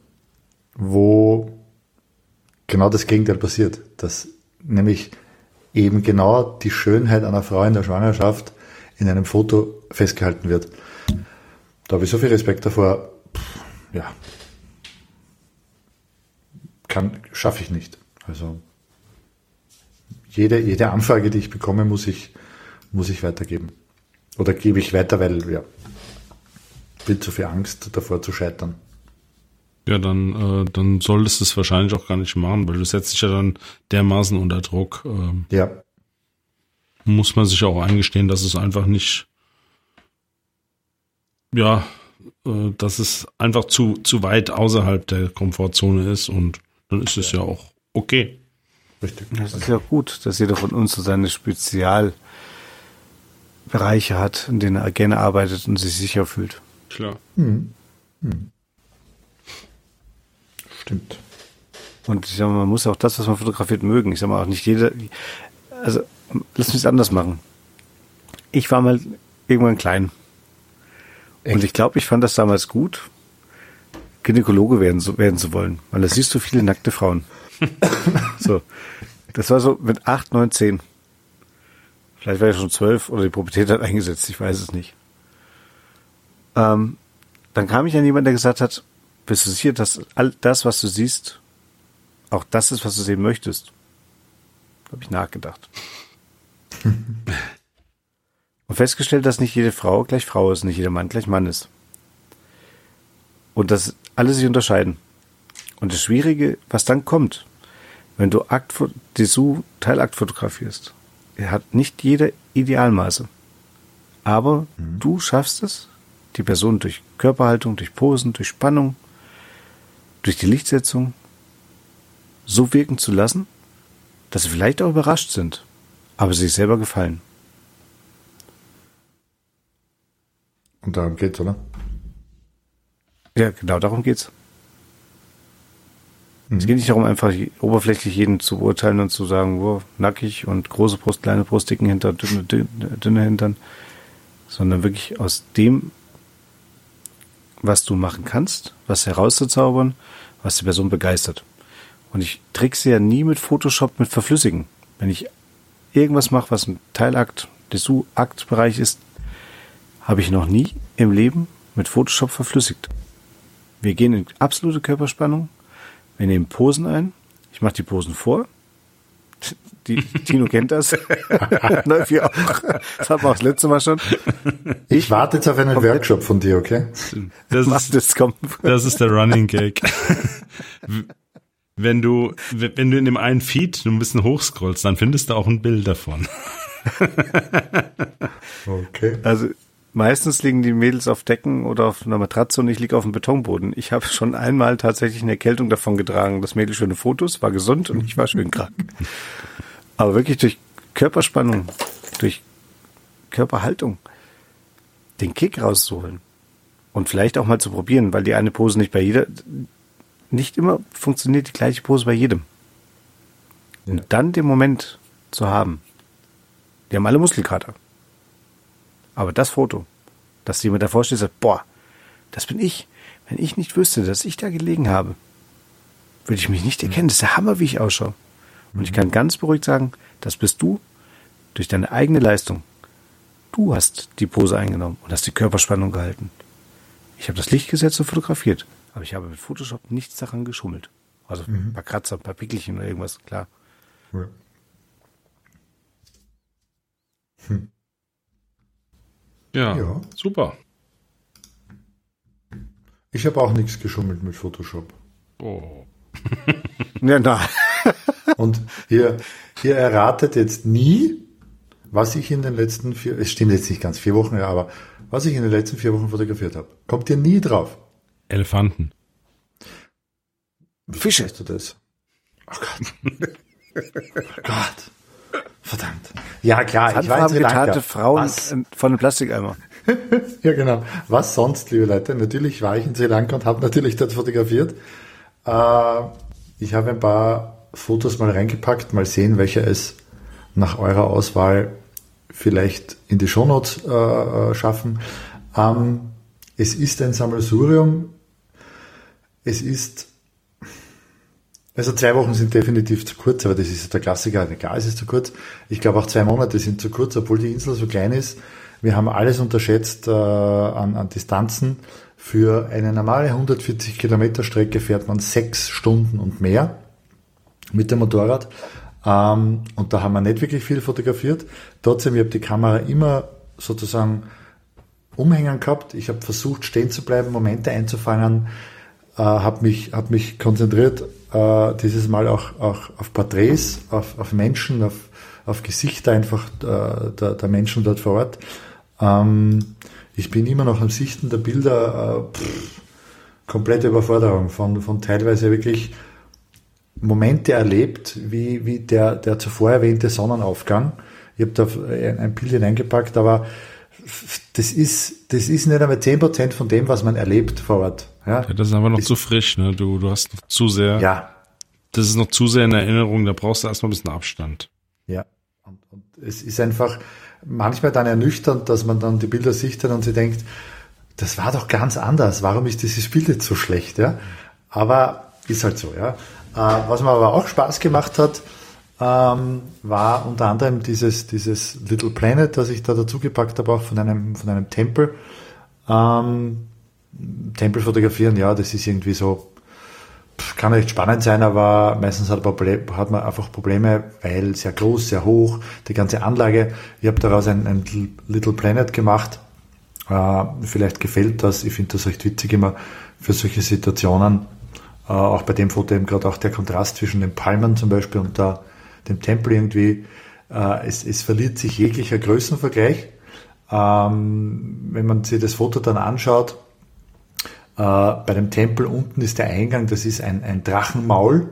wo genau das Gegenteil passiert, dass nämlich eben genau die Schönheit einer Frau in der Schwangerschaft in einem Foto festgehalten wird. Da habe ich so viel Respekt davor, pff, ja, kann, schaffe ich nicht. Also Jede, jede Anfrage, die ich bekomme, muss ich, muss ich weitergeben. Oder gebe ich weiter, weil, ja, bin zu viel Angst davor zu scheitern. Ja, dann, äh, dann solltest du es wahrscheinlich auch gar nicht machen, weil du setzt dich ja dann dermaßen unter Druck. Ähm. Ja. muss man sich auch eingestehen, dass es einfach nicht, ja, äh, dass es einfach zu, zu weit außerhalb der Komfortzone ist und dann ist es ja, ja auch okay. Richtig. Das ist ja gut, dass jeder von uns so seine Spezialbereiche hat, in denen er gerne arbeitet und sich sicher fühlt. Klar. Hm. Hm. Stimmt. Und ich sag mal, man muss auch das, was man fotografiert, mögen. Ich sag mal auch nicht jeder, also lass mich es anders machen. Ich war mal irgendwann klein. Echt? Und ich glaube, ich fand das damals gut, Gynäkologe werden zu, werden zu wollen, weil da siehst du viele nackte Frauen. So. Das war so mit acht, neun, zehn. Vielleicht war ich schon zwölf oder die Pubertät hat eingesetzt, ich weiß es nicht. Ähm, dann kam ich an jemanden, der gesagt hat, bist du sicher, dass all das, was du siehst, auch das ist, was du sehen möchtest? Da habe ich nachgedacht. Und festgestellt, dass nicht jede Frau gleich Frau ist, nicht jeder Mann gleich Mann ist. Und dass alle sich unterscheiden. Und das Schwierige, was dann kommt, wenn du Akt, Dessous, Teilakt fotografierst, hat nicht jeder Idealmaße. Aber mhm. du schaffst es, die Person durch Körperhaltung, durch Posen, durch Spannung, durch die Lichtsetzung so wirken zu lassen, dass sie vielleicht auch überrascht sind, aber sie sich selber gefallen. Und darum geht's, oder? Ja, genau darum geht's. Mhm. Es geht nicht darum, einfach oberflächlich jeden zu beurteilen und zu sagen, wow, nackig und große Brust, kleine Brust, dicken Hintern, dünne, dünne, dünne Hintern, sondern wirklich aus dem, was du machen kannst, was herauszuzaubern, was die Person begeistert. Und ich trickse ja nie mit Photoshop mit Verflüssigen. Wenn ich irgendwas mache, was ein Teilakt, Dessous-Aktbereich ist, habe ich noch nie im Leben mit Photoshop verflüssigt. Wir gehen in absolute Körperspannung, wir nehmen Posen ein, ich mache die Posen vor, die, Tino kennt das, wir auch. Das haben wir auch das letzte Mal schon. Ich, ich warte jetzt auf einen Workshop von dir, okay? Das ist, das, das ist der Running Gag. Wenn du, wenn du in dem einen Feed ein bisschen hochscrollst, dann findest du auch ein Bild davon. Okay. Also meistens liegen die Mädels auf Decken oder auf einer Matratze und ich liege auf dem Betonboden. Ich habe schon einmal tatsächlich eine Erkältung davon getragen. Das Mädel schöne Fotos, war gesund und ich war schön krank. Aber wirklich durch Körperspannung, durch Körperhaltung den Kick rauszuholen und vielleicht auch mal zu probieren, weil die eine Pose nicht bei jeder... Nicht immer funktioniert die gleiche Pose bei jedem. Und dann den Moment zu haben. Die haben alle Muskelkater. Aber das Foto, dass jemand davor steht und sagt, boah, das bin ich. Wenn ich nicht wüsste, dass ich da gelegen habe, würde ich mich nicht erkennen. Das ist der Hammer, wie ich ausschaue. Und ich kann ganz beruhigt sagen, das bist du durch deine eigene Leistung. Du hast die Pose eingenommen und hast die Körperspannung gehalten. Ich habe das Licht gesetzt und fotografiert. Aber ich habe mit Photoshop nichts daran geschummelt. Also mhm. ein paar Kratzer, ein paar Pickelchen oder irgendwas, klar. Ja. Hm. Ja, ja, super. Ich habe auch nichts geschummelt mit Photoshop. Oh. Ja, na. Und ihr, ihr erratet jetzt nie, was ich in den letzten vier, es stimmt jetzt nicht ganz vier Wochen, ja, aber was ich in den letzten vier Wochen fotografiert habe. Kommt ihr nie drauf? Elefanten. Fische. Weißt du das? Oh Gott. Oh Gott. Verdammt. Ja, klar, ich war in Sri Lanka. Frauen Was? von einem Plastikeimer. Ja, genau. Was sonst, liebe Leute? Natürlich war ich in Sri Lanka und habe natürlich dort fotografiert. Äh, ich habe ein paar Fotos mal reingepackt, mal sehen, welche es nach eurer Auswahl vielleicht in die Shownotes äh, schaffen. Ähm, es ist ein Sammelsurium. Es ist, also zwei Wochen sind definitiv zu kurz, aber das ist der Klassiker, egal, es ist zu kurz. Ich glaube auch zwei Monate sind zu kurz, obwohl die Insel so klein ist. Wir haben alles unterschätzt äh, an, an Distanzen. Für eine normale hundertvierzig Kilometer Strecke fährt man sechs Stunden und mehr mit dem Motorrad. Ähm, und da haben wir nicht wirklich viel fotografiert. Trotzdem, ich habe die Kamera immer sozusagen umhängen gehabt. Ich habe versucht, stehen zu bleiben, Momente einzufangen. Uh, habe mich, hab mich konzentriert, uh, dieses Mal auch, auch auf Porträts, auf, auf Menschen, auf, auf Gesichter einfach äh, der, der Menschen dort vor Ort. Ähm, ich bin immer noch am Sichten der Bilder, äh, pff, komplette Überforderung von, von teilweise wirklich Momente erlebt, wie, wie der, der zuvor erwähnte Sonnenaufgang. Ich habe da ein Bild hineingepackt, aber das ist, das ist nicht einmal zehn Prozent von dem, was man erlebt vor Ort. Ja, ja, das ist einfach noch ist, zu frisch, ne? Du, du hast noch zu sehr, ja. Das ist noch zu sehr in Erinnerung, da brauchst du erstmal ein bisschen Abstand. Ja, und, und es ist einfach manchmal dann ernüchternd, dass man dann die Bilder sichtet und sie denkt, das war doch ganz anders, warum ist dieses Bild jetzt so schlecht, ja? Aber ist halt so, ja. Äh, was mir aber auch Spaß gemacht hat, ähm, war unter anderem dieses, dieses Little Planet, das ich da dazu gepackt habe, auch von einem, von einem Tempel. Ähm, Tempel fotografieren, ja, das ist irgendwie so, kann recht spannend sein, aber meistens hat, hat man einfach Probleme, weil sehr groß, sehr hoch, die ganze Anlage. Ich habe daraus ein, ein Little Planet gemacht. Äh, vielleicht gefällt das. Ich finde das recht witzig immer für solche Situationen. Äh, auch bei dem Foto eben gerade auch der Kontrast zwischen den Palmen zum Beispiel und da, dem Tempel irgendwie. Äh, es, es verliert sich jeglicher Größenvergleich. Ähm, wenn man sich das Foto dann anschaut, Uh, bei dem Tempel unten ist der Eingang, das ist ein, ein Drachenmaul,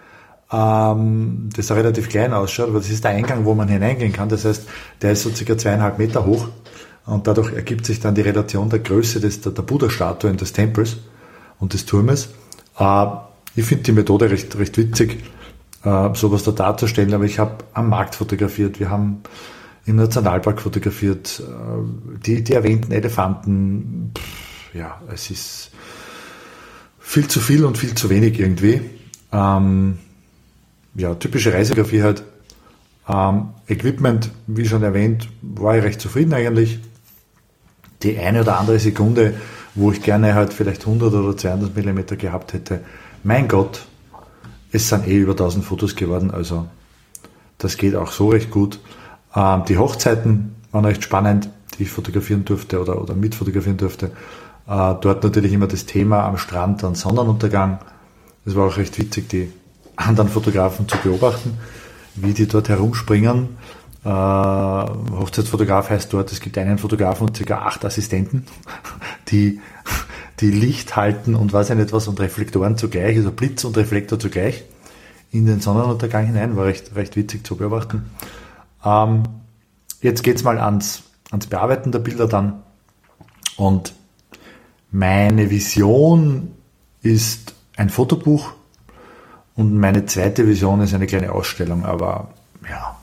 ähm, das relativ klein ausschaut, aber das ist der Eingang, wo man hineingehen kann. Das heißt, der ist so circa zweieinhalb Meter hoch und dadurch ergibt sich dann die Relation der Größe des, der, der Buddha-Statue des Tempels und des Turmes. Uh, ich finde die Methode recht, recht witzig, uh, sowas da darzustellen, aber ich habe am Markt fotografiert, wir haben im Nationalpark fotografiert, uh, die, die erwähnten Elefanten, pff, ja, es ist viel zu viel und viel zu wenig irgendwie. Ähm, ja, typische Reisefotografie halt. Ähm, Equipment, wie schon erwähnt, war ich recht zufrieden eigentlich. Die eine oder andere Sekunde, wo ich gerne halt vielleicht hundert oder zweihundert Millimeter gehabt hätte. Mein Gott, es sind eh über tausend Fotos geworden, also das geht auch so recht gut. Ähm, die Hochzeiten waren recht spannend, die ich fotografieren durfte oder, oder mitfotografieren durfte. Uh, dort natürlich immer das Thema am Strand, dann Sonnenuntergang. Das war auch recht witzig, die anderen Fotografen zu beobachten, wie die dort herumspringen. Uh, Hochzeitsfotograf heißt dort, es gibt einen Fotografen und ca. acht Assistenten, die, die Licht halten und weiß ich nicht was und Reflektoren zugleich, also Blitz und Reflektor zugleich in den Sonnenuntergang hinein. War recht, recht witzig zu beobachten. Um, jetzt geht's mal ans, ans Bearbeiten der Bilder dann. Und meine Vision ist ein Fotobuch und meine zweite Vision ist eine kleine Ausstellung, aber ja,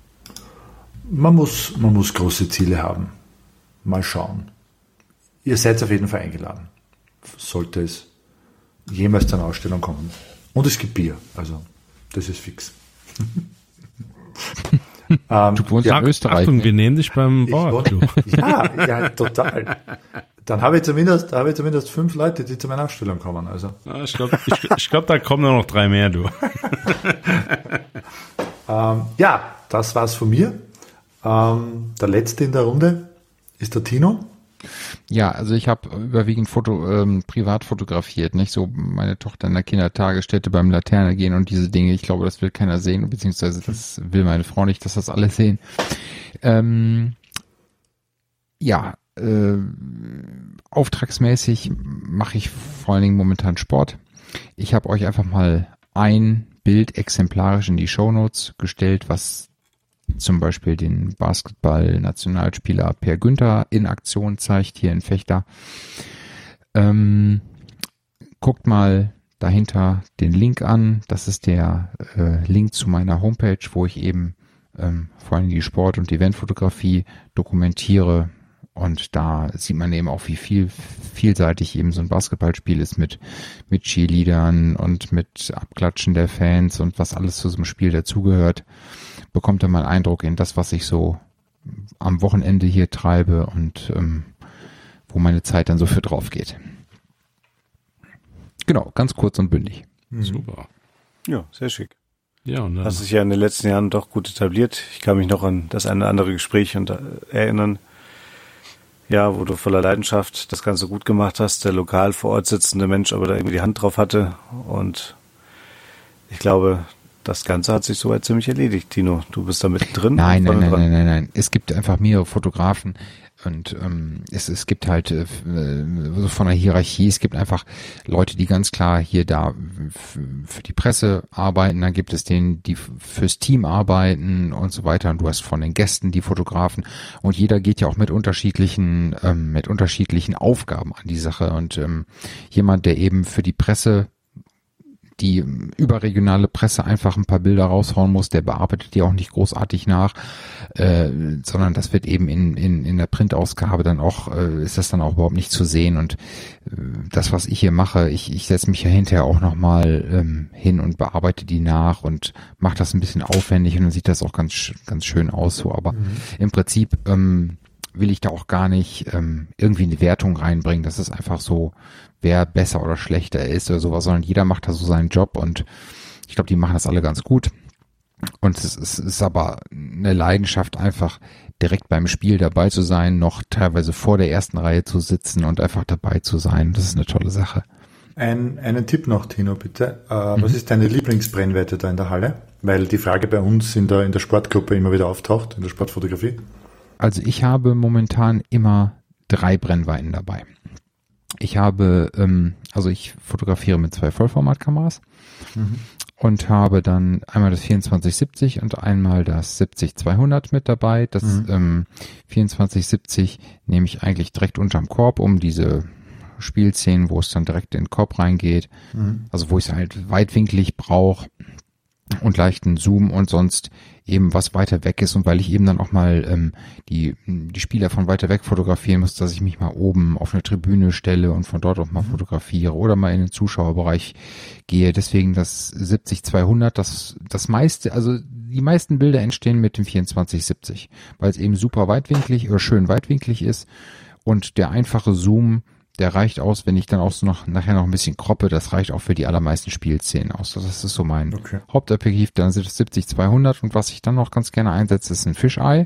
man muss, man muss große Ziele haben. Mal schauen. Ihr seid auf jeden Fall eingeladen, sollte es jemals zu einer Ausstellung kommen. Und es gibt Bier, also das ist fix. ähm, du wohnst ja, in Österreich. Achtung, wir nehmen dich beim Wort. Ja, ja, total. Dann habe ich zumindest, habe ich zumindest fünf Leute, die zu meiner Ausstellung kommen. Also. Ja, ich glaube, ich, ich glaub, da kommen noch drei mehr, du. ähm, ja, das war's von mir. Ähm, der letzte in der Runde ist der Tino. Ja, also ich habe überwiegend Foto, ähm, privat fotografiert, nicht so meine Tochter in der Kindertagesstätte beim Laterne gehen und diese Dinge. Ich glaube, das will keiner sehen, beziehungsweise das will meine Frau nicht, dass das alle sehen. Ähm, ja, Äh, auftragsmäßig mache ich vor allen Dingen momentan Sport. Ich habe euch einfach mal ein Bild exemplarisch in die Shownotes gestellt, was zum Beispiel den Basketball-Nationalspieler Per Günther in Aktion zeigt, hier in Vechta. Ähm, guckt mal dahinter den Link an. Das ist der äh, Link zu meiner Homepage, wo ich eben ähm, vor allem die Sport- und Eventfotografie dokumentiere. Und da sieht man eben auch, wie viel vielseitig eben so ein Basketballspiel ist mit mit Cheerleadern und mit Abklatschen der Fans und was alles zu so einem Spiel dazugehört. Bekommt dann mal einen Eindruck in das, was ich so am Wochenende hier treibe und ähm, wo meine Zeit dann so für drauf geht. Genau, ganz kurz und bündig. Mhm. Super. Ja, sehr schick. Ja, und dann hast dich ja in den letzten Jahren doch gut etabliert. Ich kann mich noch an das eine oder andere Gespräch und, äh, erinnern. Ja, wo du voller Leidenschaft das Ganze gut gemacht hast, der lokal vor Ort sitzende Mensch aber da irgendwie die Hand drauf hatte und ich glaube, das Ganze hat sich soweit ziemlich erledigt, Tino. Du bist da mittendrin. Nein, nein, nein, nein, nein, nein. Es gibt einfach mehrere Fotografen und ähm, es, es gibt halt äh, so von der Hierarchie, es gibt einfach Leute, die ganz klar hier da für die Presse arbeiten, dann gibt es denen, die fürs Team arbeiten und so weiter. Und du hast von den Gästen die Fotografen und jeder geht ja auch mit unterschiedlichen, ähm, mit unterschiedlichen Aufgaben an die Sache. Und ähm, jemand, der eben für die Presse die überregionale Presse einfach ein paar Bilder raushauen muss, der bearbeitet die auch nicht großartig nach, äh, sondern das wird eben in, in, in der Printausgabe dann auch, äh, ist das dann auch überhaupt nicht zu sehen. Und äh, das, was ich hier mache, ich, ich setze mich ja hinterher auch nochmal ähm, hin und bearbeite die nach und mache das ein bisschen aufwendig und dann sieht das auch ganz, ganz schön aus so. Aber mhm. im Prinzip ähm, will ich da auch gar nicht ähm, irgendwie eine Wertung reinbringen. Das ist einfach so, wer besser oder schlechter ist oder sowas, sondern jeder macht da so seinen Job und ich glaube, die machen das alle ganz gut. Und es ist, es ist aber eine Leidenschaft, einfach direkt beim Spiel dabei zu sein, noch teilweise vor der ersten Reihe zu sitzen und einfach dabei zu sein. Das ist eine tolle Sache. Ein, einen Tipp noch, Tino, bitte. Äh, mhm. Was ist deine Lieblingsbrennweite da in der Halle? Weil die Frage bei uns in der, in der Sportgruppe immer wieder auftaucht, in der Sportfotografie. Also ich habe momentan immer drei Brennweiten dabei. Ich habe, ähm, also ich fotografiere mit zwei Vollformatkameras mhm. und habe dann einmal das vierundzwanzig siebzig und einmal das siebzig zweihundert mit dabei. Das mhm. ähm, vierundzwanzig siebzig nehme ich eigentlich direkt unterm Korb, um diese Spielszenen, wo es dann direkt in den Korb reingeht, mhm. also wo ich es halt weitwinklig brauche und leichten Zoom und sonst eben was weiter weg ist und weil ich eben dann auch mal ähm, die die Spieler von weiter weg fotografieren muss, dass ich mich mal oben auf eine Tribüne stelle und von dort auch mal fotografiere oder mal in den Zuschauerbereich gehe. Deswegen das siebzig zweihundert, das das meiste, also die meisten Bilder entstehen mit dem vierundzwanzig siebzig, weil es eben super weitwinklig oder schön weitwinklig ist und der einfache Zoom, der reicht aus, wenn ich dann auch so noch nachher noch ein bisschen kroppe, das reicht auch für die allermeisten Spielszenen aus. Das ist so mein okay. Hauptobjektiv, dann sind es siebzig zweihundert und was ich dann noch ganz gerne einsetze, ist ein Fisheye.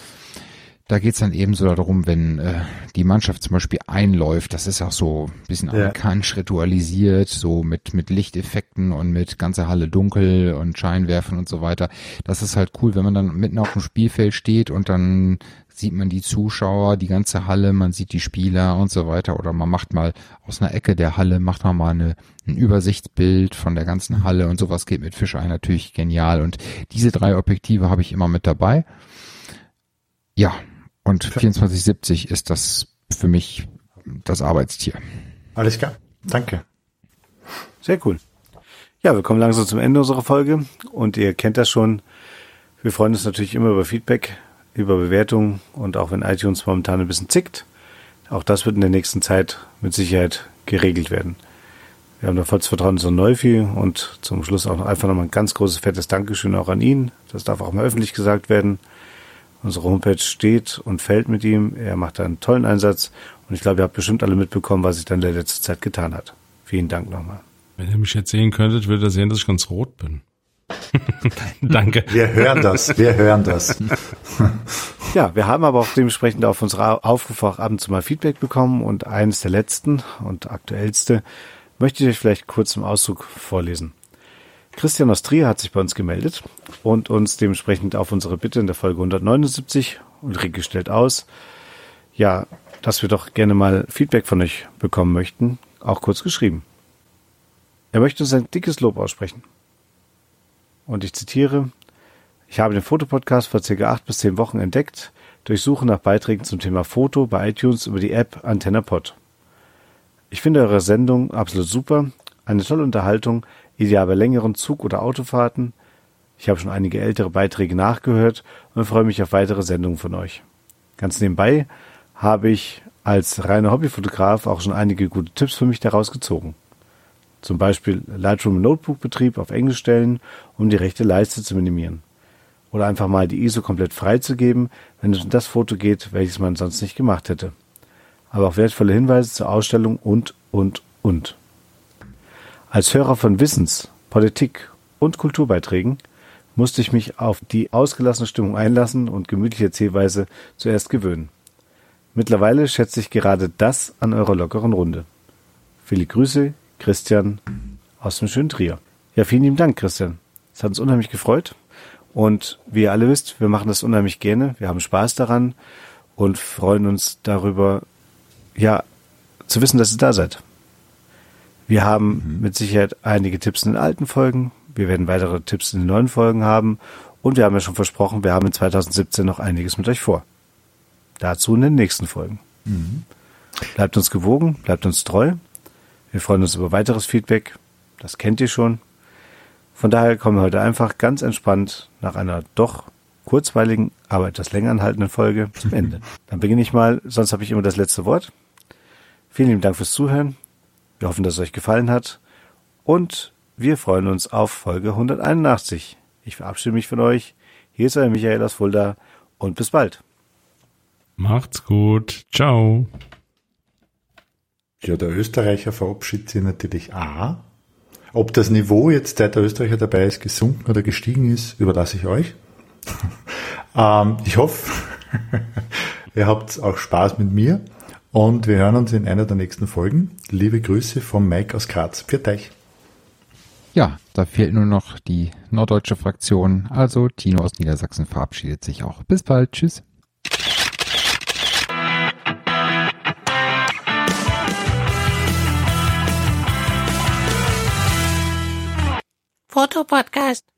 Da geht's dann eben so darum, wenn äh, die Mannschaft zum Beispiel einläuft, das ist auch so ein bisschen amerikanisch ja. ritualisiert, so mit mit Lichteffekten und mit ganze Halle dunkel und Scheinwerfern und so weiter. Das ist halt cool, wenn man dann mitten auf dem Spielfeld steht und dann sieht man die Zuschauer, die ganze Halle, man sieht die Spieler und so weiter. Oder man macht mal aus einer Ecke der Halle, macht man mal eine, ein Übersichtsbild von der ganzen Halle und sowas geht mit Fisheye natürlich genial. Und diese drei Objektive habe ich immer mit dabei. Ja, und vierundzwanzig siebzig ist das für mich das Arbeitstier. Alles klar, danke. Sehr cool. Ja, wir kommen langsam zum Ende unserer Folge und ihr kennt das schon. Wir freuen uns natürlich immer über Feedback, über Bewertungen und auch wenn iTunes momentan ein bisschen zickt, auch das wird in der nächsten Zeit mit Sicherheit geregelt werden. Wir haben da volles Vertrauen in so Neufi und zum Schluss auch noch einfach nochmal ein ganz großes, fettes Dankeschön auch an ihn. Das darf auch mal öffentlich gesagt werden. Unsere Homepage steht und fällt mit ihm. Er macht da einen tollen Einsatz und ich glaube, ihr habt bestimmt alle mitbekommen, was sich dann in der letzten Zeit getan hat. Vielen Dank nochmal. Wenn ihr mich jetzt sehen könntet, würdet ihr sehen, dass ich ganz rot bin. Danke. Wir hören das, wir hören das. Ja, wir haben aber auch dementsprechend auf unsere Aufrufe auch ab und zu mal Feedback bekommen und eines der letzten und aktuellste möchte ich euch vielleicht kurz im Auszug vorlesen. Christian aus Trier hat sich bei uns gemeldet und uns dementsprechend auf unsere Bitte in der Folge hundertneunundsiebzig Ulrike stellt aus, ja, dass wir doch gerne mal Feedback von euch bekommen möchten, auch kurz geschrieben. Er möchte uns ein dickes Lob aussprechen. Und ich zitiere, ich habe den Fotopodcast vor circa acht bis zehn Wochen entdeckt, durch Suche nach Beiträgen zum Thema Foto bei iTunes über die App AntennaPod. Ich finde eure Sendung absolut super, eine tolle Unterhaltung, ideal bei längeren Zug- oder Autofahrten. Ich habe schon einige ältere Beiträge nachgehört und freue mich auf weitere Sendungen von euch. Ganz nebenbei habe ich als reiner Hobbyfotograf auch schon einige gute Tipps für mich daraus gezogen. Zum Beispiel Lightroom im Notebook-Betrieb auf Englisch stellen, um die rechte Leiste zu minimieren. Oder einfach mal die I S O komplett freizugeben, wenn es um das Foto geht, welches man sonst nicht gemacht hätte. Aber auch wertvolle Hinweise zur Ausstellung und, und, und. Als Hörer von Wissens-, Politik- und Kulturbeiträgen musste ich mich auf die ausgelassene Stimmung einlassen und gemütliche Erzählweise zuerst gewöhnen. Mittlerweile schätze ich gerade das an eurer lockeren Runde. Viele Grüße, Christian aus dem schönen Trier. Ja, vielen lieben Dank, Christian. Es hat uns unheimlich gefreut. Und wie ihr alle wisst, wir machen das unheimlich gerne. Wir haben Spaß daran und freuen uns darüber, ja, zu wissen, dass ihr da seid. Wir haben mhm. mit Sicherheit einige Tipps in den alten Folgen. Wir werden weitere Tipps in den neuen Folgen haben. Und wir haben ja schon versprochen, wir haben in zwanzig siebzehn noch einiges mit euch vor. Dazu in den nächsten Folgen. Mhm. Bleibt uns gewogen, bleibt uns treu. Wir freuen uns über weiteres Feedback. Das kennt ihr schon. Von daher kommen wir heute einfach ganz entspannt nach einer doch kurzweiligen, aber etwas länger anhaltenden Folge zum Ende. Dann beginne ich mal, sonst habe ich immer das letzte Wort. Vielen lieben Dank fürs Zuhören. Wir hoffen, dass es euch gefallen hat. Und wir freuen uns auf Folge hunderteinundachtzig. Ich verabschiede mich von euch. Hier ist euer Michael aus Fulda und bis bald. Macht's gut. Ciao. Ja, der Österreicher verabschiedet sich natürlich auch. Ob das Niveau jetzt, seit der Österreicher dabei ist, gesunken oder gestiegen ist, überlasse ich euch. ähm, ich hoffe, ihr habt auch Spaß mit mir und wir hören uns in einer der nächsten Folgen. Liebe Grüße vom Mike aus Graz. Pfiat euch. Ja, da fehlt nur noch die norddeutsche Fraktion. Also Tino aus Niedersachsen verabschiedet sich auch. Bis bald. Tschüss. Fotopodcast.